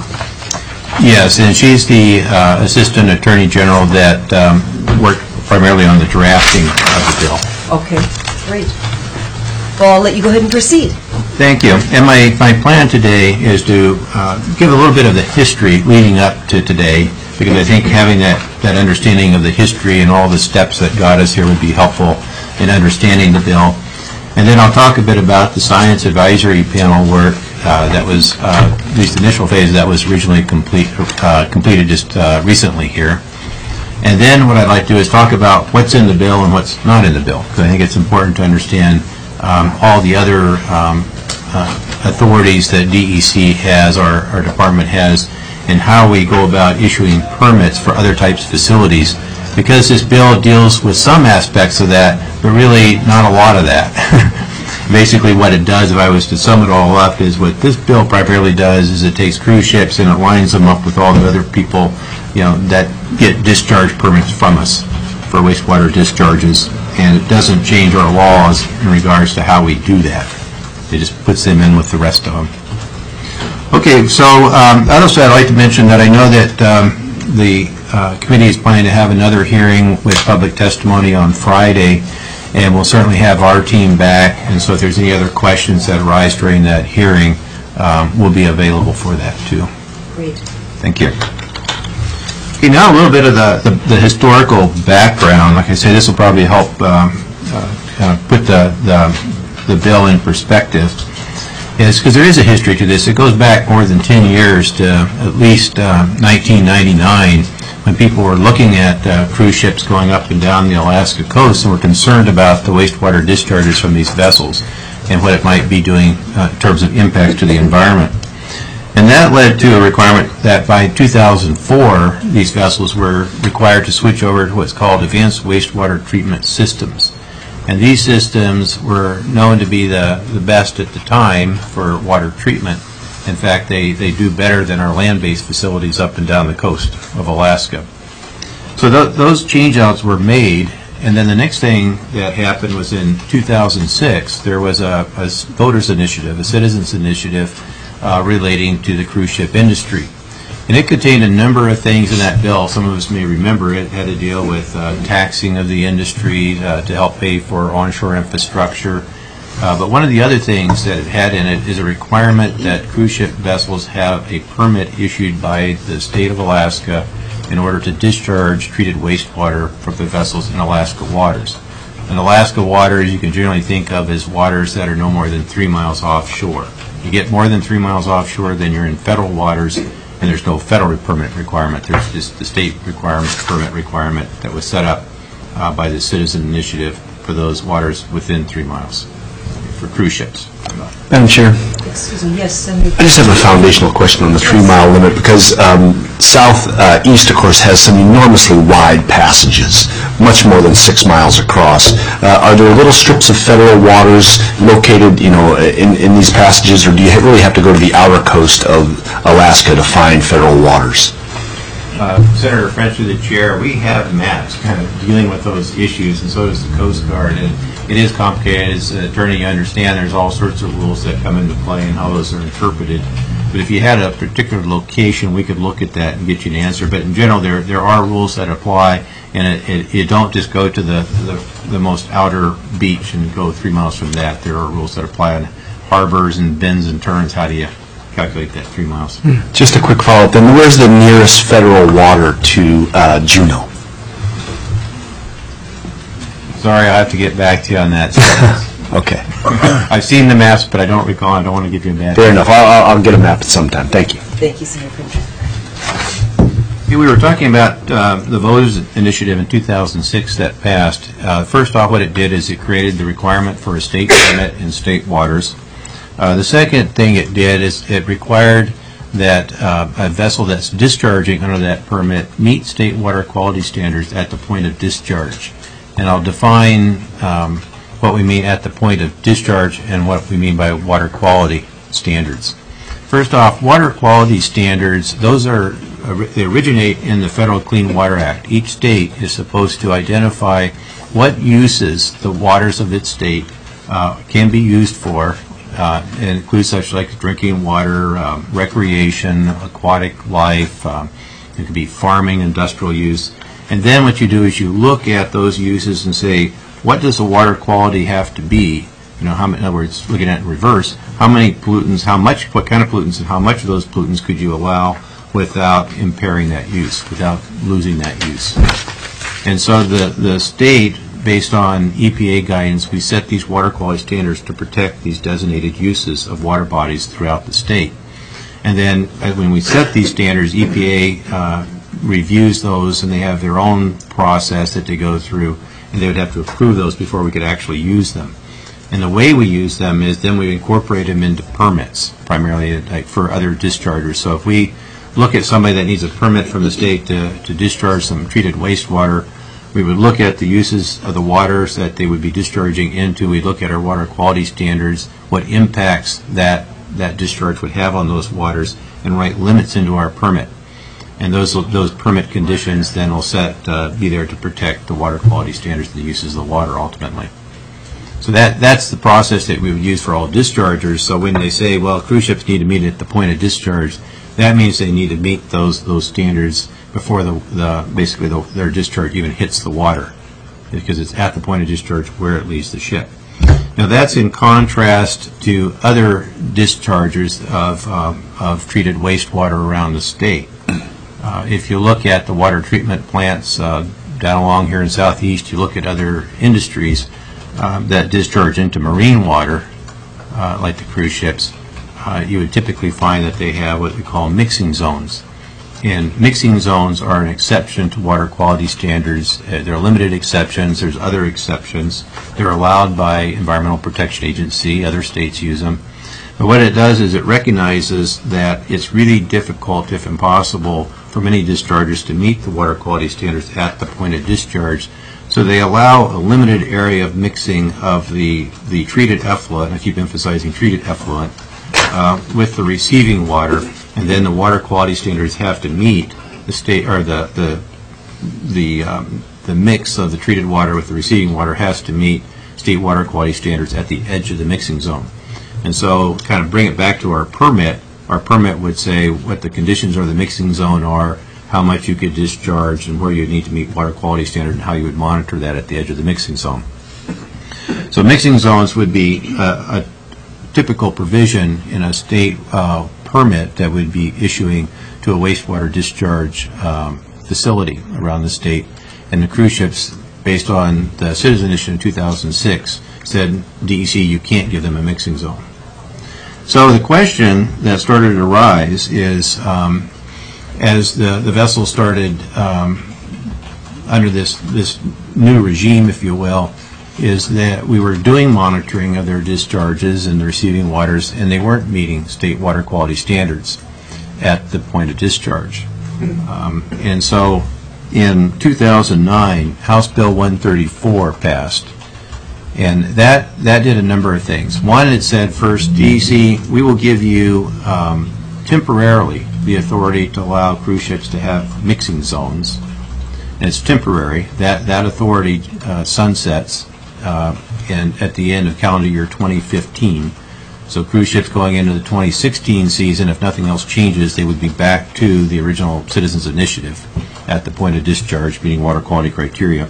Yes, and she's the uh, Assistant Attorney General that um, worked primarily on the drafting of the bill. Okay, great. Well, I'll let you go ahead and proceed. Thank you. And my, my plan today is to uh, give a little bit of the history leading up to today, because I think having that, that understanding of the history and all the steps that got us here would be helpful in understanding the bill. And then I'll talk a bit about the Science Advisory Panel work uh, that was, uh, at least the initial phase, that was originally complete, uh, completed just uh, recently here. And then what I'd like to do is talk about what's in the bill and what's not in the bill, because I think it's important to understand um, all the other um, uh, authorities that D E C has, our, our department has, and how we go about issuing permits for other types of facilities. Because this bill deals with some aspects of that, but really not a lot of that. Basically what it does, if I was to sum it all up, is what this bill primarily does is it takes cruise ships and it lines them up with all the other people, you know, that get discharge permits from us for wastewater discharges, and it doesn't change our laws in regards to how we do that. It just puts them in with the rest of them. Okay, so um, also I'd like to mention that I know that um, the uh, committee is planning to have another hearing with public testimony on Friday, and we'll certainly have our team back, and so if there's any other questions that arise during that hearing, um, we'll be available for that too. Great. Thank you. Okay, now a little bit of the, the, the historical background. Like I say, this will probably help um, uh, kind of put the, the, the bill in perspective. Yes, because there is a history to this. It goes back more than ten years to at least uh, nineteen ninety-nine, when people were looking at uh, cruise ships going up and down the Alaska coast and were concerned about the wastewater discharges from these vessels and what it might be doing uh, in terms of impact to the environment. And that led to a requirement that by two thousand four, these vessels were required to switch over to what's called advanced wastewater treatment systems. And these systems were known to be the, the best at the time for water treatment. In fact, they, they do better than our land-based facilities up and down the coast of Alaska. So th those change-outs were made, and then the next thing that happened was in two thousand six, there was a, a voters' initiative, a citizens' initiative uh, relating to the cruise ship industry. And it contained a number of things in that bill. Some of us may remember it had to deal with uh, taxing of the industry uh, to help pay for onshore infrastructure. Uh, but one of the other things that it had in it is a requirement that cruise ship vessels have a permit issued by the state of Alaska in order to discharge treated wastewater from the vessels in Alaska waters. And Alaska waters you can generally think of as waters that are no more than three miles offshore. You get more than three miles offshore, then you're in federal waters, and there's no federal permit requirement. There's just the state requirement, permit requirement that was set up uh, by the Citizen Initiative for those waters within three miles for cruise ships. Madam Chair, Excuse me, yes, Senator. I just have a foundational question on the three-mile limit, because um, southeast, of course, has some enormously wide passages, much more than six miles across. Uh, are there little strips of federal waters located, you know, in, in these passages, or do you really have to go to the outer coast of Alaska to find federal waters? Uh, Senator French, through the chair, we have maps kind of dealing with those issues, and so does the Coast Guard. And it is complicated. As an attorney, you understand there's all sorts of rules that come into play and how those are interpreted. But if you had a particular location, we could look at that and get you an answer. But in general, there there are rules that apply, and it, it, you don't just go to the, the the most outer beach and go three miles from that. There are rules that apply on harbors and bends and turns. How do you calculate that three miles? Just a quick follow-up then. Where's the nearest federal water to uh, Juneau? Sorry, I have to get back to you on that. Okay. I've seen the maps, but I don't recall. I don't want to give you a bad. Fair enough. I'll, I'll I'll get a map at some time. Thank you. Thank you, Senator Finch. We were talking about uh, the Voters Initiative in two thousand six that passed. Uh, first off, what it did is it created the requirement for a state permit in state waters. Uh, the second thing it did is it required that uh, a vessel that's discharging under that permit meet state water quality standards at the point of discharge. And I'll define um, what we mean at the point of discharge and what we mean by water quality standards. First off, water quality standards, those are they originate in the Federal Clean Water Act. Each state is supposed to identify what uses the waters of its state uh, can be used for. Uh, it includes such like drinking water, um, recreation, aquatic life. Um, it could be farming, industrial use. And then what you do is you look at those uses and say, what does the water quality have to be? You know, how, in other words, looking at it in reverse, how many pollutants, how much, what kind of pollutants, and how much of those pollutants could you allow without impairing that use, without losing that use? And so the, the state, based on E P A guidance, we set these water quality standards to protect these designated uses of water bodies throughout the state. And then uh, when we set these standards, E P A uh, reviews those, and they have their own process that they go through, and they would have to approve those before we could actually use them. And the way we use them is then we incorporate them into permits, primarily like for other dischargers. So if we look at somebody that needs a permit from the state to, to discharge some treated wastewater, we would look at the uses of the waters that they would be discharging into. We'd look at our water quality standards, what impacts that, that discharge would have on those waters, and write limits into our permit. And those those permit conditions then will set uh, be there to protect the water quality standards and the uses of the water ultimately. So that that's the process that we would use for all dischargers. So when they say, well, cruise ships need to meet at the point of discharge, that means they need to meet those those standards before the, the basically the, their discharge even hits the water, because it's at the point of discharge where it leaves the ship. Now that's in contrast to other dischargers of um, of treated wastewater around the state. Uh, if you look at the water treatment plants uh, down along here in Southeast, you look at other industries um, that discharge into marine water, uh, like the cruise ships, uh, you would typically find that they have what we call mixing zones. And mixing zones are an exception to water quality standards. Uh, there are limited exceptions. There's other exceptions. They're allowed by Environmental Protection Agency. Other states use them. But what it does is it recognizes that it's really difficult, if impossible, for many dischargers to meet the water quality standards at the point of discharge. So they allow a limited area of mixing of the, the treated effluent, I keep emphasizing treated effluent, uh, with the receiving water, and then the water quality standards have to meet the state, or the, the, the, um, the mix of the treated water with the receiving water has to meet state water quality standards at the edge of the mixing zone. And so, kind of bring it back to our permit, our permit would say what the conditions of the mixing zone are, how much you could discharge, and where you need to meet water quality standard, and how you would monitor that at the edge of the mixing zone. So mixing zones would be a, a typical provision in a state uh, permit that would be issuing to a wastewater discharge um, facility around the state. And the cruise ships, based on the Citizen Initiative in two thousand six, said, D E C, you can't give them a mixing zone. So the question that started to arise is, um, as the, the vessel started um, under this, this new regime, if you will, is that we were doing monitoring of their discharges and the receiving waters, and they weren't meeting state water quality standards at the point of discharge. Um, and so in two thousand nine, House Bill one thirty-four passed, and that, that did a number of things. One, it said first, D E C, we will give you um, temporarily the authority to allow cruise ships to have mixing zones. And it's temporary. That, that authority uh, sunsets uh, in, at the end of calendar year twenty fifteen. So cruise ships going into the twenty sixteen season, if nothing else changes, they would be back to the original Citizens Initiative at the point of discharge, meeting water quality criteria.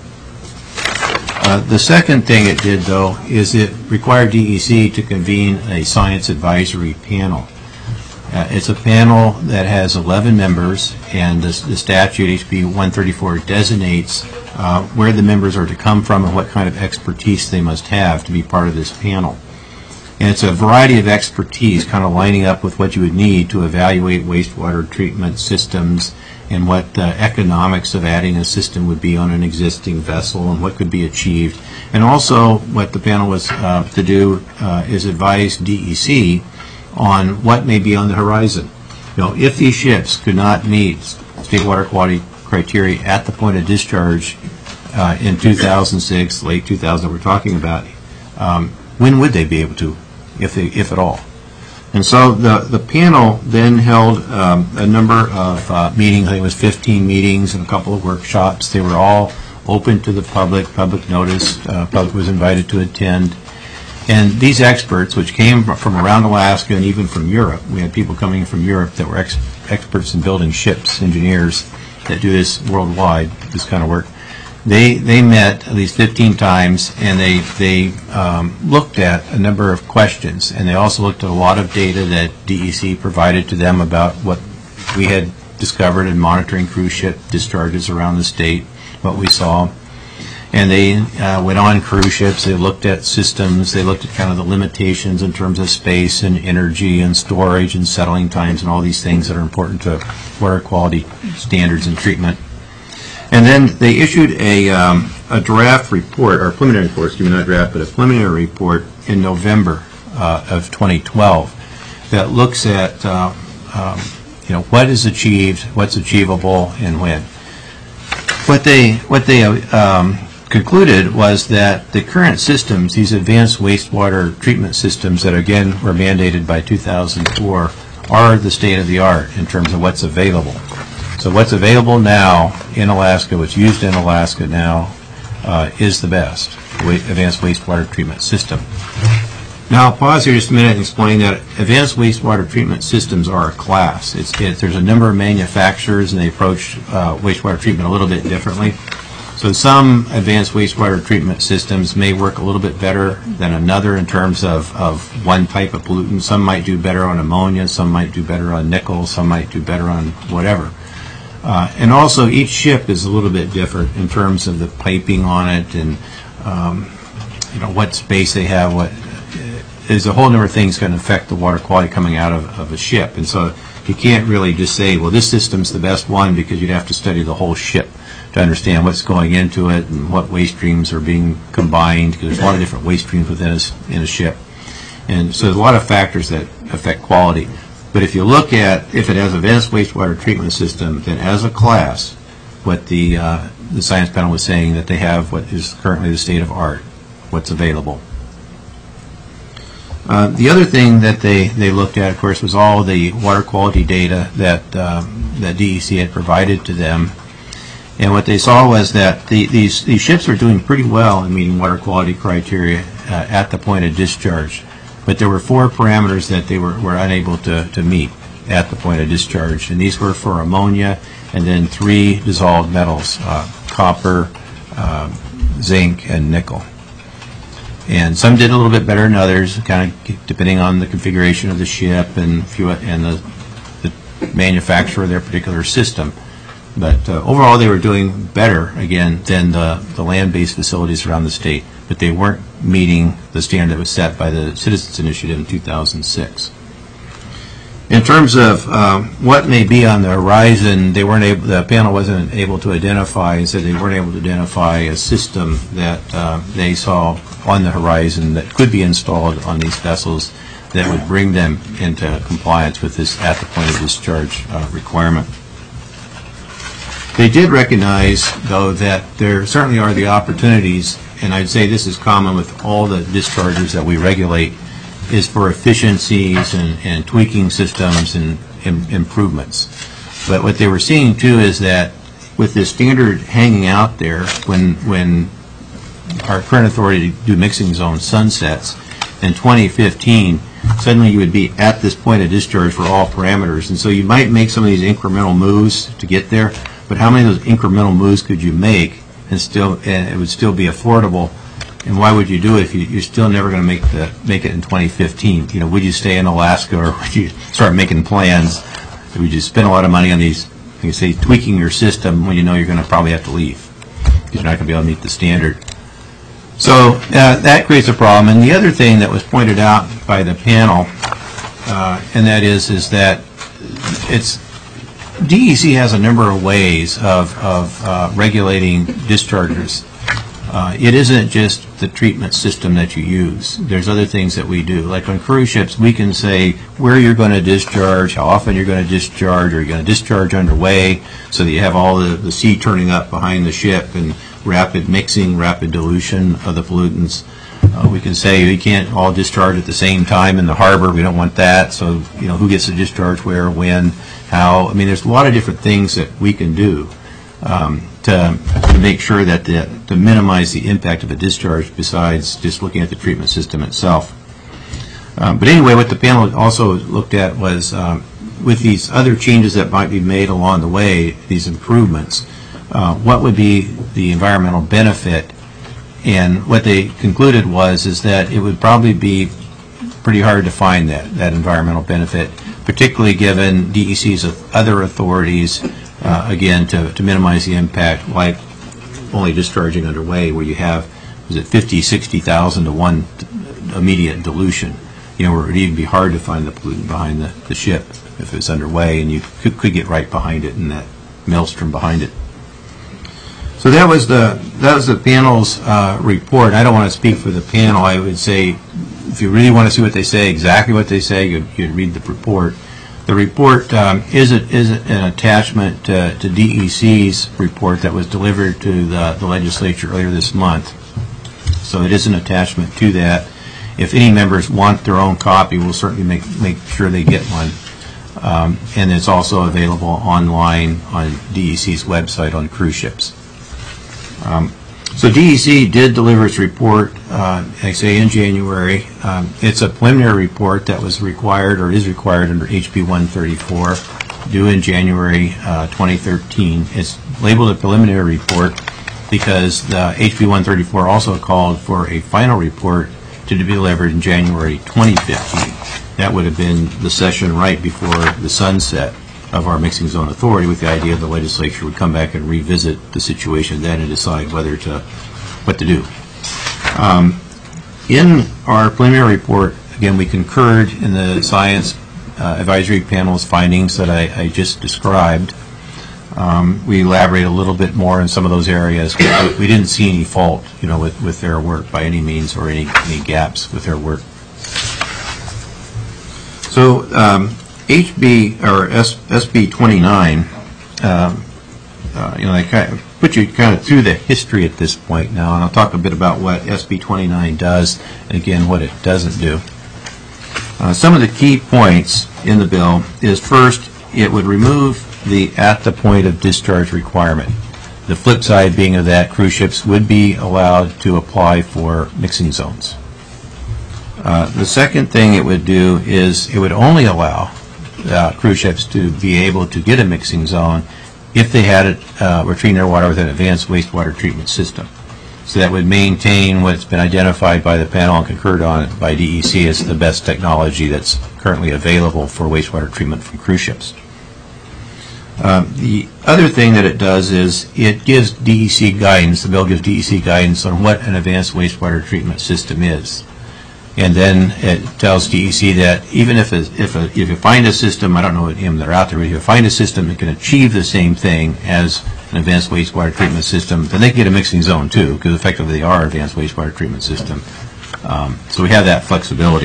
Uh, the second thing it did, though, is it required D E C to convene a science advisory panel. Uh, it's a panel that has eleven members, and the, the statute, H B one thirty-four, designates uh, where the members are to come from and what kind of expertise they must have to be part of this panel. And it's a variety of expertise kind of lining up with what you would need to evaluate wastewater treatment systems and what the economics of adding a system would be on an existing vessel and what could be achieved. And also what the panel was uh, to do uh, is advise D E C on what may be on the horizon. You know, if these ships could not meet state water quality criteria at the point of discharge uh, in two thousand six, late two thousand that we're talking about, um, when would they be able to, if they, if at all? And so the, the panel then held um, a number of uh, meetings. I think it was fifteen meetings and a couple of workshops. They were all open to the public, public notice. Uh, public was invited to attend. And these experts, which came from around Alaska and even from Europe, we had people coming from Europe that were ex experts in building ships, engineers that do this worldwide, this kind of work. They, they met at least fifteen times, and they, they um, looked at a number of questions, and they also looked at a lot of data that D E C provided to them about what we had discovered in monitoring cruise ship discharges around the state, what we saw. And they uh, went on cruise ships, they looked at systems, they looked at kind of the limitations in terms of space and energy and storage and settling times and all these things that are important to water quality standards and treatment. And then they issued a, um, a draft report, or a preliminary report, excuse me, not draft, but a preliminary report in November uh, of twenty twelve that looks at uh, um, you know, what is achieved, what's achievable, and when. What they, what they um, concluded was that the current systems, these advanced wastewater treatment systems that again were mandated by two thousand four, are the state of the art in terms of what's available. So what's available now in Alaska, what's used in Alaska now, uh, is the best advanced wastewater treatment system. Now I'll pause here just a minute and explain that advanced wastewater treatment systems are a class. It's, it, there's a number of manufacturers and they approach uh, wastewater treatment a little bit differently. So some advanced wastewater treatment systems may work a little bit better than another in terms of, of one type of pollutant. Some might do better on ammonia, some might do better on nickel, some might do better on whatever. Uh, and also each ship is a little bit different in terms of the piping on it and um, you know, what space they have. What there's a whole number of things going to affect the water quality coming out of, of a ship. And so you can't really just say, well, this system's the best one, because you'd have to study the whole ship to understand what's going into it and what waste streams are being combined, because there's a lot of different waste streams within a, in a ship. And so there's a lot of factors that affect quality. But if you look at, if it has an advanced wastewater treatment system, then as a class, what the, uh, the science panel was saying, that they have what is currently the state of art, what's available. Uh, the other thing that they, they looked at, of course, was all the water quality data that, um, that D E C had provided to them. And what they saw was that the, these, these ships are doing pretty well in meeting water quality criteria uh, at the point of discharge. But there were four parameters that they were, were unable to, to meet at the point of discharge. And these were for ammonia and then three dissolved metals, uh, copper, uh, zinc, and nickel. And some did a little bit better than others, kind of depending on the configuration of the ship and, few, and the, the manufacturer of their particular system. But uh, overall, they were doing better, again, than the, the land-based facilities around the state. But they weren't meeting the standard that was set by the Citizens Initiative in two thousand six. In terms of um, what may be on the horizon, they weren't able, the panel wasn't able to identify, and said they weren't able to identify a system that uh, they saw on the horizon that could be installed on these vessels that would bring them into compliance with this at the point of discharge uh, requirement. They did recognize, though, that there certainly are the opportunities, and I'd say this is common with all the dischargers that we regulate, is for efficiencies and, and tweaking systems and, and improvements. But what they were seeing, too, is that with this standard hanging out there, when, when our current authority to do mixing zone sunsets in twenty fifteen, suddenly you would be at this point of discharge for all parameters. And so you might make some of these incremental moves to get there, but how many of those incremental moves could you make and still, and it would still be affordable? And why would you do it if you, you're still never going to make the make it in twenty fifteen? You know, would you stay in Alaska, or would you start making plans? Would you spend a lot of money on these, like you say, tweaking your system when you know you're going to probably have to leave because you're not going to be able to meet the standard? So uh, that creates a problem. And the other thing that was pointed out by the panel, uh, and that is, is that it's D E C has a number of ways of, of uh, regulating dischargers. Uh, it isn't just the treatment system that you use. There's other things that we do. Like on cruise ships, we can say where you're going to discharge, how often you're going to discharge, are you going to discharge underway, so that you have all the, the sea turning up behind the ship and rapid mixing, rapid dilution of the pollutants. Uh, we can say we can't all discharge at the same time in the harbor. We don't want that. So, you know, who gets to discharge where, when, how. I mean, there's a lot of different things that we can do um, to, to make sure that the, to minimize the impact of a discharge besides just looking at the treatment system itself. Um, but anyway, what the panel also looked at was um, with these other changes that might be made along the way, these improvements, uh, what would be the environmental benefit? And what they concluded was is that it would probably be pretty hard to find that, that environmental benefit, particularly given D E C's other authorities, uh, again, to, to minimize the impact, like only discharging underway, where you have, was it fifty, sixty thousand to one immediate dilution, you know, where it would even be hard to find the pollutant behind the, the ship if it's underway, and you could, could get right behind it in that maelstrom behind it. So that was the that was the panel's uh, report. I don't want to speak for the panel. I would say, if you really want to see what they say, exactly what they say, you'd, you'd read the report. The report um, is a, is an attachment uh, to D E C's report that was delivered to the, the legislature earlier this month. So it is an attachment to that. If any members want their own copy, we'll certainly make make sure they get one. Um, and it's also available online on D E C's website on cruise ships. Um, so D E C did deliver its report, uh, I say in January. Um, it's a preliminary report that was required, or is required under H B one thirty-four, due in January uh, twenty thirteen. It's labeled a preliminary report because the H B one thirty-four also called for a final report to be delivered in January twenty fifteen. That would have been the session right before the sunset of our mixing zone authority, with the idea the legislature would come back and revisit the situation then and decide whether to, what to do. Um, in our preliminary report, again, we concurred in the science uh, advisory panel's findings that I, I just described. Um, we elaborate a little bit more in some of those areas. We, we didn't see any fault, you know, with, with their work by any means, or any, any gaps with their work. So, um, H B or S, SB twenty-nine, um, uh, you know, I kind of put you kind of through the history at this point now, and I'll talk a bit about what S B twenty-nine does, and again, what it doesn't do. Uh, some of the key points in the bill is, first, it would remove the at the point of discharge requirement. The flip side being of that, cruise ships would be allowed to apply for mixing zones. Uh, the second thing it would do is it would only allow Uh, cruise ships to be able to get a mixing zone if they had it, uh, were treating their water with an advanced wastewater treatment system. So that would maintain what's been identified by the panel and concurred on by D E C as the best technology that's currently available for wastewater treatment from cruise ships. Um, the other thing that it does is it gives D E C guidance, the bill gives D E C guidance on what an advanced wastewater treatment system is. And then it tells D E C that even if, a, if, a, if you find a system, I don't know what him that are out there, but if you find a system that can achieve the same thing as an advanced wastewater treatment system, then they can get a mixing zone too, because effectively they are an advanced wastewater treatment system. Um, so we have that flexibility.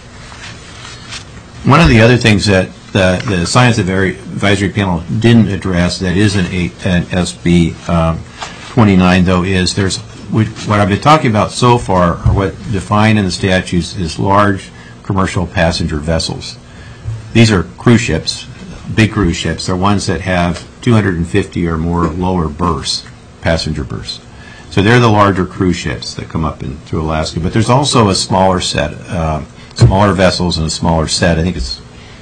One of the other things that the, the Science Advisory Panel didn't address that is an, an S B um, twenty-nine, though, is there's what I've been talking about so far, or what defined in the statutes, is large commercial passenger vessels. These are cruise ships, big cruise ships. They're ones that have two hundred fifty or more lower berths, passenger berths. So they're the larger cruise ships that come up in, through Alaska. But there's also a smaller set, uh, smaller vessels and a smaller set. I think it's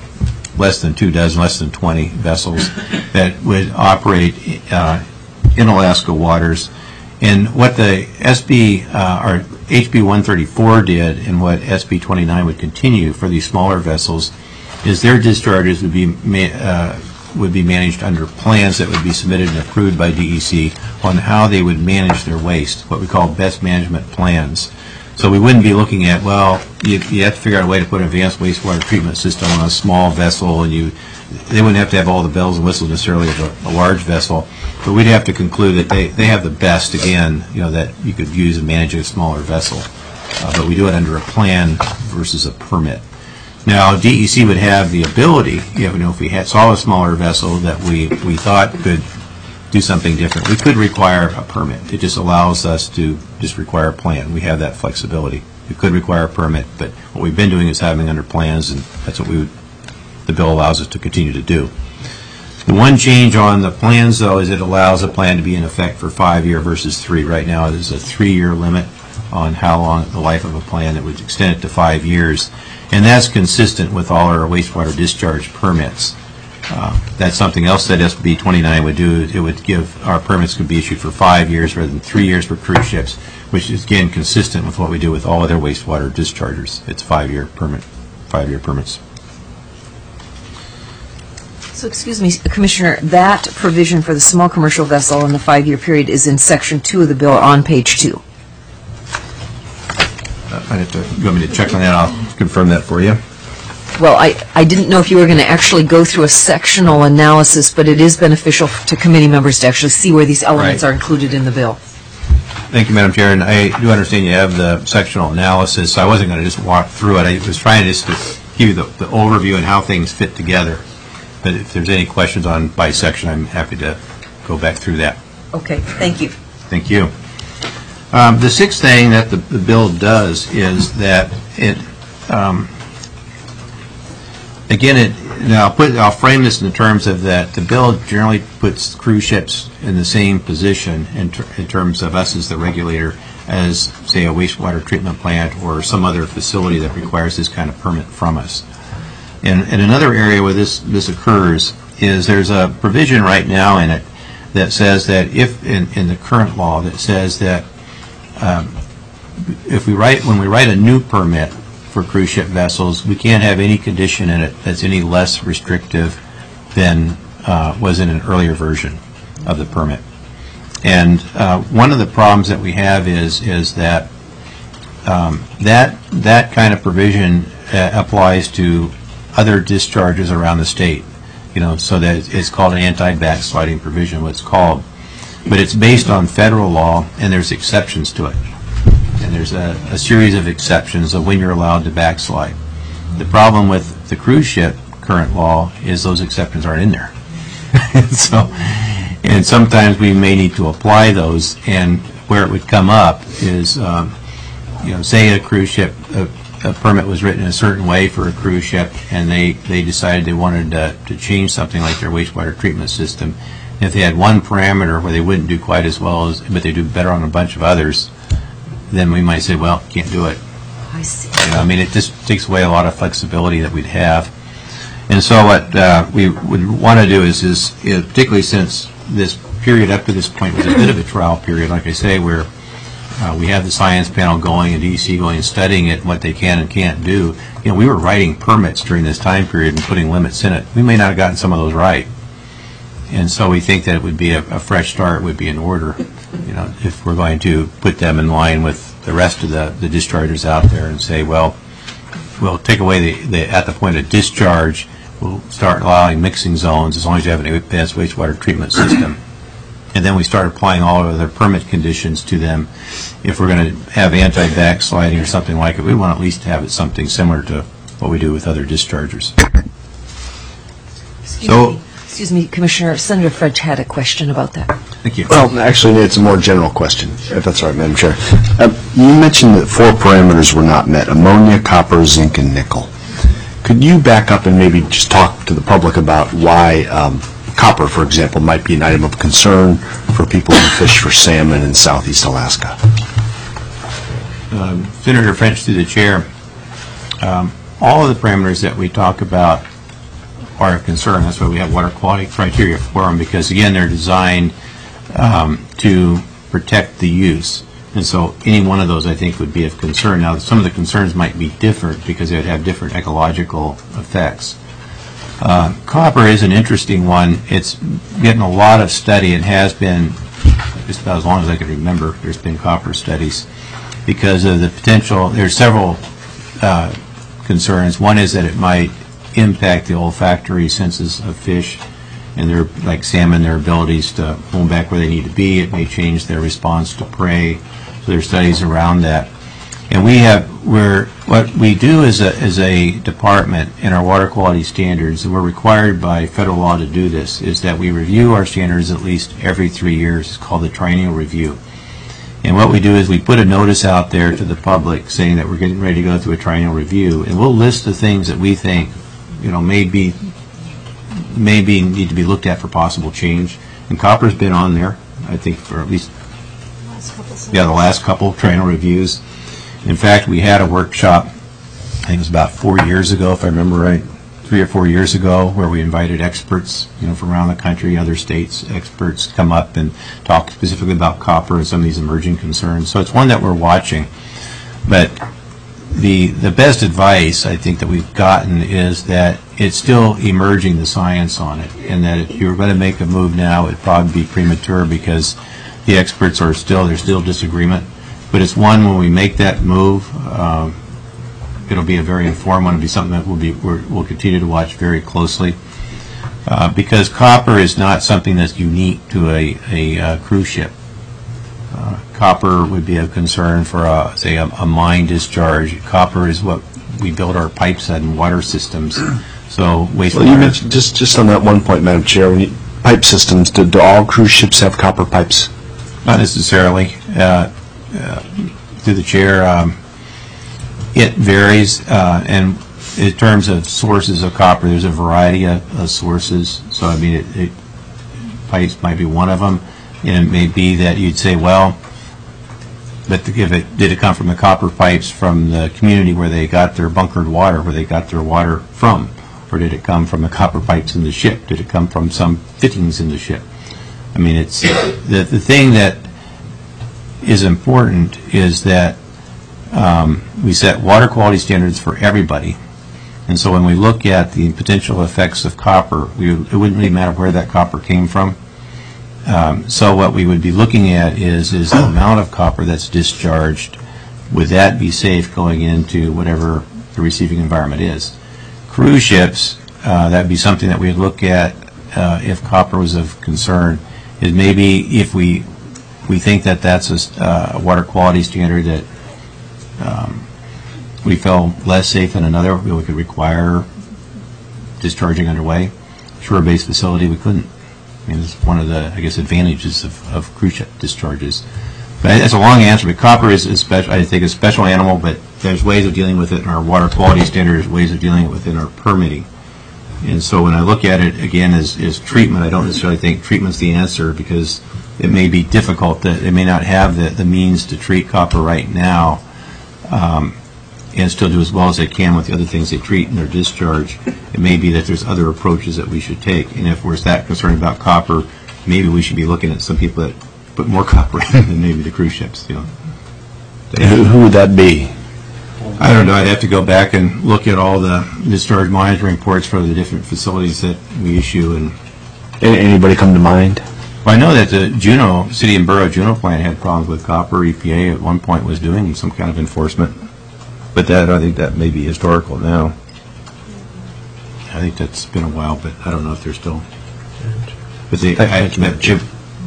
less than two dozen, less than twenty vessels that would operate uh, in Alaska waters. And what the S B uh, or H B one thirty-four did, and what S B twenty-nine would continue for these smaller vessels, is their discharges would be ma uh, would be managed under plans that would be submitted and approved by D E C on how they would manage their waste, what we call best management plans. So we wouldn't be looking at, well, you, you have to figure out a way to put an advanced wastewater treatment system on a small vessel, and you they wouldn't have to have all the bells and whistles necessarily of a, a large vessel, but we'd have to conclude that they, they have the best, again, you know, that you could use and manage a smaller vessel. Uh, but we do it under a plan versus a permit. Now, D E C would have the ability, you know, if we had, saw a smaller vessel that we, we thought could do something different, we could require a permit. It just allows us to just require a plan. We have that flexibility. We could require a permit, but what we've been doing is having under plans, and that's what we would, the bill allows us to continue to do. The one change on the plans, though, is it allows a plan to be in effect for five year versus three. Right now, there's a three-year limit on how long the life of a plan that would extend it to five years. And that's consistent with all our wastewater discharge permits. Uh, that's something else that S B twenty-nine would do. It would give our permits could be issued for five years rather than three years for cruise ships, which is, again, consistent with what we do with all other wastewater dischargers. It's five-year permit, five-year permits. So, excuse me, Commissioner, that provision for the small commercial vessel in the five-year period is in Section two of the bill on page two. Uh, I have to, you want me to check on that? I'll confirm that for you. Well, I, I didn't know if you were going to actually go through a sectional analysis, but it is beneficial to committee members to actually see where these elements Right. are included in the bill. Thank you, Madam Chair. And I do understand you have the sectional analysis, so I wasn't going to just walk through it. I was trying just to give you the, the overview and how things fit together. But if there's any questions on by section, I'm happy to go back through that. Okay, thank you. Thank you. Um, the sixth thing that the, the bill does is that it, um, again, it, now I'll, put, I'll frame this in the terms of that the bill generally puts cruise ships in the same position in, ter in terms of us as the regulator as, say, a wastewater treatment plant or some other facility that requires this kind of permit from us. And, and another area where this, this occurs is there's a provision right now in it that says that if, in, in the current law, that says that um, if we write, when we write a new permit for cruise ship vessels, we can't have any condition in it that's any less restrictive than uh, was in an earlier version of the permit. And uh, one of the problems that we have is, is that um, that, that kind of provision uh, applies to other discharges around the state, you know, so that it's called an anti-backsliding provision, what it's called. But it's based on federal law, and there's exceptions to it. And there's a, a series of exceptions of when you're allowed to backslide. The problem with the cruise ship current law is those exceptions aren't in there. So, and sometimes we may need to apply those, and where it would come up is, um, you know, say a cruise ship, a, a permit was written a certain way for a cruise ship, and they, they decided they wanted to, to change something like their wastewater treatment system. And if they had one parameter where they wouldn't do quite as well, as, but they do better on a bunch of others, then we might say, well, can't do it. I see. You know, I mean, it just takes away a lot of flexibility that we'd have. And so what uh, we would want to do is, is, is, particularly since this period up to this point was a bit of a trial period, like I say, where Uh, we have the science panel going and D E C going and studying it and what they can and can't do. You know, we were writing permits during this time period and putting limits in it. We may not have gotten some of those right. And so we think that it would be a, a fresh start would be in order, you know, if we're going to put them in line with the rest of the, the dischargers out there and say, well, we'll take away the, the at the point of discharge, we'll start allowing mixing zones as long as you have an advanced wastewater treatment system. And then we start applying all of their permit conditions to them. If we're going to have anti-backsliding or something like it, we want at least to have it something similar to what we do with other dischargers. Excuse So- me. Excuse me, Commissioner, Senator French had a question about that. Thank you. Well, actually, it's a more general question, if that's all right, Madam Chair. Uh, You mentioned that four parameters were not met: ammonia, copper, zinc, and nickel. Could you back up and maybe just talk to the public about why um, copper, for example, might be an item of concern for people who fish for salmon in southeast Alaska? Um, Senator French, through the chair, um, all of the parameters that we talk about are of concern. That's why we have water quality criteria for them, because again, they're designed um, to protect the use. And so any one of those, I think, would be of concern. Now, some of the concerns might be different because they would have different ecological effects. Uh, copper is an interesting one. It's getting a lot of study. It has been just about as long as I can remember. There's been copper studies because of the potential. There's several uh, concerns. One is that it might impact the olfactory senses of fish and their, like salmon, their abilities to home back where they need to be. It may change their response to prey. So there's studies around that. And we have, we're, what we do as a, as a department in our water quality standards, and we're required by federal law to do this, is that we review our standards at least every three years. It's called the triennial review. And what we do is we put a notice out there to the public saying that we're getting ready to go through a triennial review, and we'll list the things that we think, you know, maybe maybe need to be looked at for possible change. And copper's been on there, I think, for at least yeah the last couple triennial reviews. In fact, we had a workshop, I think it was about four years ago, if I remember right, three or four years ago, where we invited experts, you know, from around the country, other states, experts come up and talk specifically about copper and some of these emerging concerns. So it's one that we're watching. But the the best advice I think that we've gotten is that it's still emerging, the science on it, and that if you were going to make a move now, it'd probably be premature because the experts are still, there's still disagreement. But it's one, when we make that move, um, it'll be a very informed one. It'll be something that we'll, be, we're, we'll continue to watch very closely. Uh, because copper is not something that's unique to a, a, a cruise ship. Uh, copper would be of concern for, a, say, a, a mine discharge. Copper is what we build our pipes and water systems. So wastewater. Well, you mentioned, just, just on that one point, Madam Chair, when you, pipe systems, do, do all cruise ships have copper pipes? Not necessarily. Uh, uh, through the chair, um, it varies, uh, and in terms of sources of copper, there's a variety of, of sources. So, I mean, it, it, pipes might be one of them, and it may be that you'd say, well, but if it did it come from the copper pipes from the community where they got their bunkered water, where they got their water from, or did it come from the copper pipes in the ship? Did it come from some fittings in the ship? I mean, it's the the thing that is important is that um, we set water quality standards for everybody. And so when we look at the potential effects of copper, we, it wouldn't really matter where that copper came from. Um, so what we would be looking at is, is the amount of copper that's discharged. Would that be safe going into whatever the receiving environment is? Cruise ships, uh, that would be something that we'd look at uh, if copper was of concern, is maybe if we we think that that's a uh, water quality standard that um, we feel less safe than another, we could require discharging underway. Shore-based facility, we couldn't. I mean, it's one of the, I guess, advantages of, of cruise ship discharges. But that's a long answer, but copper is, is special, I think, a special animal, but there's ways of dealing with it in our water quality standards, ways of dealing with it in our permitting. And so when I look at it, again, as, as treatment, I don't necessarily think treatment's the answer, because it may be difficult, that they may not have the, the means to treat copper right now um, and still do as well as they can with the other things they treat in their discharge. It may be that there's other approaches that we should take. And if we're that concerned about copper, maybe we should be looking at some people that put more copper in than maybe the cruise ships. You know. Who, who would that be? I don't know. I'd have to go back and look at all the discharge monitoring reports for the different facilities that we issue. And Anybody come to mind? Well, I know that the Juneau, City and Borough Juneau plant had problems with copper. E P A at one point was doing some kind of enforcement. But that, I think that may be historical now. I think that's been a while, but I don't know if they're still. But they, I, I, that,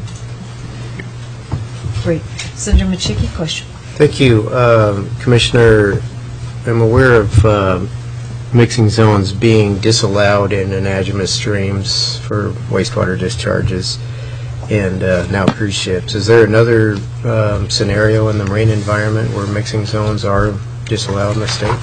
Great. Senator Machicki, question. Thank you. Um, Commissioner, I'm aware of uh, mixing zones being disallowed in anadromous streams for wastewater discharges and uh, now cruise ships. Is there another um, scenario in the marine environment where mixing zones are disallowed in the state?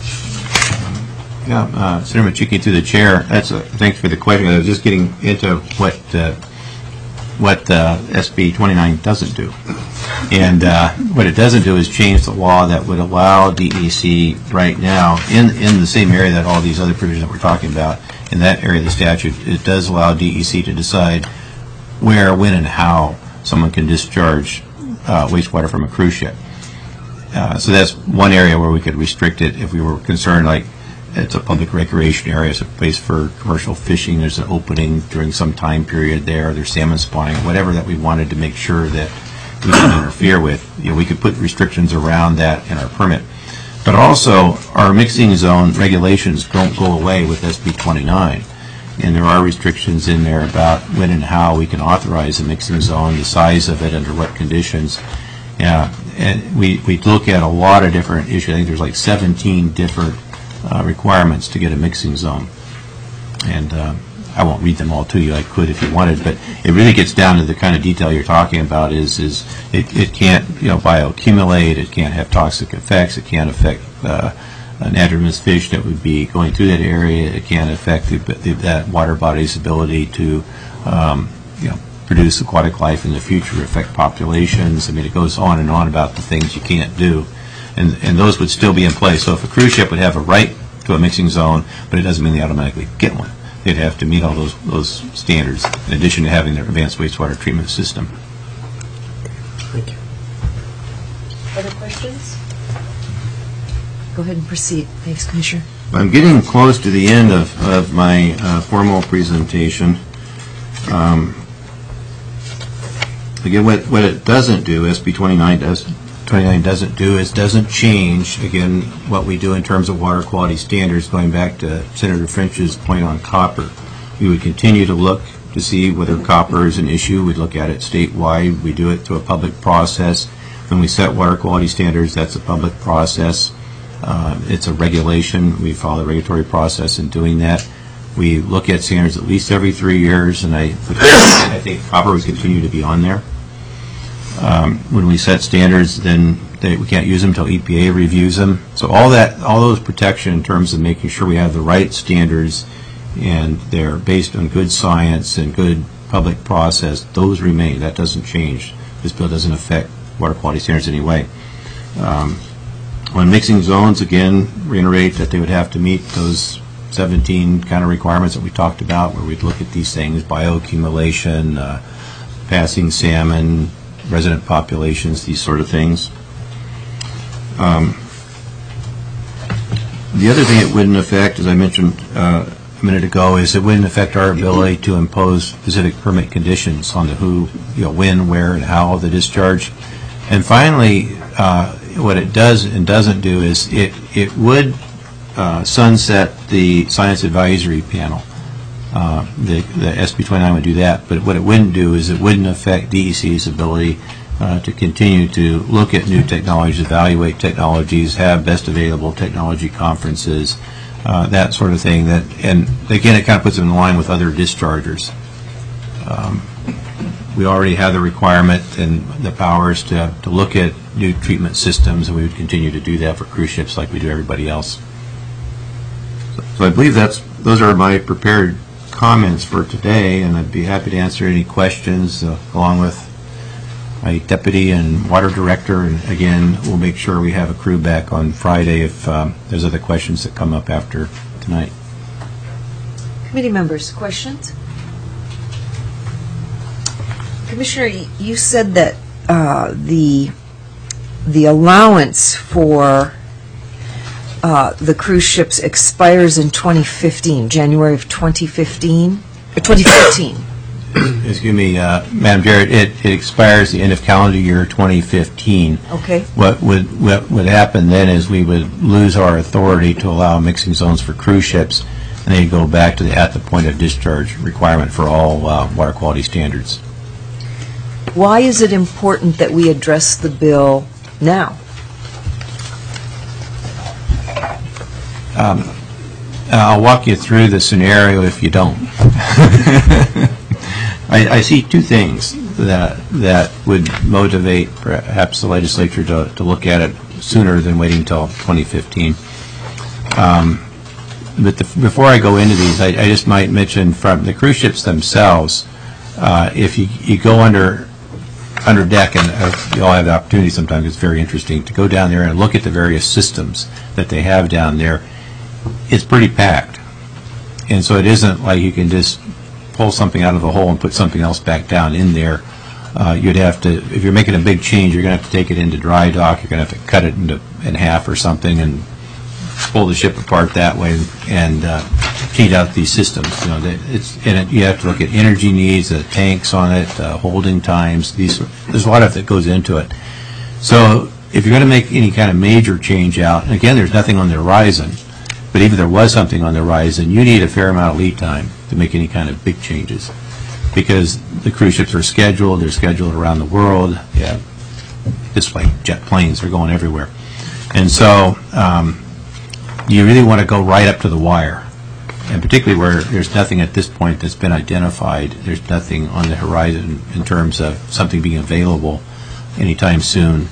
Yeah, uh, Senator Machicki, through the chair, that's a, thanks for the question. I was just getting into what uh, what uh, S B twenty-nine doesn't do. And uh, what it doesn't do is change the law that would allow D E C right now, in, in the same area that all these other provisions that we're talking about, in that area of the statute, it does allow D E C to decide where, when, and how someone can discharge uh, wastewater from a cruise ship. Uh, so that's one area where we could restrict it if we were concerned, like it's a public recreation area, it's a place for commercial fishing, there's an opening during some time period there, there's salmon spawning, whatever that we wanted to make sure that we didn't interfere with. You know, we could put restrictions around that in our permit. But also, our mixing zone regulations don't go away with S B twenty-nine. And there are restrictions in there about when and how we can authorize a mixing zone, the size of it, under what conditions. Yeah, and we, we look at a lot of different issues. I think there's like seventeen different uh, requirements to get a mixing zone. And uh, I won't read them all to you. I could if you wanted, but it really gets down to the kind of detail you're talking about. Is is it, it can't you know bioaccumulate. It can't have toxic effects. It can't affect uh, anadromous fish that would be going through that area. It can't affect the, the, that water body's ability to um, you know produce aquatic life in the future, affect populations. I mean, it goes on and on about the things you can't do, and and those would still be in place. So if a cruise ship would have a right to a mixing zone, but it doesn't mean they automatically get one. They'd have to meet all those those standards in addition to having their advanced wastewater treatment system. Thank you. Other questions? Go ahead and proceed. Thanks, Commissioner. I'm getting close to the end of, of my uh, formal presentation. Um, again, what, what it doesn't do, S B twenty-nine does, twenty-nine doesn't do is doesn't change, again, what we do in terms of water quality standards, going back to Senator French's point on copper. We would continue to look to see whether copper is an issue. We'd look at it statewide. We do it through a public process. When we set water quality standards, that's a public process. Uh, it's a regulation. We follow the regulatory process in doing that. We look at standards at least every three years, and I, I think copper would continue to be on there. Um, when we set standards, then they, we can't use them until E P A reviews them. So all that, all those protection in terms of making sure we have the right standards and they're based on good science and good public process, those remain. That doesn't change. This bill doesn't affect water quality standards in any way. Um, on mixing zones, again, reiterate that they would have to meet those seventeen kind of requirements that we talked about, where we'd look at these things: bioaccumulation, uh, passing salmon, resident populations, these sort of things. Um, the other thing it wouldn't affect, as I mentioned uh, a minute ago, is it wouldn't affect our ability to impose specific permit conditions on the who, you know, when, where, and how of the discharge. And finally, uh, what it does and doesn't do is it, it would uh, sunset the Science Advisory Panel. Uh, the, the S B twenty-nine would do that, but what it wouldn't do is it wouldn't affect D E C's ability uh, to continue to look at new technologies, evaluate technologies, have best available technology conferences, uh, that sort of thing. That, and again, it kind of puts them in line with other dischargers. Um, we already have the requirement and the powers to, to look at new treatment systems, and we would continue to do that for cruise ships like we do everybody else. So, so I believe that's those are my prepared comments for today, and I'd be happy to answer any questions uh, along with my deputy and water director. And again, we'll make sure we have a crew back on Friday if um, there's other questions that come up after tonight. Committee members, questions? Commissioner, you said that uh, the the allowance for Uh, the cruise ships expires in twenty fifteen, January of twenty fifteen, or twenty fifteen. excuse me, uh, Madam Chair, it, it expires the end of calendar year twenty fifteen. Okay. What would what would happen then is we would lose our authority to allow mixing zones for cruise ships, and they'd go back to the at the point of discharge requirement for all uh, water quality standards. Why is it important that we address the bill now? Um, I'll walk you through the scenario if you don't. I, I see two things that that would motivate perhaps the legislature to, to look at it sooner than waiting until twenty fifteen. Um, but the, before I go into these, I, I just might mention from the cruise ships themselves, uh, if you, you go under under deck, and uh, you all have the opportunity sometimes, it's very interesting to go down there and look at the various systems that they have down there. It's pretty packed. And so it isn't like you can just pull something out of the hole and put something else back down in there. Uh, you'd have to, if you're making a big change, you're going to have to take it into dry dock. You're going to have to cut it into in half or something and pull the ship apart that way and uh, change out these systems. You know, that it's and it, you have to look at energy needs, the tanks on it, uh, holding times. These there's a lot of that goes into it. So if you're going to make any kind of major change out, and again, there's nothing on the horizon. But even if there was something on the horizon, you need a fair amount of lead time to make any kind of big changes, because the cruise ships are scheduled. They're scheduled around the world. Yeah, this way, jet planes are going everywhere, and so um, you really want to go right up to the wire, and particularly where there's nothing at this point that's been identified. There's nothing on the horizon in terms of something being available anytime soon.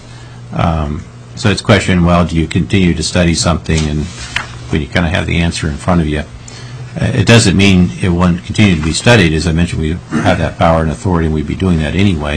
Um, so it's a question: well, do you continue to study something and when you kind of have the answer in front of you? Uh, it doesn't mean it won't continue to be studied. As I mentioned, we have that power and authority, and we'd be doing that anyway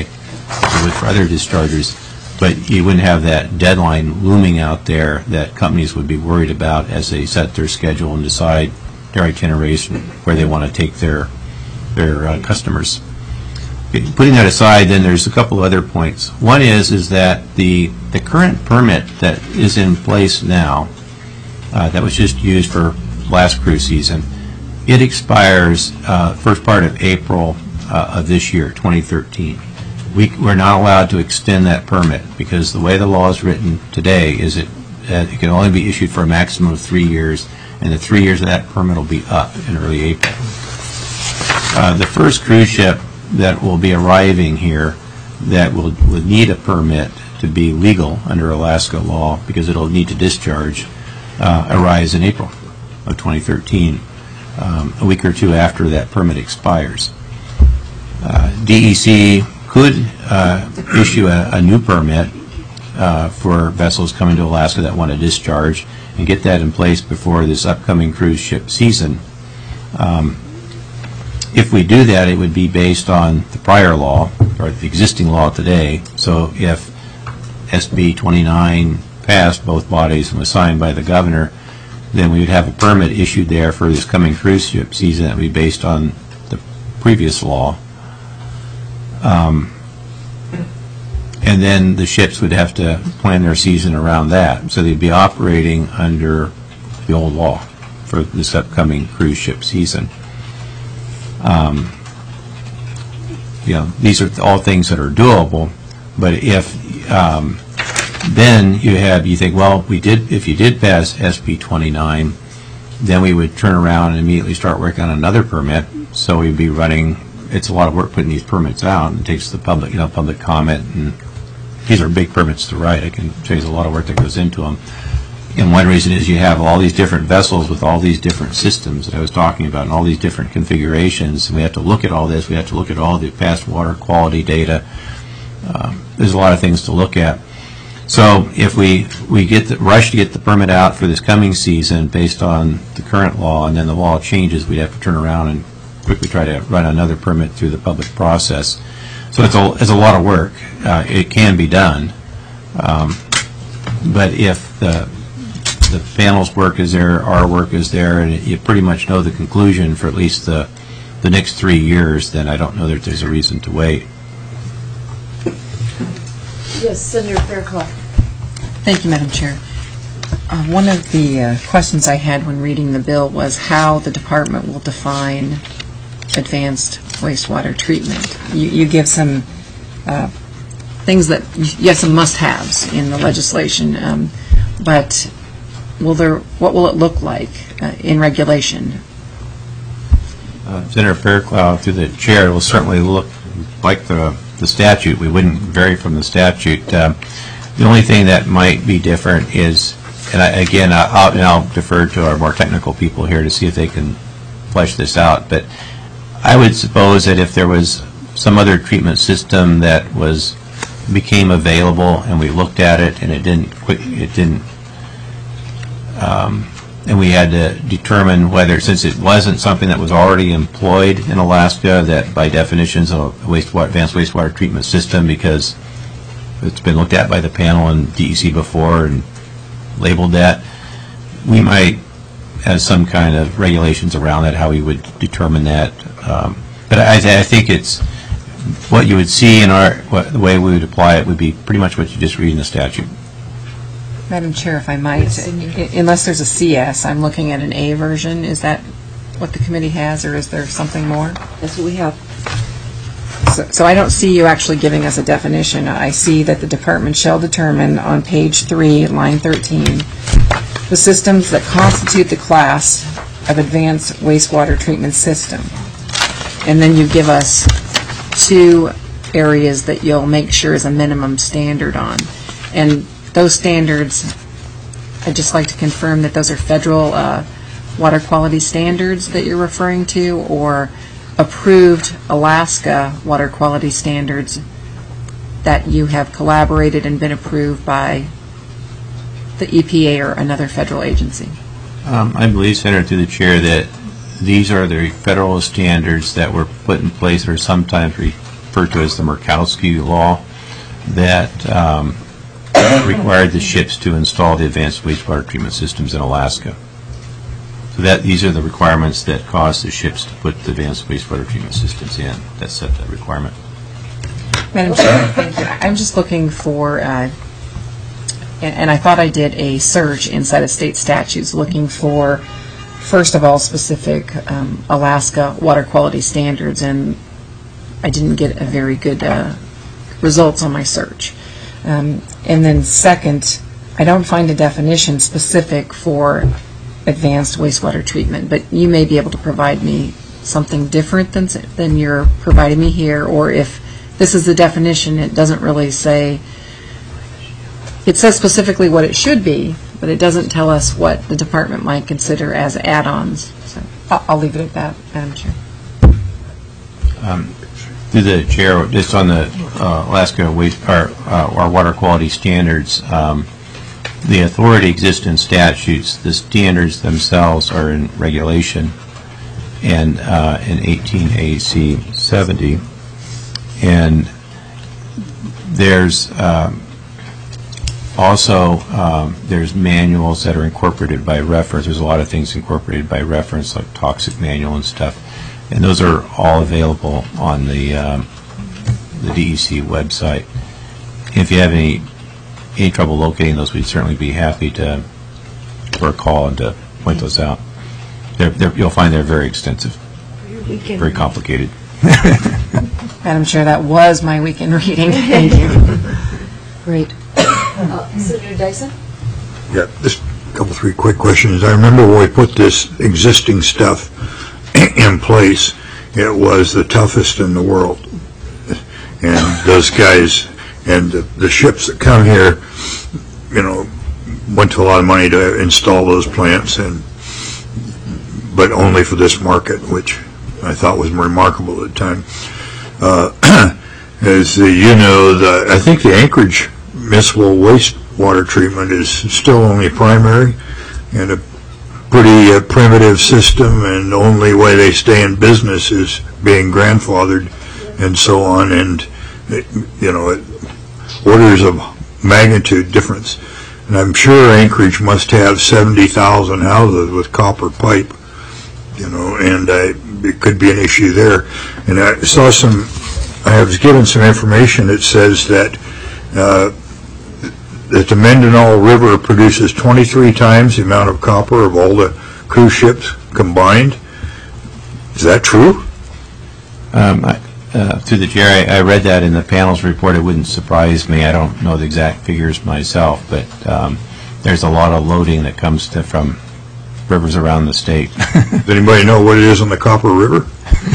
for other dischargers. But you wouldn't have that deadline looming out there that companies would be worried about as they set their schedule and decide their itineraries where they want to take their their uh, customers. Putting that aside, then there's a couple of other points. One is is that the the current permit that is in place now, Uh, that was just used for last cruise season, it expires uh, first part of April uh, of this year, twenty thirteen. We, we're not allowed to extend that permit because the way the law is written today is it, uh, it can only be issued for a maximum of three years, and the three years of that permit will be up in early April. Uh, the first cruise ship that will be arriving here that will, will need a permit to be legal under Alaska law, because it'll need to discharge, Uh, arrives in April of twenty thirteen, um, a week or two after that permit expires. Uh, D E C could uh, issue a, a new permit uh, for vessels coming to Alaska that want to discharge and get that in place before this upcoming cruise ship season. Um, if we do that, it would be based on the prior law, or the existing law today. So if S B twenty-nine passed both bodies and was signed by the governor, then we would have a permit issued there for this coming cruise ship season that would be based on the previous law. Um, and then the ships would have to plan their season around that. So they'd be operating under the old law for this upcoming cruise ship season. Um, you know, these are all things that are doable, but if um, then you have, you think, well, we did, if you did pass S B twenty-nine, then we would turn around and immediately start working on another permit. So we'd be running, it's a lot of work putting these permits out, and it takes the public, you know, public comment, and these are big permits to write. I can tell you there's a lot of work that goes into them. And one reason is you have all these different vessels with all these different systems that I was talking about, and all these different configurations. And we have to look at all this. We have to look at all the past water quality data. Um, there's a lot of things to look at. So if we, we get the rush to get the permit out for this coming season based on the current law, and then the law changes, we'd have to turn around and quickly try to run another permit through the public process. So it's a, it's a lot of work. Uh, it can be done. Um, but if the, the panel's work is there, our work is there, and you pretty much know the conclusion for at least the, the next three years, then I don't know that there's a reason to wait. Yes, Senator Fairclough. Thank you, Madam Chair. Uh, one of the uh, questions I had when reading the bill was how the department will define advanced wastewater treatment. You, you give some uh, things that, you have some must-haves in the legislation, um, but will there, what will it look like uh, in regulation? Uh, Senator Fairclough, through the chair, will certainly look like the, the statute. We wouldn't vary from the statute. Um, the only thing that might be different is, and I, again, I'll, and I'll defer to our more technical people here to see if they can flesh this out, but I would suppose that if there was some other treatment system that was became available and we looked at it and it didn't quick, it didn't um, and we had to determine whether, since it wasn't something that was already employed in Alaska, that by definition is a wastewater, advanced wastewater treatment system because it's been looked at by the panel and D E C before and labeled that, we might have some kind of regulations around that, how we would determine that. Um, but I, I think it's what you would see in our, what, the way we would apply it would be pretty much what you just read in the statute. Madam Chair, if I might, I- unless there's a C S, I'm looking at an A version. Is that what the committee has, or is there something more? That's what we have. So, so I don't see you actually giving us a definition. I see that the department shall determine on page three, line thirteen, the systems that constitute the class of advanced wastewater treatment system. And then you give us two areas that you'll make sure is a minimum standard on. And those standards, I'd just like to confirm that those are federal uh, water quality standards that you're referring to, or approved Alaska water quality standards that you have collaborated and been approved by the E P A or another federal agency. Um, I believe, Senator, through the chair, that these are the federal standards that were put in place, or sometimes referred to as the Murkowski Law, that um, required the ships to install the advanced wastewater treatment systems in Alaska. So that these are the requirements that caused the ships to put the advanced wastewater treatment systems in. That set that requirement. Madam Chair, thank you. I'm just looking for, uh, and, and I thought I did a search inside of state statutes looking for, first of all, specific um, Alaska water quality standards, and I didn't get a very good uh, results on my search. Um, and then second, I don't find a definition specific for advanced wastewater treatment, but you may be able to provide me something different than, than you're providing me here, or if this is the definition, it doesn't really say, it says specifically what it should be, but it doesn't tell us what the department might consider as add-ons. So I'll, I'll leave it at that, Madam Chair. Um, through the chair, just on the uh, Alaska waste, our, uh, our water quality standards, um, the authority exists in statutes. The standards themselves are in regulation, and uh, in eighteen A C seventy, and there's um, also um, there's manuals that are incorporated by reference. There's a lot of things incorporated by reference, like toxic manual and stuff, and those are all available on the um, the D E C website. If you have any any trouble locating those, we'd certainly be happy to for a call and to point those out. They're, they're, you'll find they're very extensive, very complicated. Madam Chair, that was my weekend reading. Thank you. Great. Uh, Senator Dyson? Yeah, just a couple, three quick questions. I remember when we put this existing stuff in place, it was the toughest in the world. And those guys, and the, the ships that come here, you know, went to a lot of money to install those plants, and but only for this market, which I thought was remarkable at the time. Uh, as the, you know, the, I think the Anchorage municipal wastewater treatment is still only primary, and a pretty uh, primitive system, and the only way they stay in business is being grandfathered and so on, and it, you know, it, orders of magnitude difference. And I'm sure Anchorage must have seventy thousand houses with copper pipe, you know, and uh, it could be an issue there. And I saw some, I was given some information that says that uh, that the Mendenhall River produces twenty-three times the amount of copper of all the cruise ships combined. Is that true? Um, I- uh, Through the chair, I I read that in the panel's report. It wouldn't surprise me. I don't know the exact figures myself, but um, there's a lot of loading that comes to, from rivers around the state. Does anybody know what it is on the Copper River?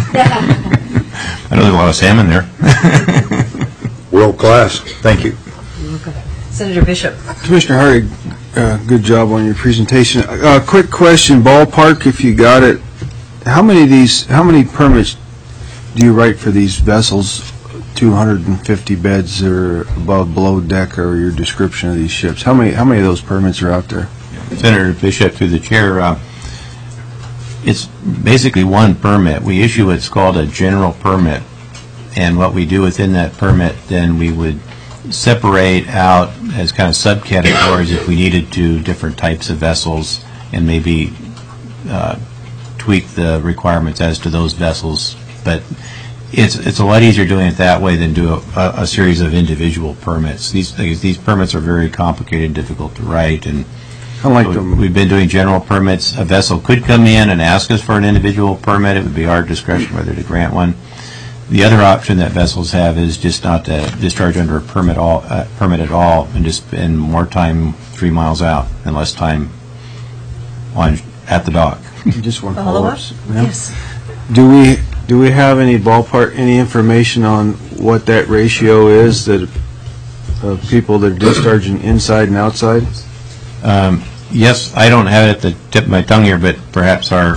I know there's a lot of salmon there. World class. Thank you. Senator Bishop. Commissioner Hardy, uh, good job on your presentation. Uh, quick question, ballpark, if you got it, how many of these, how many permits do you write for these vessels, two hundred fifty beds or above, below deck, or your description of these ships? How many, how many of those permits are out there? Senator Bishop, through the chair, uh, it's basically one permit. We issue what's called a general permit, and what we do within that permit, then we would separate out as kind of subcategories if we needed to different types of vessels and maybe uh, tweak the requirements as to those vessels. But it's it's a lot easier doing it that way than do a, a series of individual permits. These these permits are very complicated and difficult to write, and I like so them. We've been doing general permits. A vessel could come in and ask us for an individual permit. It would be our discretion whether to grant one. The other option that vessels have is just not to discharge under a permit all uh, permit at all, and just spend more time three miles out and less time on at the dock. Just one Follow-up? follow-up. Ma'am? Yes. Do we, do we have any ballpark, any information on what that ratio is that, of people that are discharging inside and outside? Um, yes, I don't have it at the tip of my tongue here, but perhaps our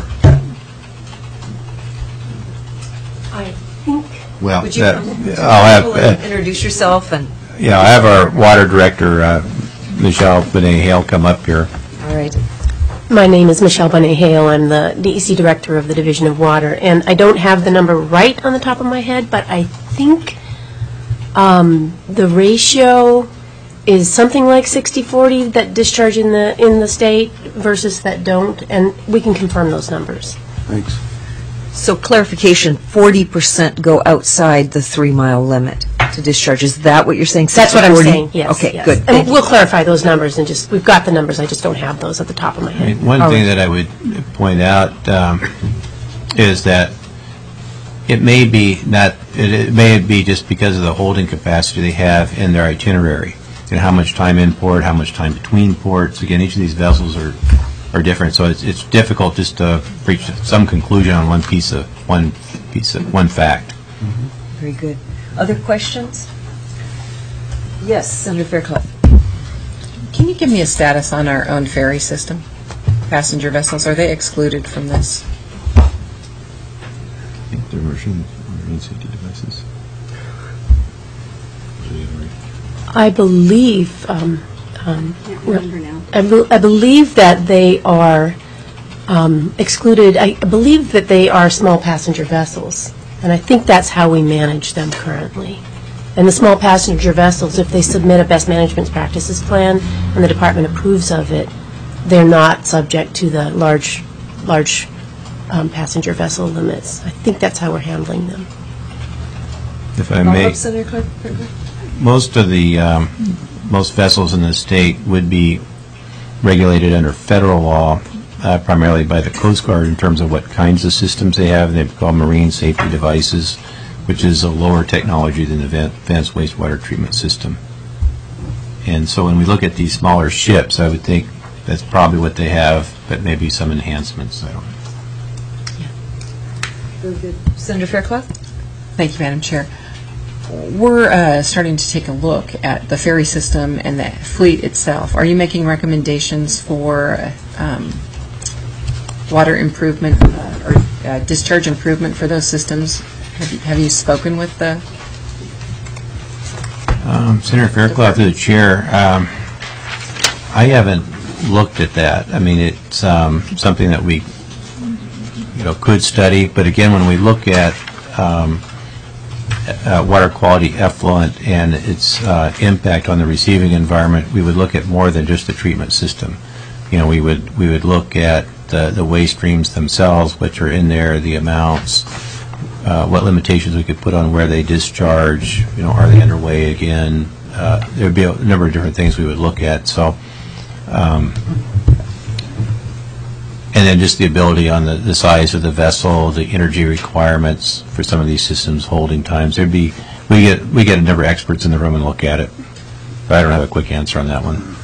I think. well, Would you that, come to the I'll table have and uh, introduce yourself and, yeah, I have our water director uh, Michelle Benet Hale come up here. all right. My name is Michelle Bonet-Hale. I'm the D E C Director of the Division of Water, and I don't have the number right on the top of my head, but I think um, the ratio is something like sixty forty that discharge in the in the state versus that don't, and we can confirm those numbers. Thanks. So clarification, forty percent go outside the three-mile limit to discharge. Is that what you're saying? That's what I'm sixty, saying, forty? yes. Okay, yes. good. And Thank you. we'll clarify those numbers, and just, we've got the numbers, I just don't have those at the top of my I head. mean, one All thing right. that I would point out um, is that it may be not, it, it may be just because of the holding capacity they have in their itinerary, and how much time in port, how much time between ports. Again, each of these vessels are are different, so it's it's difficult just to reach some conclusion on one piece of one piece of one fact. Very good. Other questions? Yes, Senator Fairclough. Can you give me a status on our own ferry system? Passenger vessels, are they excluded from this? The marine, marine safety devices. I believe, um, um, I bel- I believe that they are um, excluded, I believe that they are small passenger vessels, and I think that's how we manage them currently. And the small passenger vessels, if they submit a best management practices plan and the department approves of it, they're not subject to the large, large um, passenger vessel limits. I think that's how we're handling them. If I may, Follow-up, Senator Clark? most of the, um, most vessels in the state would be regulated under federal law, uh, primarily by the Coast Guard in terms of what kinds of systems they have. They're called marine safety devices, which is a lower technology than the advanced wastewater treatment system. And so when we look at these smaller ships, I would think that's probably what they have, but maybe some enhancements. I don't know. Very good. Senator Fairclough? Thank you, Madam Chair. We're uh, starting to take a look at the ferry system and the fleet itself. Are you making recommendations for um, water improvement uh, or uh, discharge improvement for those systems? Have you, have you spoken with the? Um, Senator Fairclough, through the chair, um, I haven't looked at that. I mean, it's um, something that we, you know, could study. But again, when we look at um, uh, water quality effluent and its uh, impact on the receiving environment, we would look at more than just the treatment system. You know, we would we would look at the, the waste streams themselves, which are in there, the amounts, uh, what limitations we could put on where they discharge. You know, are they underway again? Uh, there would be a number of different things we would look at. So, um, And then just the ability on the, the size of the vessel, the energy requirements for some of these systems, holding times. There'd be, we get, we get a number of experts in the room and look at it. But I don't have a quick answer on that one.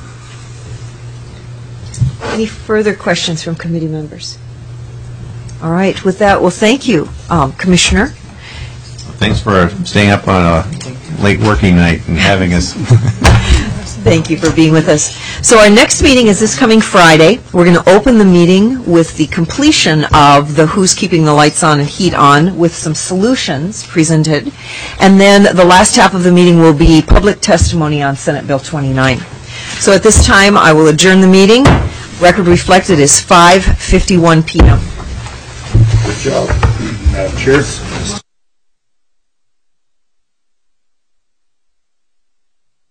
Any further questions from committee members? All right, with that, well, thank you, um, Commissioner. Thanks for staying up on a late working night and having us. Thank you for being with us. So our next meeting is this coming Friday. We're going to open the meeting with the completion of the Who's Keeping the Lights On and Heat On with some solutions presented. And then the last half of the meeting will be public testimony on Senate Bill twenty-nine. So at this time, I will adjourn the meeting. Record reflected is five fifty-one p m Good job, Madam Chair.